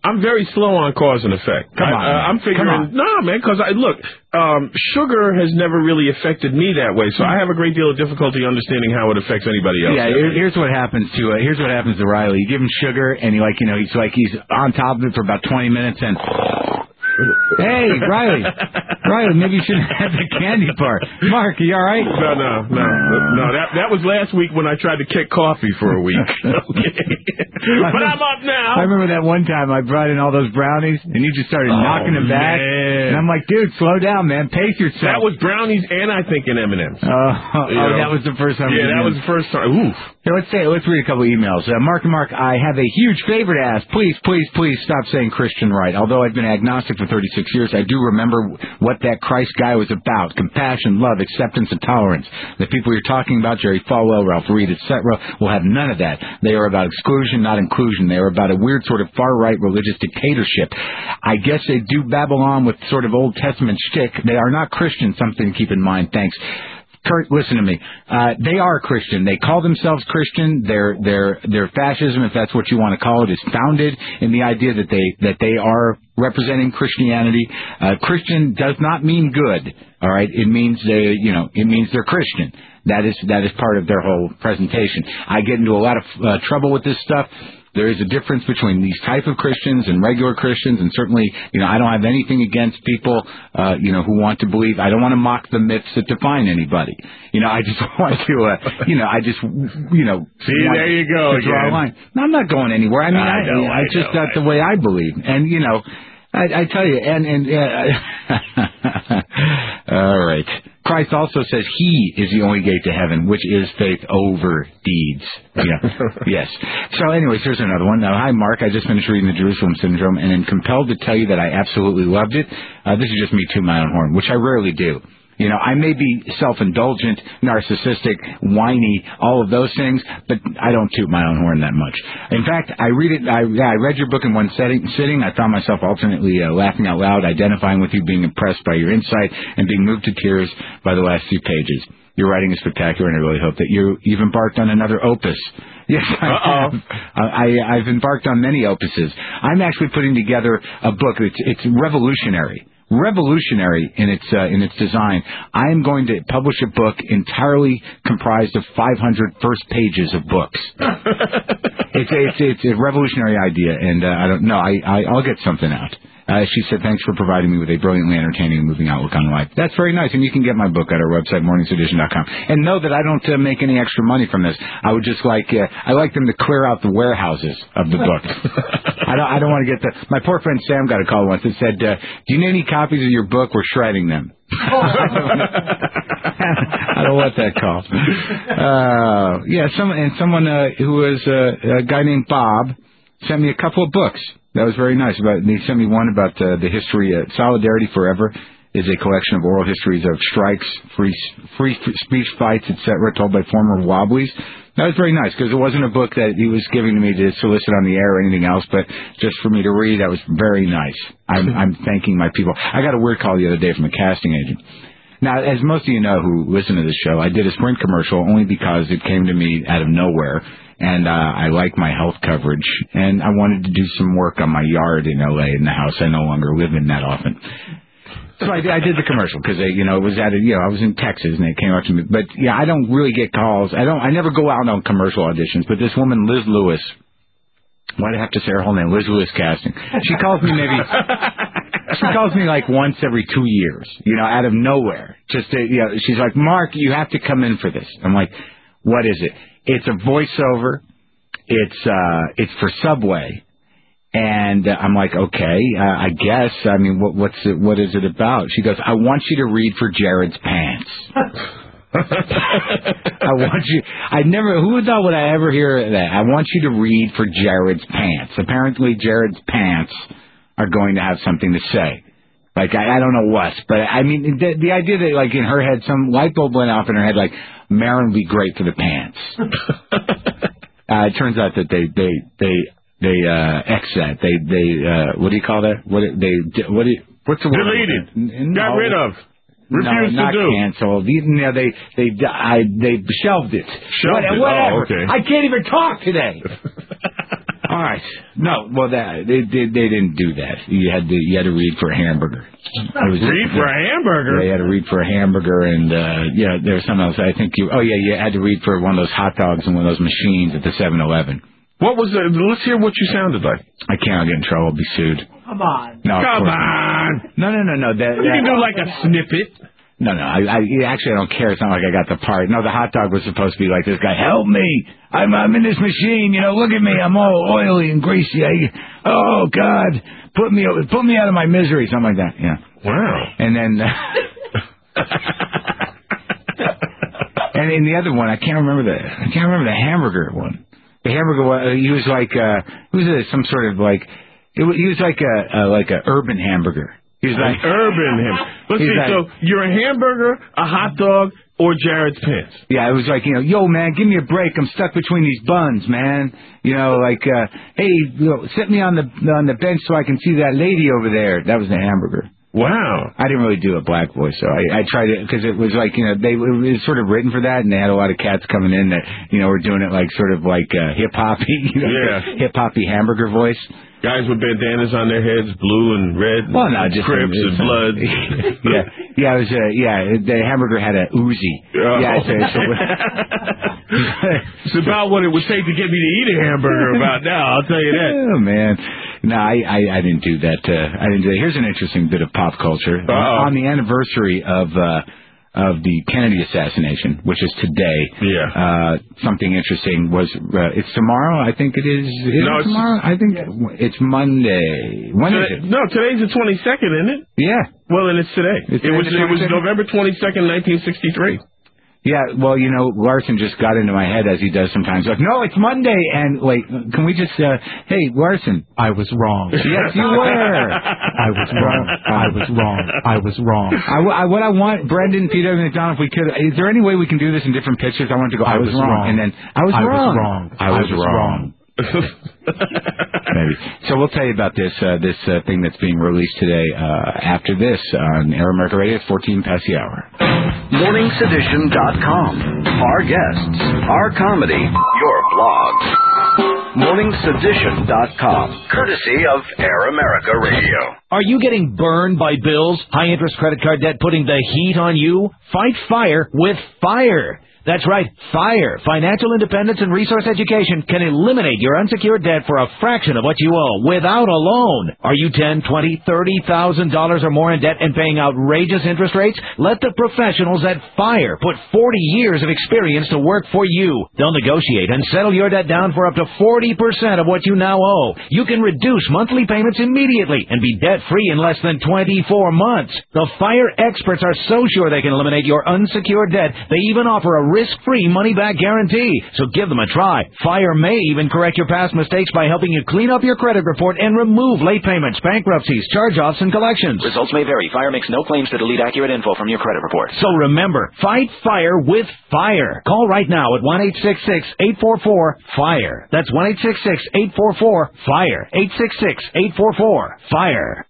I'm very slow on cause and effect. Come on, I'm figuring, nah, man, because sugar has never really affected me that way, so I have a great deal of difficulty understanding how it affects anybody else. Yeah, here's what happens to Riley. You give him sugar, and he's on top of it for about 20 minutes, and hey, Riley, maybe you shouldn't have the candy bar. Mark, are you all right? No. That was last week when I tried to kick coffee for a week. Okay. But I'm up now. I remember that one time I brought in all those brownies, and you just started knocking them back. Man. And I'm like, dude, slow down, man. Pace yourself. That was brownies and I think an M&M's. That was the first time. Yeah, that was the first time. Oof. Here, let's read a couple emails. Mark, I have a huge favor to ask. Please stop saying Christian right. Although I've been agnostic for 36 years, I do remember what that Christ guy was about. Compassion, love, acceptance, and tolerance. The people you're talking about, Jerry Falwell, Ralph Reed, etc., will have none of that. They are about exclusion, not inclusion. They are about a weird sort of far-right religious dictatorship. I guess they do babble on with sort of Old Testament shtick. They are not Christian, something to keep in mind. Thanks. Kurt, listen to me. They are Christian. They call themselves Christian. Their fascism, if that's what you want to call it, is founded in the idea that they are representing Christianity. Christian does not mean good. All right, it means they're Christian. That is part of their whole presentation. I get into a lot of trouble with this stuff. There is a difference between these type of Christians and regular Christians, and certainly, I don't have anything against people, who want to believe. I don't want to mock the myths that define anybody. I just want to, See, there you go draw a line. No, I'm not going anywhere. I mean, I just that's the way I believe, and I tell you, and all right. Christ also says He is the only gate to heaven, which is faith over deeds. Yeah. Yes. So anyways, here's another one. Now, hi, Mark. I just finished reading The Jerusalem Syndrome and am compelled to tell you that I absolutely loved it. This is just me tooting my own horn, which I rarely do. I may be self-indulgent, narcissistic, whiny, all of those things, but I don't toot my own horn that much. In fact, I read your book in one sitting. I found myself alternately laughing out loud, identifying with you, being impressed by your insight, and being moved to tears by the last few pages. Your writing is spectacular, and I really hope that you've embarked on another opus. Yes, I have. I've embarked on many opuses. I'm actually putting together a book. It's revolutionary in its design. I am going to publish a book entirely comprised of 500 first pages of books. It's a revolutionary idea, and I don't know. I'll get something out. She said, thanks for providing me with a brilliantly entertaining and moving outlook on life. That's very nice, and you can get my book at our website, morningsedition.com. And know that I don't make any extra money from this. I would just I like them to clear out the warehouses of the book. I don't want to get my poor friend Sam got a call once that said, do you need any copies of your book? We're shredding them. I don't want that call. Someone who was a guy named Bob sent me a couple of books. That was very nice. They sent me one about the history. Solidarity Forever is a collection of oral histories of strikes, free speech fights, etc., told by former Wobblies. That was very nice because it wasn't a book that he was giving to me to solicit on the air or anything else, but just for me to read. That was very nice. I'm thanking my people. I got a weird call the other day from a casting agent. Now, as most of you know who listen to this show, I did a Sprint commercial only because it came to me out of nowhere. And I like my health coverage, and I wanted to do some work on my yard in L.A. in the house I no longer live in that often. So I did the commercial because it was I was in Texas and it came up to me. But yeah, I don't really get calls. I never go out on commercial auditions. But this woman, Liz Lewis, why do I have to say her whole name? Liz Lewis Casting. She calls me like once every 2 years, out of nowhere. Just she's like, Mark, you have to come in for this. I'm like, what is it? It's a voiceover. It's for Subway, and I'm like, okay, I guess. I mean, what is it about? She goes, I want you to read for Jared's pants. Who would thought would I ever hear that? I want you to read for Jared's pants. Apparently, Jared's pants are going to have something to say. Like, I don't know what, but I mean, the idea that, like, in her head, some light bulb went off in her head, like, Marin would be great for the pants. It turns out that they X that. What do you call that? What's the word? Deleted. Got rid of. Refused not to do. Canceled. They shelved it. Whatever. Oh, okay. I can't even talk today. All right. No, well, they didn't do that. You had to read for a hamburger. Read for a hamburger? They had to read for a hamburger, and there was something else. I think you had to read for one of those hot dogs in one of those machines at the 7-Eleven. What was it? Let's hear what you sounded like. I can't. I'll get in trouble. I'll be sued. Come on. No, Come on. No. You can do like a snippet. No. I don't care. It's not like I got the part. No, the hot dog was supposed to be like this guy. Help me! I'm in this machine. Look at me. I'm all oily and greasy. Oh God, put me out of my misery. Something like that. Yeah. Wow. And then, and in the other one, I can't remember the hamburger one. The hamburger, he was like, he was some sort of like, he was like a urban hamburger. He was like urban hamburger. Let's see. So you're a hamburger, a hot dog, or Jared's pants. Yeah, it was like, yo man, give me a break. I'm stuck between these buns, man. Hey, sit me on the bench so I can see that lady over there. That was the hamburger. Wow. I didn't really do a black voice, so I tried it because it was like, it was sort of written for that, and they had a lot of cats coming in that, were doing it like sort of like hip-hoppy, hip-hoppy hamburger voice. Guys with bandanas on their heads, blue and red, well, no, just Crips and blood. It was the hamburger had a Uzi. Oh. Yeah, it's about what it would take to get me to eat a hamburger about now, I'll tell you that. Oh, man. No, I didn't do that. I didn't do that. Here's an interesting bit of pop culture. On the anniversary of the Kennedy assassination, which is today. Yeah. Something interesting was it's tomorrow. I think it is. It's tomorrow. I think it's Monday. When is it? No, today's the 22nd, isn't it? Yeah. Well, then it's today. It was November 22nd, 1963. Yeah, well, Larson just got into my head as he does sometimes. Like, no, it's Monday, and wait, can we just, hey, Larson. I was wrong. Yes, you were. I was wrong. What I want, Brendan, Peter, and Don, if we could, is there any way we can do this in different pictures? I want to go, I was wrong. And then, I was wrong. Maybe. So we'll tell you about this thing that's being released today after this on Air America Radio, 14 past the hour. MorningSedition.com. Our guests, our comedy, your blog. MorningSedition.com. Courtesy of Air America Radio. Are you getting burned by bills, high-interest credit card debt putting the heat on you? Fight fire with FIRE. That's right, FIRE, Financial Independence and Resource Education, can eliminate your unsecured debt for a fraction of what you owe without a loan. Are you $10,000, $20,000, $30,000 or more in debt and paying outrageous interest rates? Let the professionals at FIRE put 40 years of experience to work for you. They'll negotiate and settle your debt down for up to 40% of what you now owe. You can reduce monthly payments immediately and be debt-free in less than 24 months. The FIRE experts are so sure they can eliminate your unsecured debt, they even offer a risk-free money-back guarantee. So give them a try. FIRE may even correct your past mistakes by helping you clean up your credit report and remove late payments, bankruptcies, charge-offs, and collections. Results may vary. FIRE makes no claims to delete accurate info from your credit report. So remember, fight FIRE with FIRE. Call right now at 1-866-844-FIRE. That's 1-866-844-FIRE. 866-844-FIRE.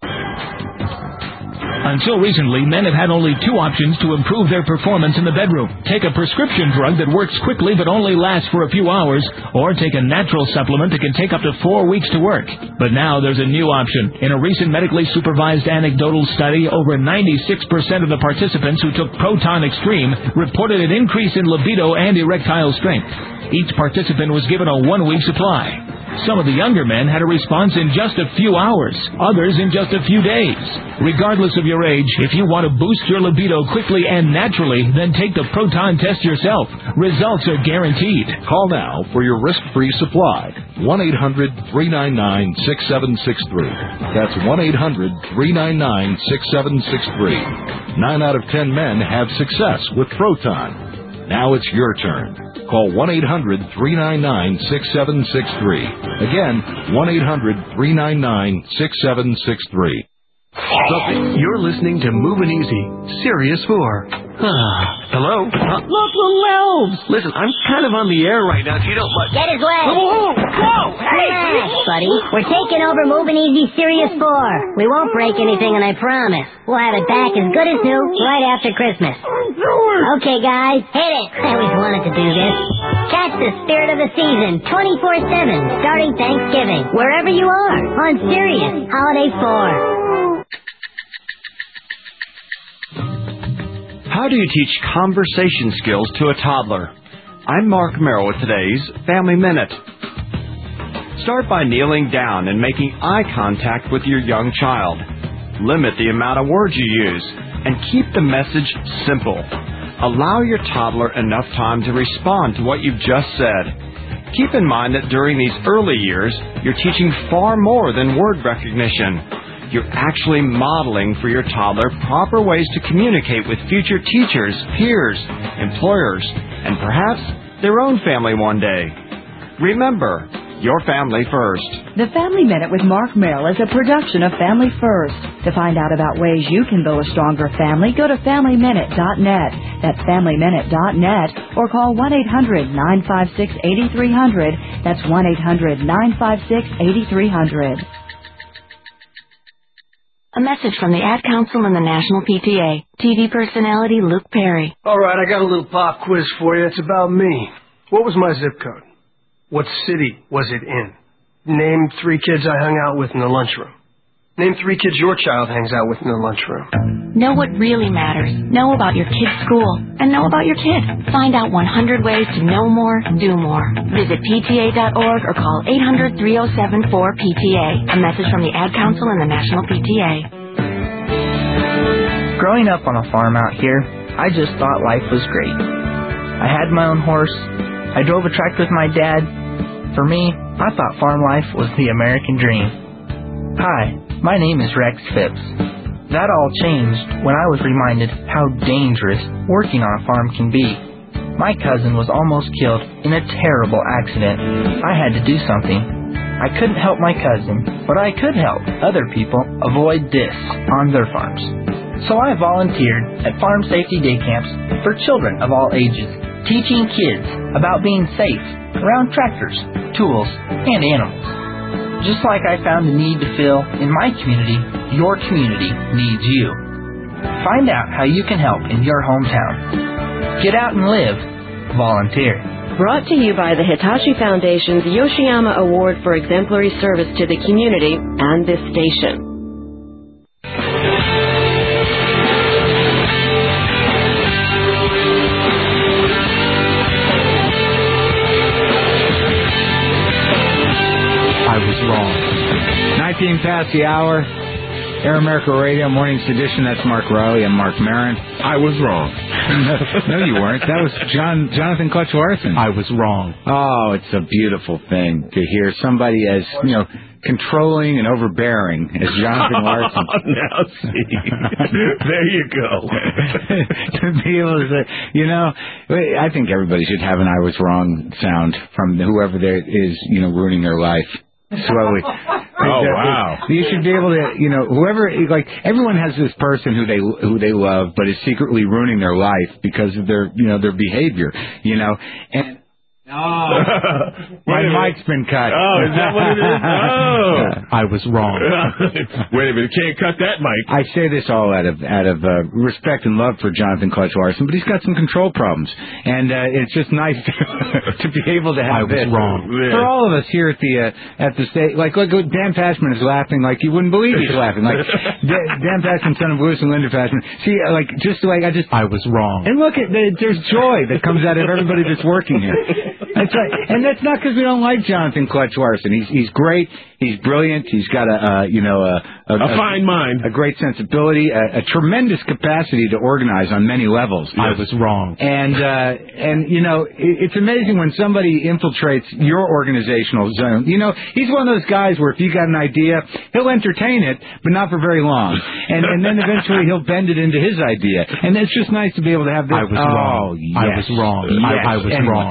Until recently, men have had only two options to improve their performance in the bedroom. Take a prescription drug that works quickly but only lasts for a few hours, or take a natural supplement that can take up to 4 weeks to work. But now there's a new option. In a recent medically supervised anecdotal study, over 96% of the participants who took Proton Extreme reported an increase in libido and erectile strength. Each participant was given a 1-week supply. Some of the younger men had a response in just a few hours, others in just a few days. Regardless of your age, if you want to boost your libido quickly and naturally, then take the Proton test yourself. Results are guaranteed. Call now for your risk-free supply. 1-800-399-6763. That's 1-800-399-6763. 9 out of 10 men have success with Proton. Now it's your turn. Call 1-800-399-6763. Again, 1-800-399-6763. You're listening to Moving Easy, Sirius 4. Hello? Look, little elves! Listen, I'm kind of on the air right now, so you don't like... Get his leg! Whoa! Hey! Relax, buddy. We're taking over Moving Easy Sirius 4. We won't break anything, and I promise. We'll have it back as good as new right after Christmas. Okay, guys, hit it. I always wanted to do this. Catch the spirit of the season 24/7, starting Thanksgiving, wherever you are, on Sirius Holiday 4. How do you teach conversation skills to a toddler? I'm Mark Merrill with today's Family Minute. Start by kneeling down and making eye contact with your young child. Limit the amount of words you use and keep the message simple. Allow your toddler enough time to respond to what you've just said. Keep in mind that during these early years, you're teaching far more than word recognition. You're actually modeling for your toddler proper ways to communicate with future teachers, peers, employers, and perhaps their own family one day. Remember, your family first. The Family Minute with Mark Merrill is a production of Family First. To find out about ways you can build a stronger family, go to FamilyMinute.net. That's FamilyMinute.net, or call 1-800-956-8300. That's 1-800-956-8300. A message from the Ad Council and the National PTA. TV personality Luke Perry. All right, I got a little pop quiz for you. It's about me. What was my zip code? What city was it in? Name 3 kids I hung out with in the lunchroom. Name 3 kids your child hangs out with in the lunchroom. Know what really matters. Know about your kid's school. And know about your kid. Find out 100 ways to know more, do more. Visit PTA.org or call 800-3074-PTA. A message from the Ad Council and the National PTA. Growing up on a farm out here, I just thought life was great. I had my own horse. I drove a tractor with my dad. For me, I thought farm life was the American dream. Hi, my name is Rex Phipps. That all changed when I was reminded how dangerous working on a farm can be. My cousin was almost killed in a terrible accident. I had to do something. I couldn't help my cousin, but I could help other people avoid this on their farms. So I volunteered at farm safety day camps for children of all ages, teaching kids about being safe around tractors, tools, and animals. Just like I found a need to fill in my community, your community needs you. Find out how you can help in your hometown. Get out and live. Volunteer. Brought to you by the Hitachi Foundation's Yoshiyama Award for Exemplary Service to the Community and this station. I was wrong. 19 past the hour. Air America Radio, Morning's Edition. That's Mark Riley. I'm Mark Maron. I was wrong. No, you weren't. That was Jonathan Clutch Larson. I was wrong. Oh, it's a beautiful thing to hear somebody as, controlling and overbearing as Jonathan Larson. Now see. There you go. To be able to say, I think everybody should have an I was wrong sound from whoever there is, ruining their life. Slowly. Oh, wow. You should be able to, whoever, everyone has this person who they love, but is secretly ruining their life because of their behavior, and my mic's been cut. Oh, is that what it is? Oh. I was wrong. Wait a minute, can't cut that mic. I say this all out of respect and love for Jonathan Clutch Larson, but he's got some control problems, and it's just nice to be able to have this. I was wrong. For all of us here at the state, like Dan Pashman is laughing like you wouldn't believe he's laughing. Like Dan Pashman, son of Bruce and Linda Pashman. See, I was wrong. And look at there's joy that comes out of everybody that's working here. That's right, and that's not because we don't like Jonathan Clutch Larson. He's great. He's brilliant. He's got a fine mind, a great sensibility, a tremendous capacity to organize on many levels. Yes. I was wrong. And it's amazing when somebody infiltrates your organizational zone. He's one of those guys where if you got an idea, he'll entertain it, but not for very long. And then eventually he'll bend it into his idea. And it's just nice to be able to have this. I was wrong. Yes. I was wrong. Yes. I was wrong.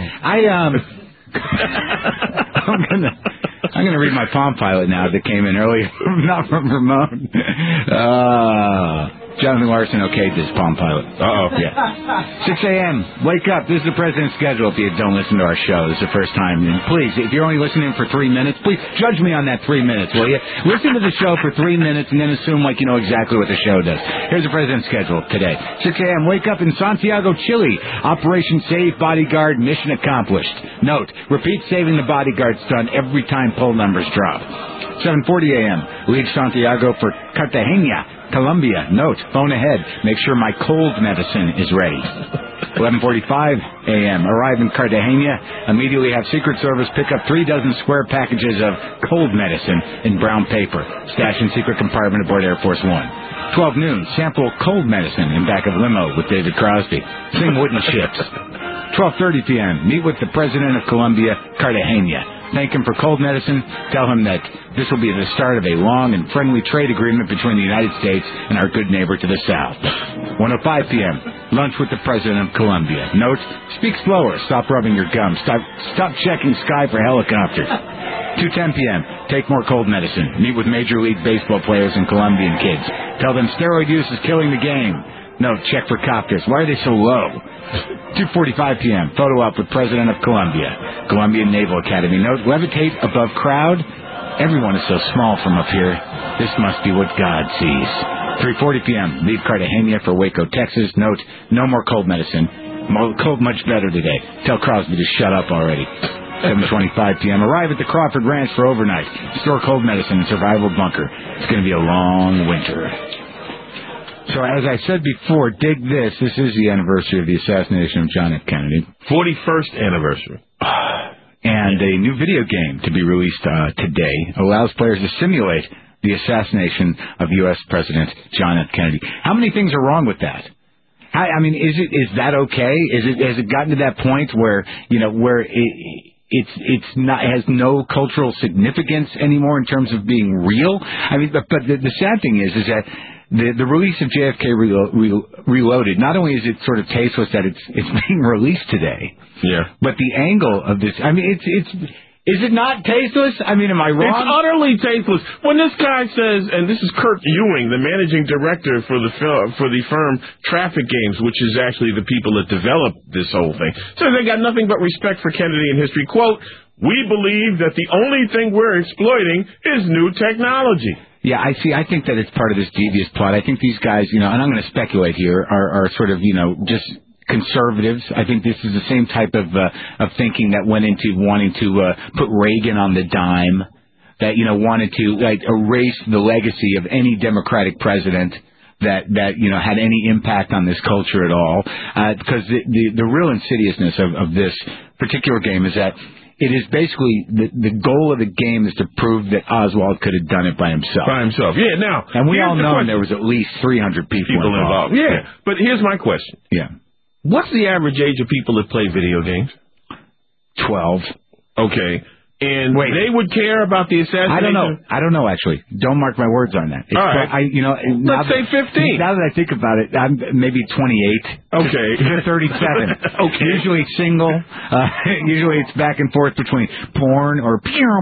I'm gonna read my Palm Pilot now that came in earlier, not from Ramon. Jonathan Larson okayed this Palm Pilot. Uh-oh. Yeah. 6 a.m. Wake up. This is the President's Schedule if you don't listen to our show. This is the first time. And please, if you're only listening for 3 minutes, please judge me on that 3 minutes, will you? Listen to the show for 3 minutes and then assume like you know exactly what the show does. Here's the President's Schedule today. 6 a.m. Wake up in Santiago, Chile. Operation Save Bodyguard. Mission accomplished. Note, repeat saving the bodyguard stunt every time poll numbers drop. 7:40 a.m. Leave Santiago for Cartagena, Colombia. Note, phone ahead. Make sure my cold medicine is ready. 11:45 a.m. Arrive in Cartagena. Immediately have Secret Service pick up 3 dozen square packages of cold medicine in brown paper. Stash in secret compartment aboard Air Force One. 12 noon. Sample cold medicine in back of limo with David Crosby. Sing wooden ships. 12:30 p.m. Meet with the President of Colombia, Cartagena. Thank him for cold medicine. Tell him that this will be the start of a long and friendly trade agreement between the United States and our good neighbor to the south. 1:05 p.m. Lunch with the President of Colombia. Note, speak slower. Stop rubbing your gums. Stop checking sky for helicopters. 2:10 p.m. Take more cold medicine. Meet with Major League Baseball players and Colombian kids. Tell them steroid use is killing the game. Note, check for copters. Why are they so low? 2:45 p.m. Photo op with President of Colombia. Colombian Naval Academy. Note, levitate above crowd. Everyone is so small from up here. This must be what God sees. 3:40 p.m. Leave Cartagena for Waco, Texas. Note, no more cold medicine. Cold much better today. Tell Crosby to shut up already. 7:25 p.m. Arrive at the Crawford Ranch for overnight. Store cold medicine in survival bunker. It's going to be a long winter. So as I said before, dig this. This is the anniversary of the assassination of John F. Kennedy. 41st anniversary. And a new video game to be released today allows players to simulate the assassination of U.S. President John F. Kennedy. How many things are wrong with that? I mean, is that okay? Has it gotten to that point where it's not has no cultural significance anymore in terms of being real? I mean, but the sad thing is that the release of JFK Reloaded, not only is it sort of tasteless that it's being released today, but the angle of this, I mean, is it not tasteless? I mean, am I wrong? It's utterly tasteless. When this guy says, and this is Kurt Ewing, the managing director for the firm Traffic Games, which is actually the people that developed this whole thing, so they got nothing but respect for Kennedy and history. Quote, "We believe that the only thing we're exploiting is new technology." Yeah, I see. I think that it's part of this devious plot. I think these guys, and I'm going to speculate here, are sort of, just conservatives. I think this is the same type of thinking that went into wanting to put Reagan on the dime, that, wanted to erase the legacy of any Democratic president that had any impact on this culture at all. Because the real insidiousness of this particular game is that it is basically the goal of the game is to prove that Oswald could have done it by himself. Yeah, now. And we all know there was at least 300 people involved. Yeah, but here's my question. Yeah. What's the average age of people that play video games? 12. Okay. And they would care about the assassination? I don't know, actually. Don't mark my words on that. All right. Let's say 15. Now that I think about it, I'm maybe 28. Okay. To 37. Okay. Usually single. Usually it's back and forth between porn or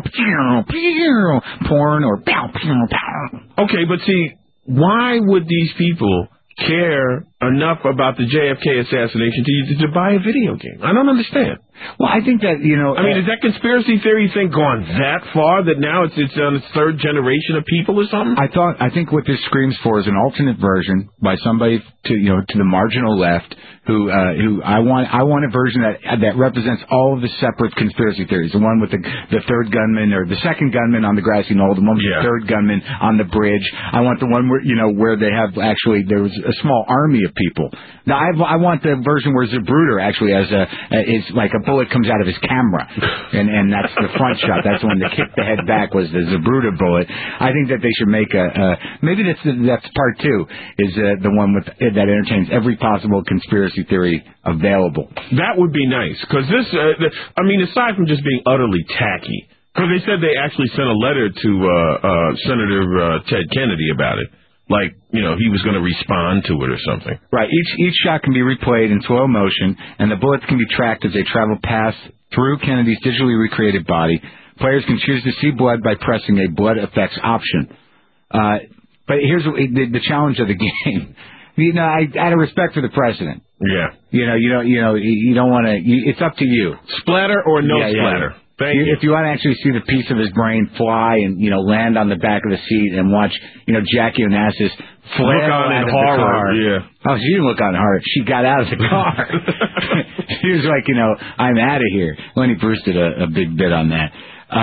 porn or Okay, but see, why would these people care enough about the JFK assassination to buy a video game? I don't understand. Well, I think that, is that conspiracy theory thing gone that far that now it's on its third generation of people or something? I think what this screams for is an alternate version by somebody to the marginal left who I want a version that represents all of the separate conspiracy theories. The one with the third gunman or the second gunman on the grassy knoll, the one with the third gunman on the bridge. I want the one where they have there was a small army of people. Now I want the version where Zapruder actually is like a bullet comes out of his camera, and that's the front shot. That's the one that kicked the head back was the Zapruder bullet. I think that they should make maybe that's part 2 is the one that entertains every possible conspiracy theory available. That would be nice, because this, aside from just being utterly tacky, because they said they actually sent a letter to Senator Ted Kennedy about it. Like, he was going to respond to it or something. Right. Each shot can be replayed in slow motion, and the bullets can be tracked as they travel past through Kennedy's digitally recreated body. Players can choose to see blood by pressing a blood effects option. But here's the challenge of the game. You know, out of respect for the president. Yeah. You don't want to. It's up to you. Splatter or no splatter. Thank you. If you want to actually see the piece of his brain fly and land on the back of the seat and watch Jackie Onassis flail out of the car. Yeah. Oh, she didn't look on horror. She got out of the car. She was like, I'm out of here. Lenny Bruce did a big bit on that.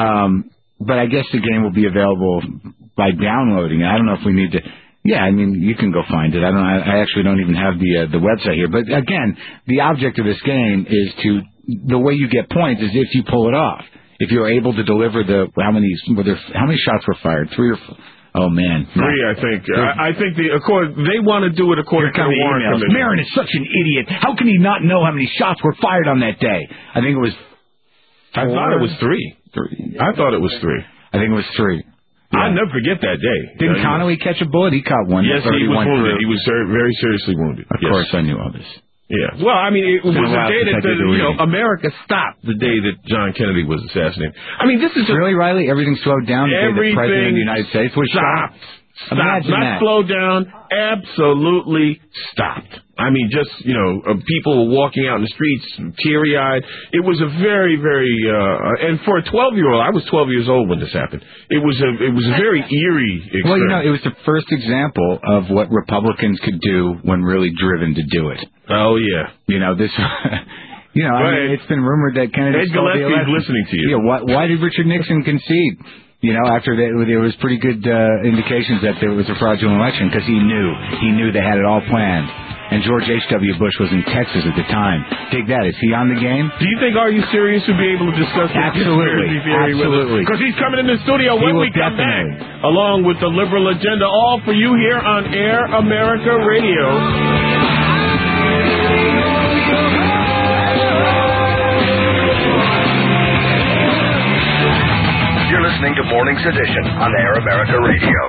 But I guess the game will be available by downloading it. I don't know if we need to. Yeah, I mean, you can go find it. I actually don't even have the website here. But again, the object of this game is the way you get points is if you pull it off. If you're able to deliver how many shots were fired? 3 or 4? Oh man, 3, I think. I think they want to do it according to the Warren Commission. Marin is such an idiot. How can he not know how many shots were fired on that day? I think it was 4. I thought it was 3. 3. I thought it was 3. I think it was 3. Yeah. I'll never forget that day. Didn't Connolly catch a bullet? He caught one. Yes, he was wounded. He was very seriously wounded. Of course, I knew all this. Yeah. Well, I mean, it was the day that America stopped. The day that John Kennedy was assassinated. I mean, this is really, Riley. Everything slowed down. The day the president of the United States was stopped. Imagine not that. Slowed down. Absolutely stopped. I mean, just people walking out in the streets, teary-eyed. It was a very, very, and for a 12-year-old, I was 12 years old when this happened. It was a very eerie experience. Well, it was the first example of what Republicans could do when really driven to do it. Oh yeah. This. I mean, it's been rumored that Kennedy stole the election. Ed Gillespie's listening to you. Yeah. Why did Richard Nixon concede? After that, there was pretty good indications that there was a fraudulent election because he knew they had it all planned. And George H.W. Bush was in Texas at the time. Dig that. Is he on the game? Do you think Are You Serious would be able to discuss this conspiracy theory with us? Because he's coming in the studio when we come back, along with the liberal agenda, all for you here on Air America Radio. You're listening to Morning's Edition on Air America Radio.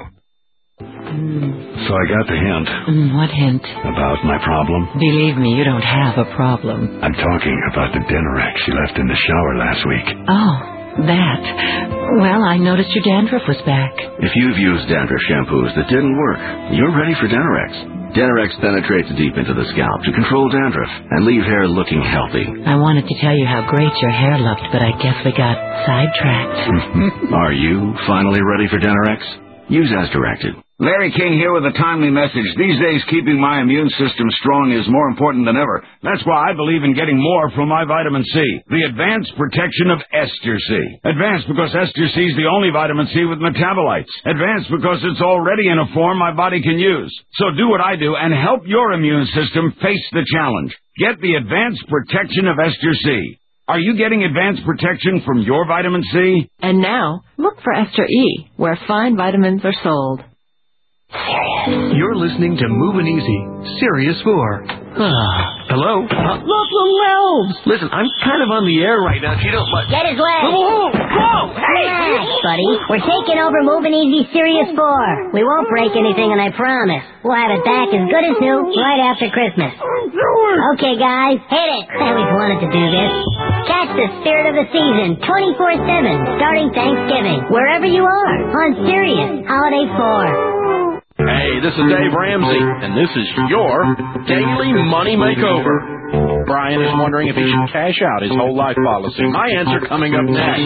So I got the hint. What hint? About my problem. Believe me, you don't have a problem. I'm talking about the Denerax you left in the shower last week. Oh, that. Well, I noticed your dandruff was back. If you've used dandruff shampoos that didn't work, you're ready for Denerax. Denerax penetrates deep into the scalp to control dandruff and leave hair looking healthy. I wanted to tell you how great your hair looked, but I guess we got sidetracked. Are you finally ready for Denerax? Use as directed. Larry King here with a timely message. These days, keeping my immune system strong is more important than ever. That's why I believe in getting more from my vitamin C. The advanced protection of Ester C. Advanced because Ester C is the only vitamin C with metabolites. Advanced because it's already in a form my body can use. So do what I do and help your immune system face the challenge. Get the advanced protection of Ester C. Are you getting advanced protection from your vitamin C? And now, look for Ester E, where fine vitamins are sold. You're listening to Moving Easy, Sirius 4. Hello? Look, little elves! Listen, I'm kind of on the air right now. If you don't mind. Get his leg! Whoa! Hey! Relax, buddy. We're taking over Moving Easy Sirius 4. We won't break anything, and I promise. We'll have it back as good as new right after Christmas. Okay, guys, hit it. I always wanted to do this. Catch the spirit of the season 24/7, starting Thanksgiving, wherever you are, on Sirius Holiday 4. Hey, this is Dave Ramsey, and this is your Daily Money Makeover. Brian is wondering if he should cash out his whole life policy. My answer coming up next.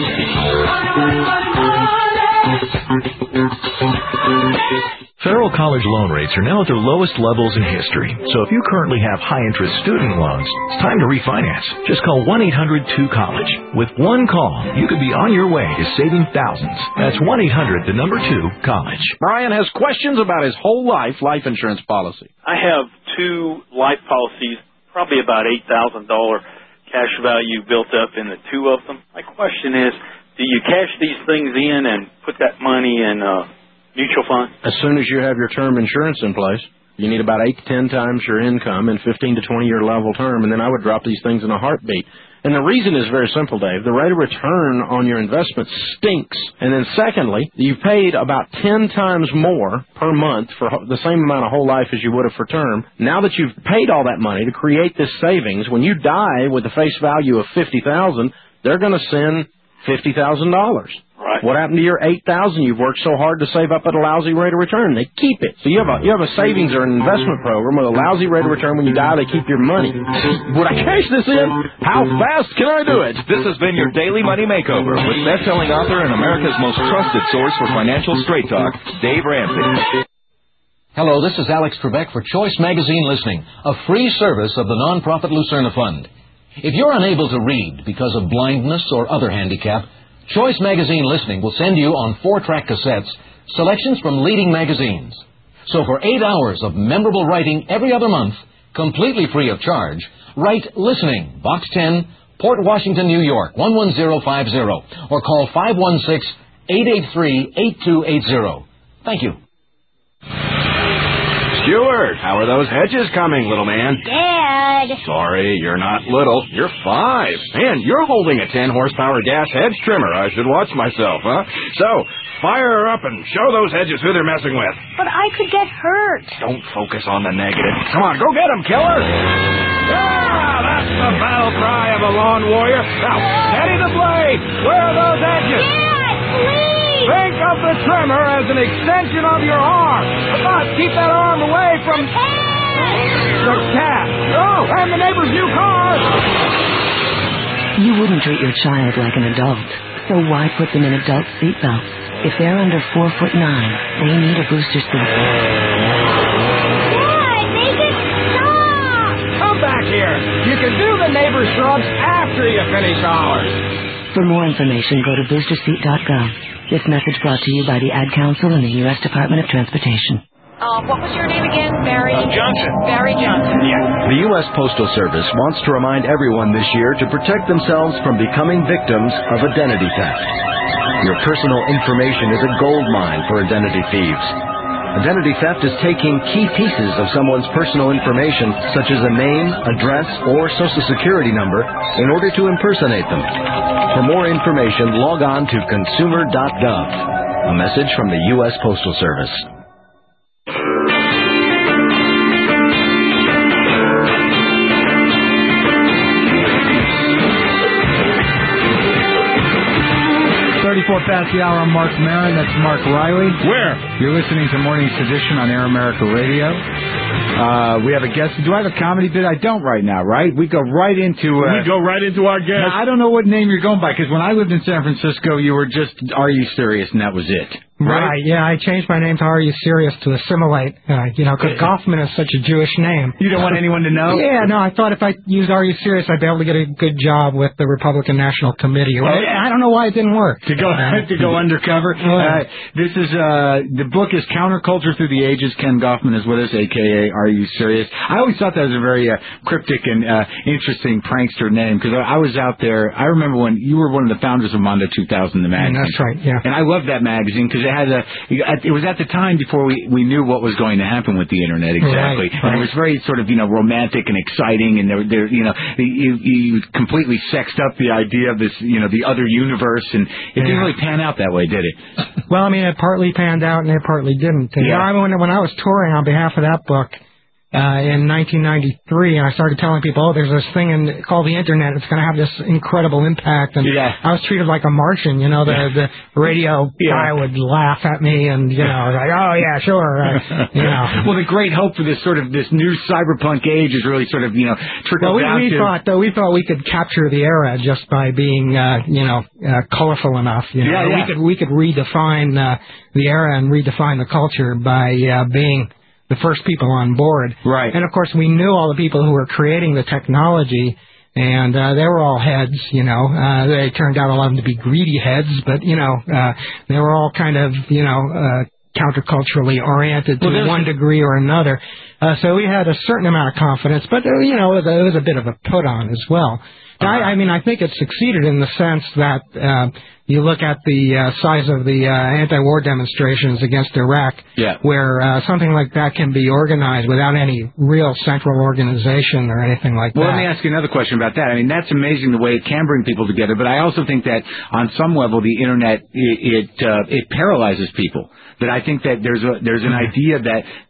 Federal college loan rates are now at their lowest levels in history. So if you currently have high-interest student loans, it's time to refinance. Just call 1-800-2-COLLEGE. With one call, you could be on your way to saving thousands. That's 1-800-2-COLLEGE. Brian has questions about his whole life insurance policy. I have 2 life policies, probably about $8,000 cash value built up in the 2 of them. My question is, do you cash these things in and put that money in mutual fund? As soon as you have your term insurance in place, you need about 8 to 10 times your income in 15 to 20-year level term, and then I would drop these things in a heartbeat. And the reason is very simple, Dave. The rate of return on your investment stinks. And then secondly, you paid about 10 times more per month for the same amount of whole life as you would have for term. Now that you've paid all that money to create this savings, when you die with a face value of $50,000, they're going to send $50,000. Right. What happened to your $8,000 you've worked so hard to save up at a lousy rate of return? They keep it. So you have a savings or an investment program with a lousy rate of return. When you die, they keep your money. Would I cash this in? How fast can I do it? This has been your Daily Money Makeover with best-selling author and America's most trusted source for financial straight talk, Dave Ramsey. Hello, this is Alex Trebek for Choice Magazine Listening, a free service of the nonprofit Lucerna Fund. If you're unable to read because of blindness or other handicap, Choice Magazine Listening will send you on 4-track cassettes selections from leading magazines. So for 8 hours of memorable writing every other month, completely free of charge, write Listening, Box 10, Port Washington, New York, 11050, or call 516-883-8280. Thank you. Stuart, how are those hedges coming, little man? Dad! Sorry, you're not little. You're 5. Man, you're holding a 10-horsepower gas hedge trimmer. I should watch myself, huh? So, fire her up and show those hedges who they're messing with. But I could get hurt. Don't focus on the negative. Come on, go get him, killer! Yeah, that's the battle cry of a lawn warrior. Now, steady the blade. Where are those hedges? Dad, please! Think of the trimmer as an extension of your arm. Come on, keep that arm away from the cat. Oh, and the neighbor's new car. You wouldn't treat your child like an adult, so why put them in adult seatbelts? If they're under 4'9", they need a booster seat. Dad, make it stop! Come back here. You can do the neighbor's shrubs after you finish ours. For more information, go to boosterseat.gov. This message brought to you by the Ad Council and the U.S. Department of Transportation. What was your name again? Barry? Johnson. Barry Johnson. Yeah. The U.S. Postal Service wants to remind everyone this year to protect themselves from becoming victims of identity theft. Your personal information is a gold mine for identity thieves. Identity theft is taking key pieces of someone's personal information, such as a name, address, or social security number, in order to impersonate them. For more information, log on to consumer.gov. A message from the U.S. Postal Service. Past the hour, I'm Mark Maron. That's Mark Riley. Where? You're listening to Morning Sedition on Air America Radio. We have a guest. Do I have a comedy bit? I don't right now, right? We go right into... we go right into our guest. I don't know what name you're going by, because when I lived in San Francisco, you were just, Are You Serious? And that was it. Right, yeah, I changed my name to Are You Serious to assimilate, because Goffman is such a Jewish name. You don't want anyone to know? Yeah, no, I thought if I used Are You Serious, I'd be able to get a good job with the Republican National Committee. I don't know why it didn't work. To go undercover. This is, the book is Counterculture Through the Ages. Ken Goffman is with us, a.k.a. Are You Serious? I always thought that was a very cryptic and interesting prankster name, because I was out there. I remember when you were one of the founders of Mondo 2000, the magazine. That's right, yeah. And I loved that magazine, because it was at the time before we knew what was going to happen with the internet exactly. Right. And it was very sort of romantic and exciting, and you completely sexed up the idea of this the other universe, and it didn't really pan out that way, did it? Well, I mean, it partly panned out and it partly didn't. And, when I was touring on behalf of that book in 1993, and I started telling people, there's this thing called the Internet. It's going to have this incredible impact. And I was treated like a Martian. The radio guy would laugh at me, and like, oh yeah, sure. Well, the great hope for this new cyberpunk age is really sort of trickled down to. We thought we could capture the era just by being colorful enough. We could redefine the era and redefine the culture by being the first people on board. Right. And, of course, we knew all the people who were creating the technology, and they were all heads, They turned out a lot of them to be greedy heads, but, they were all kind of, counterculturally oriented to one degree or another. So we had a certain amount of confidence, but, it was a bit of a put-on as well. I think it succeeded in the sense that you look at the size of the anti-war demonstrations against Iraq, where something like that can be organized without any real central organization or anything like that. Well, let me ask you another question about that. I mean, that's amazing the way it can bring people together, but I also think that on some level the Internet, it paralyzes people. That I think that there's an idea that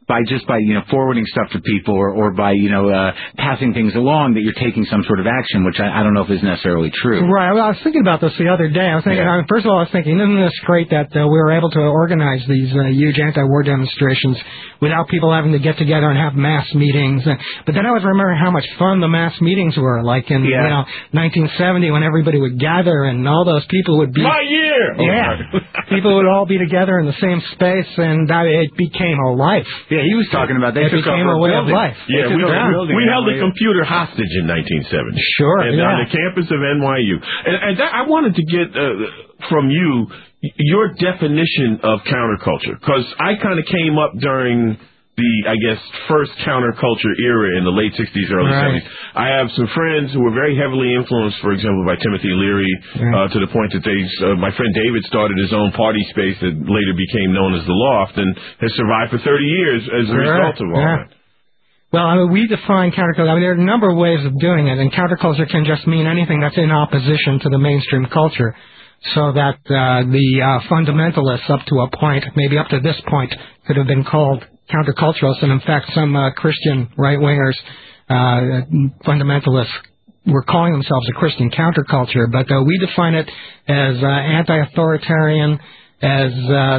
by forwarding stuff to people or by passing things along that you're taking some sort of action, which I don't know if is necessarily true. Right. Well, I was thinking about this the other day. I was thinking, first of all, isn't this great that we were able to organize these huge anti-war demonstrations without people having to get together and have mass meetings. But then I was remembering how much fun the mass meetings were, like in 1970 when everybody would gather and all those people would be... My year! People would all be together in the same space, and it became a life. Yeah, he was talking about it became a way of life. Yeah, we held a computer hostage in 1970. Sure, on the campus of NYU. And I wanted to get from you your definition of counterculture, because I kind of came up during the, I guess, first counterculture era in the late 60s, early 70s. I have some friends who were very heavily influenced, for example, by Timothy Leary, to the point that my friend David started his own party space that later became known as The Loft and has survived for 30 years as a result of all that. Well, we define counterculture. There are a number of ways of doing it, and counterculture can just mean anything that's in opposition to the mainstream culture. So that the fundamentalists up to a point, maybe up to this point, could have been called counterculturalists, and in fact some Christian right-wingers, fundamentalists, were calling themselves a Christian counterculture, but we define it as anti-authoritarian, as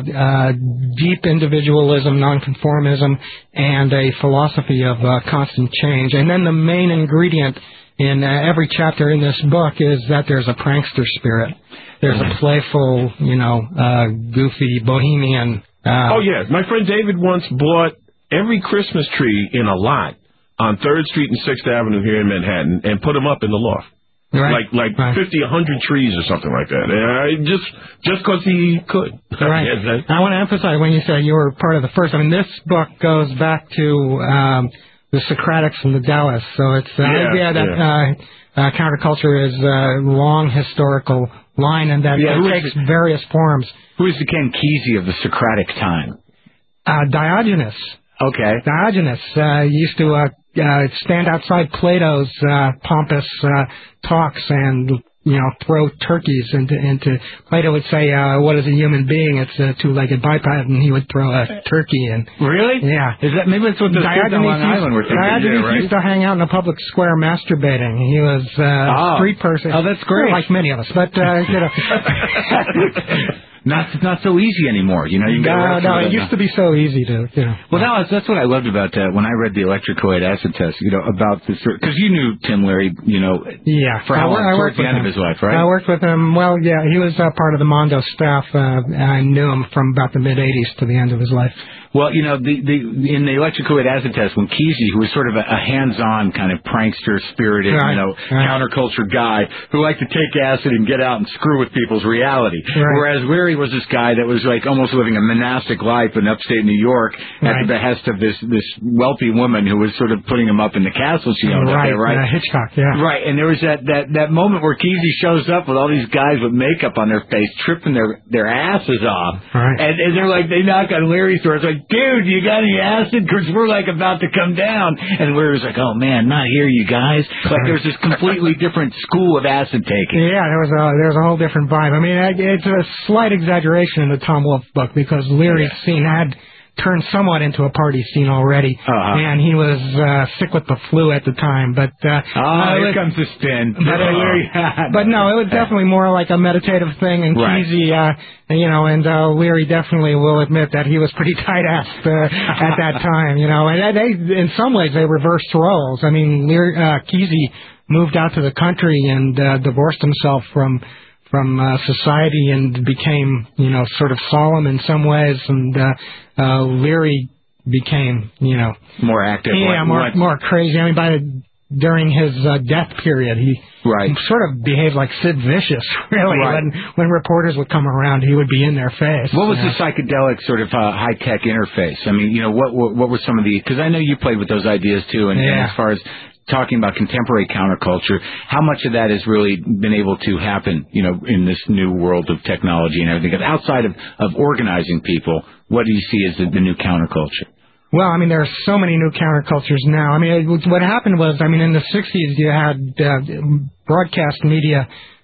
deep individualism, nonconformism, and a philosophy of constant change. And then the main ingredient in every chapter in this book is that there's a prankster spirit. There's a playful, goofy, bohemian... My friend David once bought every Christmas tree in a lot on 3rd Street and 6th Avenue here in Manhattan and put them up in the loft. Like 50, 100 trees or something like that. Just because he could. Right. I want to emphasize when you said you were part of the first. This book goes back to the Socratics and the Taoists. So it's the idea that counterculture is a long historical line and that it takes various forms. Who is the Ken Kesey of the Socratic time? Diogenes. Okay. Diogenes used to stand outside Plato's pompous talks and throw turkeys into. Plato would say, "What is a human being? It's a two-legged biped," and he would throw a turkey in. Really? Yeah. Is that maybe that's what the kids on Long Island were thinking? Diogenes used to hang out in a public square masturbating. He was a street person. Oh, that's great. Like many of us, but Not so easy anymore, you know. No, it used to be so easy to, Well, that's what I loved about when I read the electrocoid acid test, about this, because you knew Tim Leary, for how long, towards the end of his life, right? I worked with him. Well, yeah, he was part of the Mondo staff. I knew him from about the mid '80s to the end of his life. Well, in the electrocoid acid test, when Kesey, who was sort of a hands-on kind of prankster, spirited, counterculture guy who liked to take acid and get out and screw with people's reality, whereas Leary was this guy that was like almost living a monastic life in upstate New York at the behest of this wealthy woman who was sort of putting him up in the castle she owned up there, right? Hitchcock, yeah. Right, and there was that moment where Kesey shows up with all these guys with makeup on their face, tripping their asses off, and they're like, they knock on Leary's door. It's like, dude, you got any acid? Because we're like about to come down. And Leary's like, oh man, not here, you guys. Like there's this completely different school of acid taking. Yeah, there was a whole different vibe. It's a slight exaggeration in the Tom Wolfe book because Leary's scene had turned somewhat into a party scene already, and he was sick with the flu at the time. But here comes the spin. But no, it was definitely more like a meditative thing. And Kesey, and Leary definitely will admit that he was pretty tight-assed at that time. And they, in some ways, they reversed roles. Kesey moved out to the country and divorced himself from society and became, sort of solemn in some ways, and Leary became, more active. Yeah, more crazy. During his death period, he sort of behaved like Sid Vicious, really. When reporters would come around, he would be in their face. What was the psychedelic sort of high-tech interface? What were some of the... Because I know you played with those ideas, too, and as far as talking about contemporary counterculture, how much of that has really been able to happen, in this new world of technology and everything? Outside of organizing people, what do you see as the new counterculture? Well, there are so many new countercultures now. What happened was, in the 60s, you had broadcast media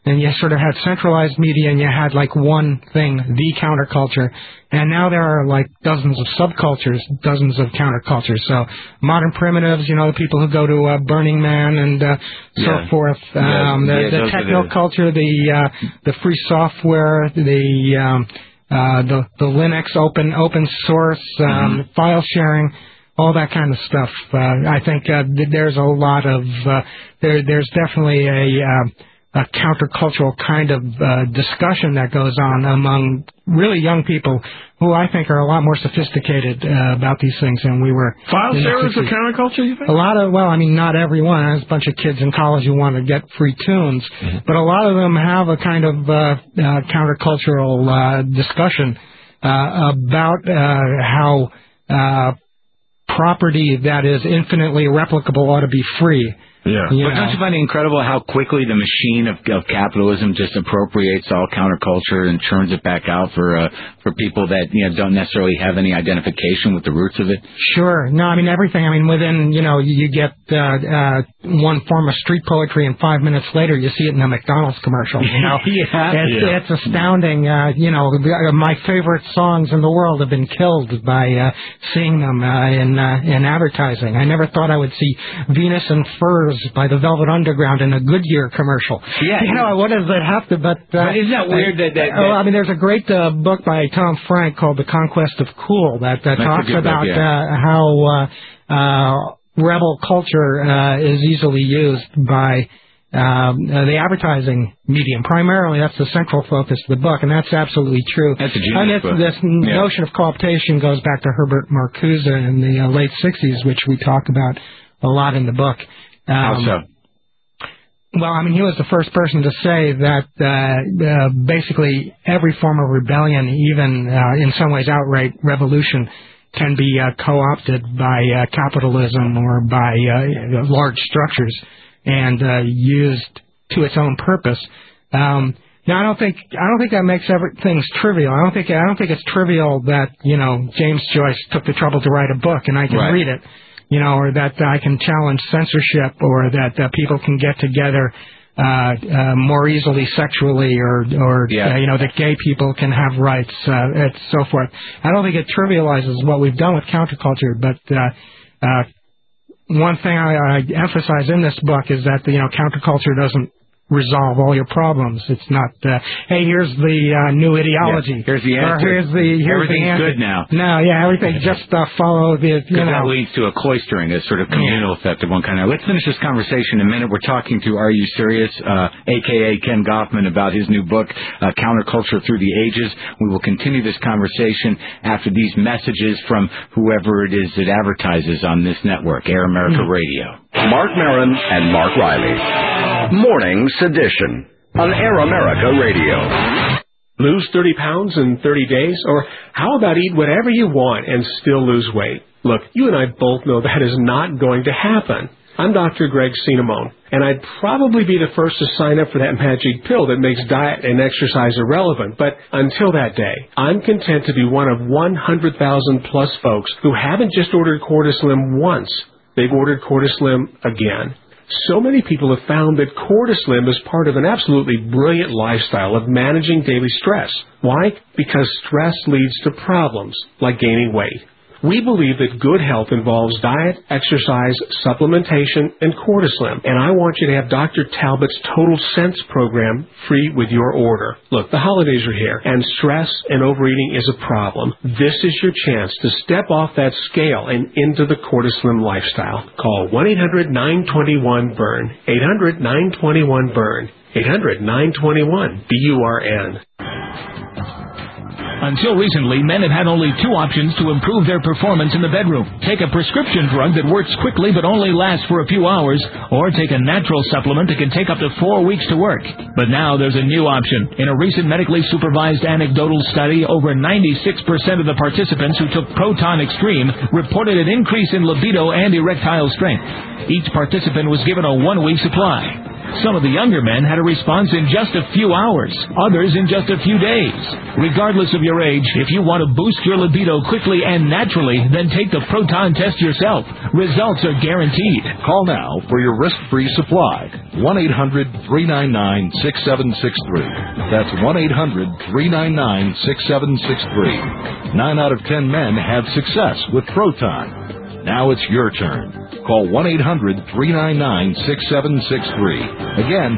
and you sort of had centralized media, and you had like one thing, the counterculture. And now there are like dozens of subcultures, dozens of countercultures. So modern primitives, you know, the people who go to Burning Man and so forth. The techno culture, the free software, the Linux open source, file sharing, all that kind of stuff. I think there's a lot of there's definitely a countercultural kind of discussion that goes on among really young people who I think are a lot more sophisticated about these things than we were. File sharers are counterculture, you think? Not everyone. There's a bunch of kids in college who want to get free tunes, but a lot of them have a kind of countercultural discussion about how property that is infinitely replicable ought to be free. Yeah. But don't you find it incredible how quickly the machine of capitalism just appropriates all counterculture and churns it back out for people that don't necessarily have any identification with the roots of it? Sure. No, I mean everything. I mean within you get one form of street poetry, and 5 minutes later you see it in a McDonald's commercial. It's astounding. My favorite songs in the world have been killed by seeing them in advertising. I never thought I would see Venus and Furs by the Velvet Underground in a Goodyear commercial. Yeah. What does that have to? But isn't that weird? There's a great book by Tom Frank called The Conquest of Cool that talks about how rebel culture is easily used by the advertising medium. Primarily, that's the central focus of the book, and that's absolutely true. That's a genius book. This notion of co-optation goes back to Herbert Marcuse in the late 60s, which we talk about a lot in the book. How so? Well, I mean, he was the first person to say that basically every form of rebellion, even in some ways outright revolution, can be co-opted by capitalism or by large structures and used to its own purpose. Now, I don't think that makes things trivial. I don't think it's trivial that James Joyce took the trouble to write a book and I can read it. Or that I can challenge censorship, or that people can get together more easily sexually, or that gay people can have rights, and so forth. I don't think it trivializes what we've done with counterculture, but one thing I emphasize in this book is that counterculture doesn't resolve all your problems. It's not, hey, here's the new ideology. Here's the answer. Here's everything's the answer. Good now. No, everything just follow the, that leads to a cloistering, a sort of communal effect of one kind. Now, let's finish this conversation in a minute. We're talking to Are You Serious, a.k.a. Ken Goffman, about his new book, Counterculture Through the Ages. We will continue this conversation after these messages from whoever it is that advertises on this network, Air America Radio. Mark Maron and Mark Riley. Morning Sedition on Air America Radio. Lose 30 pounds in 30 days? Or how about eat whatever you want and still lose weight? Look, you and I both know that is not going to happen. I'm Dr. Greg Cinnamone, and I'd probably be the first to sign up for that magic pill that makes diet and exercise irrelevant. But until that day, I'm content to be one of 100,000 plus folks who haven't just ordered Cortislim once. They've ordered Cortislim again. So many people have found that Cortislim is part of an absolutely brilliant lifestyle of managing daily stress. Why? Because stress leads to problems like gaining weight. We believe that good health involves diet, exercise, supplementation, and Cortislim. And I want you to have Dr. Talbot's Total Sense program free with your order. Look, the holidays are here, and stress and overeating is a problem. This is your chance to step off that scale and into the Cortislim lifestyle. Call 1-800-921-BURN. 800-921-BURN. 800-921-BURN. Until recently, men have had only two options to improve their performance in the bedroom. Take a prescription drug that works quickly but only lasts for a few hours, or take a natural supplement that can take up to 4 weeks to work. But now there's a new option. In a recent medically supervised anecdotal study, over 96% of the participants who took Proton Extreme reported an increase in libido and erectile strength. Each participant was given a 1-week supply. Some of the younger men had a response in just a few hours, others in just a few days. Regardless of your age, if you want to boost your libido quickly and naturally, then take the proton test yourself. Results are guaranteed. Call now for your risk-free supply. 1-800-399-6763. That's 1-800-399-6763. 9 out of 10 men have success with Proton. Now it's your turn. Call 1-800-399-6763. Again,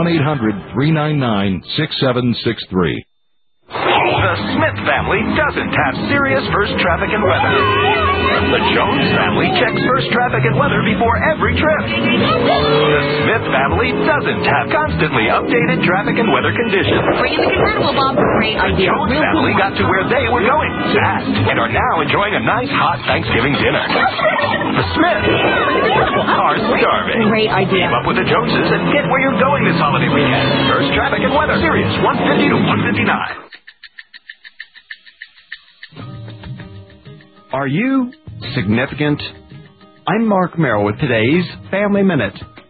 1-800-399-6763. The Smith family doesn't have serious first traffic and weather. The Jones family checks first traffic and weather before every trip. The Smith family doesn't have constantly updated traffic and weather conditions. Bring in the convertible, Bob. Great The idea. Jones family got to where they were going fast and are now enjoying a nice hot Thanksgiving dinner. The Smiths are starving. Great idea. Keep up with the Joneses and get where you're going this holiday weekend. First traffic and weather. Sirius 150 to 159. Are you significant? I'm Mark Merrill with today's Family Minute.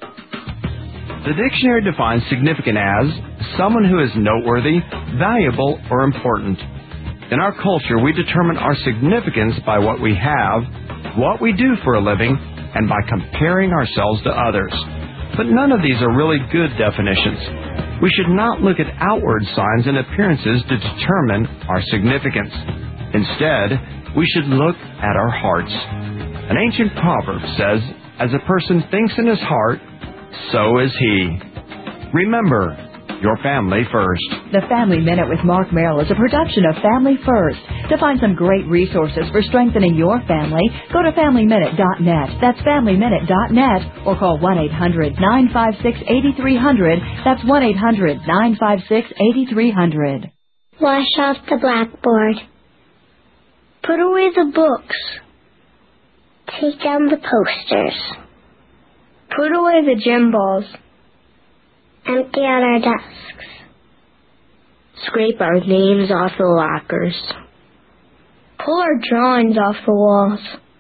The dictionary defines significant as someone who is noteworthy, valuable, or important. In our culture, we determine our significance by what we have, what we do for a living, and by comparing ourselves to others. But none of these are really good definitions. We should not look at outward signs and appearances to determine our significance. Instead, we should look at our hearts. An ancient proverb says, as a person thinks in his heart, so is he. Remember, your family first. The Family Minute with Mark Merrill is a production of Family First. To find some great resources for strengthening your family, go to FamilyMinute.net. That's FamilyMinute.net. Or call 1-800-956-8300. That's 1-800-956-8300. Wash off the blackboard. Put away the books. Take down the posters. Put away the gym balls. Empty out our desks. Scrape our names off the lockers. Pull our drawings off the walls.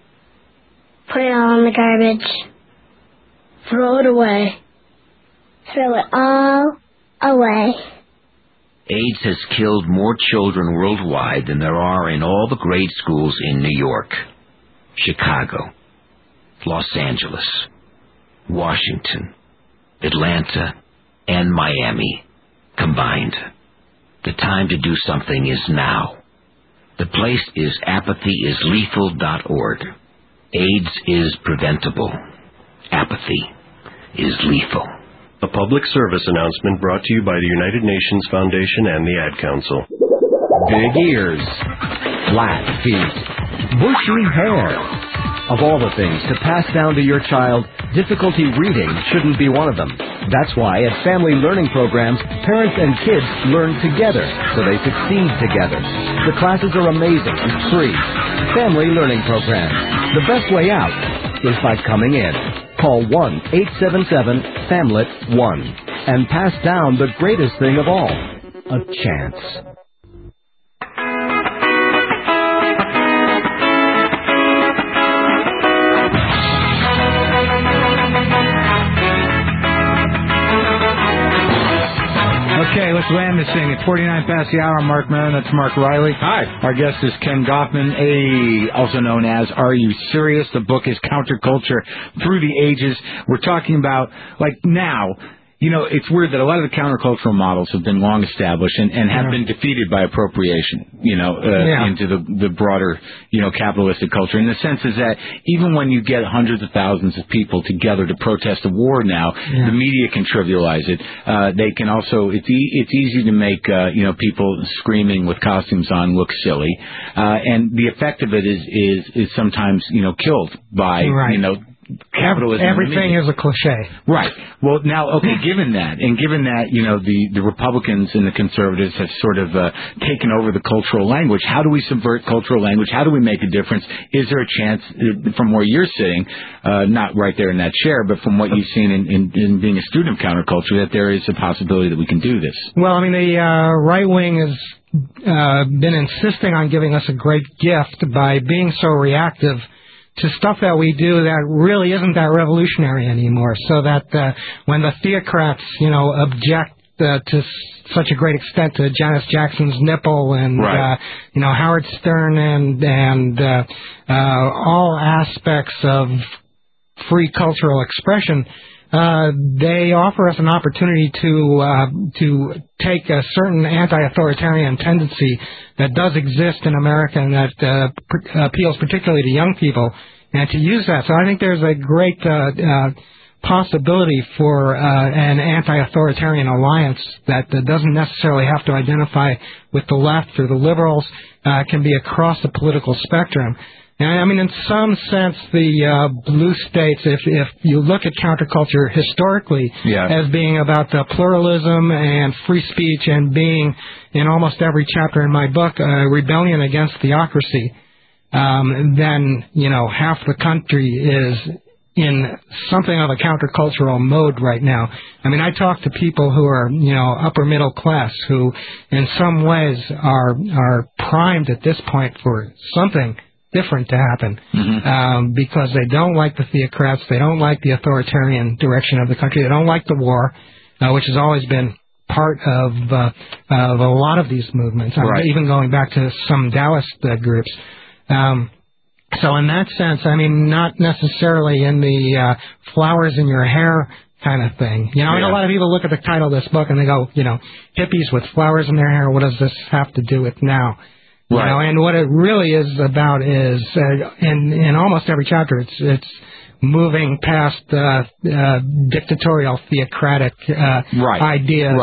Put it all in the garbage. Throw it away. Throw it all away. AIDS has killed more children worldwide than there are in all the grade schools in New York, Chicago, Los Angeles, Washington, Atlanta, and Miami combined. The time to do something is now. The place is apathyisLethal.org. AIDS is preventable. Apathy is lethal. A public service announcement brought to you by the United Nations Foundation and the Ad Council. Big ears, flat feet, bushy hair. Of all the things to pass down to your child, difficulty reading shouldn't be one of them. That's why at Family Learning Programs, parents and kids learn together so they succeed together. The classes are amazing and free. Family Learning Programs. The best way out is by coming in. Call 1-877-FAMLET-1 and pass down the greatest thing of all, a chance. Okay, let's land this thing. At 49 past the hour, I'm Mark Maron. That's Mark Riley. Hi. Our guest is Ken Goffman, also known as Are You Serious? The book is Counterculture Through the Ages. We're talking about, like, now, you know, it's weird that a lot of the countercultural models have been long established and have been defeated by appropriation, you know, into the broader, you know, capitalistic culture. And the sense is that even when you get hundreds of thousands of people together to protest a war now, the media can trivialize it. They can also, it's easy to make, you know, people screaming with costumes on look silly. And the effect of it is sometimes, you know, killed by, you know, capitalism. Everything is a cliche. Right. Well, now, okay, given that, you know, the Republicans and the conservatives have sort of taken over the cultural language, how do we subvert cultural language? How do we make a difference? Is there a chance, from where you're sitting, not right there in that chair, but from what you've seen in being a student of counterculture, that there is a possibility that we can do this? Well, I mean, the right wing has been insisting on giving us a great gift by being so reactive to stuff that we do that really isn't that revolutionary anymore. So that when the theocrats, object to such a great extent to Janice Jackson's nipple and Howard Stern and all aspects of free cultural expression, they offer us an opportunity to take a certain anti-authoritarian tendency that does exist in America and that appeals particularly to young people, and to use that. So I think there's a great possibility for an anti-authoritarian alliance that doesn't necessarily have to identify with the left or the liberals, can be across the political spectrum. And, I mean, in some sense, the blue states, if you look at counterculture historically as being about pluralism and free speech and being, in almost every chapter in my book, a rebellion against theocracy, then, half the country is in something of a countercultural mode right now. I mean, I talk to people who are, upper middle class, who in some ways are primed at this point for something different to happen, because they don't like the theocrats, they don't like the authoritarian direction of the country, they don't like the war, which has always been part of a lot of these movements, even going back to some Taoist groups. So in that sense, I mean, not necessarily in the flowers in your hair kind of thing. I mean, a lot of people look at the title of this book and they go, hippies with flowers in their hair, what does this have to do with now? And what it really is about is, in almost every chapter, it's moving past dictatorial, theocratic ideas,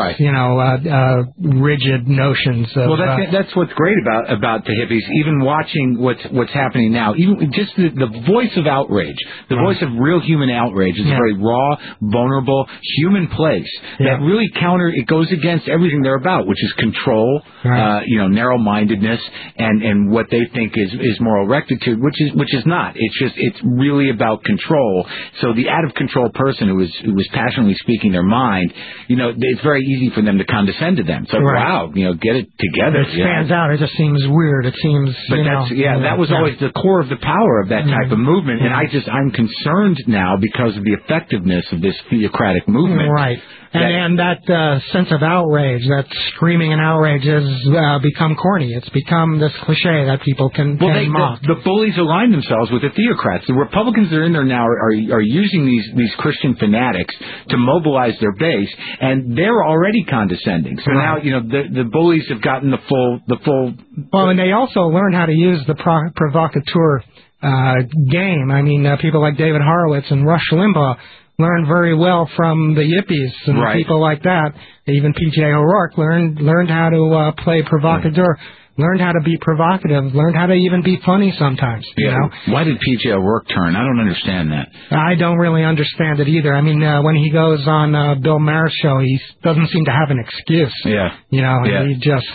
rigid notions of... Well, that's what's great about the hippies, even watching what's happening now. Even just the voice of outrage, the voice of real human outrage is a very raw, vulnerable, human place that really it goes against everything they're about, which is control, narrow-mindedness, and what they think is moral rectitude, which is not. It's really about control. So the out-of-control person who was passionately speaking their mind, it's very easy for them to condescend to them. So wow, get it together. It stands out. It just seems weird. It seems, that was always the core of the power of that type of movement. And I'm concerned now because of the effectiveness of this theocratic movement. Right. And that sense of outrage, that screaming and outrage has become corny. It's become this cliche that people can mock. The bullies align themselves with the theocrats. The Republicans that are in there now are using these Christian fanatics to mobilize their base, and they're already condescending. So now, the bullies have gotten the full... Well, and they also learn how to use the provocateur game. I mean, people like David Horowitz and Rush Limbaugh learned very well from the yippies and people like that. Even P.J. O'Rourke learned how to play provocateur, learned how to be provocative, learned how to even be funny sometimes. Why did P.J. O'Rourke turn? I don't understand that. I don't really understand it either. I mean, when he goes on Bill Maher's show, he doesn't seem to have an excuse. He just,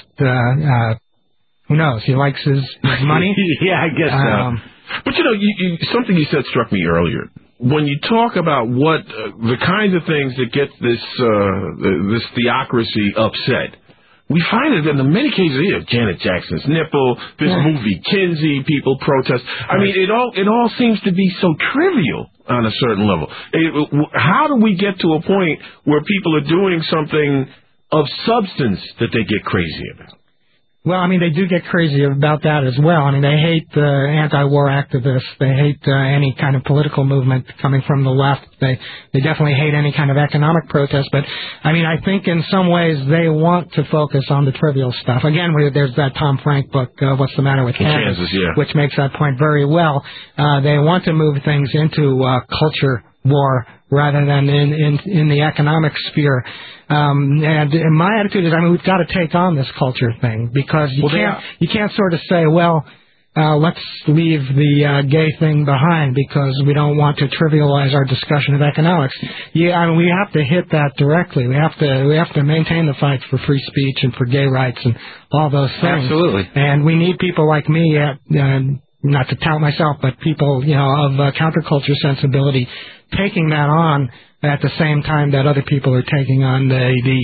who knows? He likes his money. I guess so. But something you said struck me earlier. When you talk about what the kinds of things that get this theocracy upset, we find that in many cases, Janet Jackson's nipple, this movie Kinsey, people protest. I mean, it all seems to be so trivial on a certain level. How do we get to a point where people are doing something of substance that they get crazy about? Well, I mean, they do get crazy about that as well. I mean, they hate anti-war activists. They hate any kind of political movement coming from the left. They definitely hate any kind of economic protest. But, I mean, I think in some ways they want to focus on the trivial stuff. Again, there's that Tom Frank book, What's the Matter with Kansas, which makes that point very well. They want to move things into culture war rather than in the economic sphere. And my attitude is, I mean, we've got to take on this culture thing, because you can't sort of say, well, let's leave the gay thing behind because we don't want to trivialize our discussion of economics. I mean, we have to hit that directly. We have to maintain the fight for free speech and for gay rights and all those things. Absolutely. And we need people like me, not to tout myself, but people, of counterculture sensibility, taking that on at the same time that other people are taking on the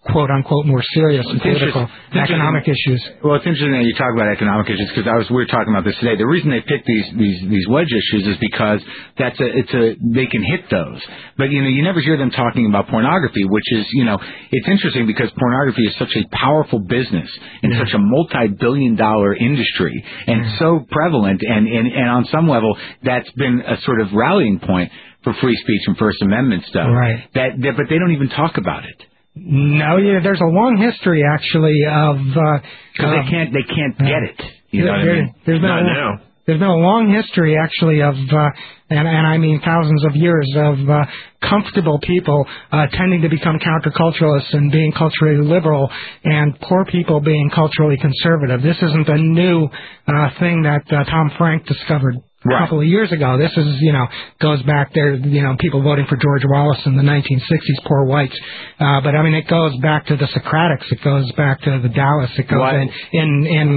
quote-unquote more serious and political economic issues. Well, it's interesting that you talk about economic issues because we were talking about this today. The reason they pick these wedge issues is because they can hit those. But, you never hear them talking about pornography, which is, it's interesting because pornography is such a powerful business and such a multi-billion-dollar industry and so prevalent and on some level that's been a sort of rallying point for free speech and First Amendment stuff. Right. But they don't even talk about it. No, there's a long history actually of because they can't get it. You know what I mean? There's been a long history actually of and I mean thousands of years of comfortable people tending to become counterculturalists and being culturally liberal, and poor people being culturally conservative. This isn't a new thing that Tom Frank discovered a couple of years ago. This is, goes back there, people voting for George Wallace in the 1960s, poor whites. But I mean, it goes back to the Socratics. It goes back to the Taoists. It goes in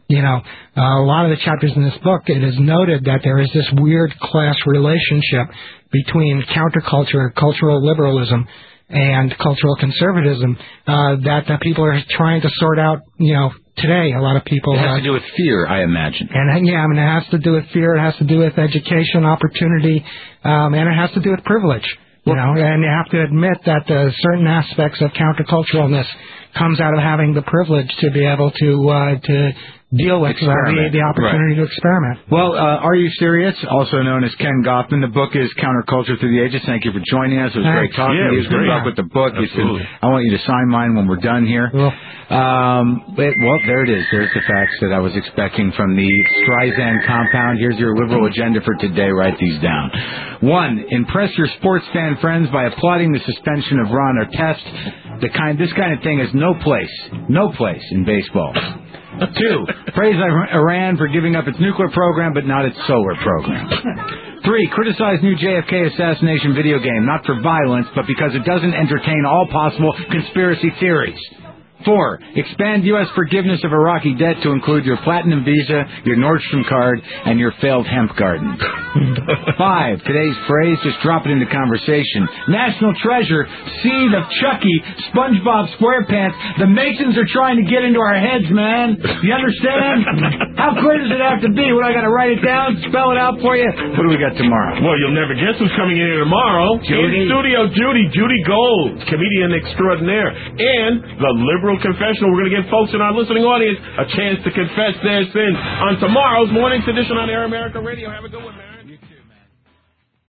a lot of the chapters in this book, it is noted that there is this weird class relationship between counterculture, cultural liberalism, and cultural conservatism that people are trying to sort out, today. A lot of people... It has to do with fear, I imagine. And it has to do with fear, it has to do with education, opportunity, and it has to do with privilege. And you have to admit that certain aspects of counterculturalness comes out of having the privilege to be able to deal with the opportunity to experiment. Well, Are You Serious? Also known as Ken Goffman. The book is Counterculture Through the Ages. Thank you for joining us. It was great talking to you. Good luck with the book. I want you to sign mine when we're done here. Well, there it is. There's the facts that I was expecting from the Streisand compound. Here's your liberal agenda for today. Write these down. 1. Impress your sports fan friends by applauding the suspension of Ron Artest. This kind of thing has no place in baseball. 2. Praise Iran for giving up its nuclear program, but not its solar program. 3. Criticize new JFK assassination video game, not for violence, but because it doesn't entertain all possible conspiracy theories. 4. Expand U.S. forgiveness of Iraqi debt to include your Platinum Visa, your Nordstrom card, and your failed hemp garden. 5. Today's phrase, just drop it into conversation. National treasure, seed of Chucky, SpongeBob SquarePants. The Masons are trying to get into our heads, man. You understand? How clear does it have to be? What, I got to write it down, spell it out for you? What do we got tomorrow? Well, you'll never guess who's coming in here tomorrow. Judy. In studio, Judy Gold, comedian extraordinaire, and the liberal confessional. We're going to give folks in our listening audience a chance to confess their sins on tomorrow's Morning's edition on Air America Radio. Have a good one, man.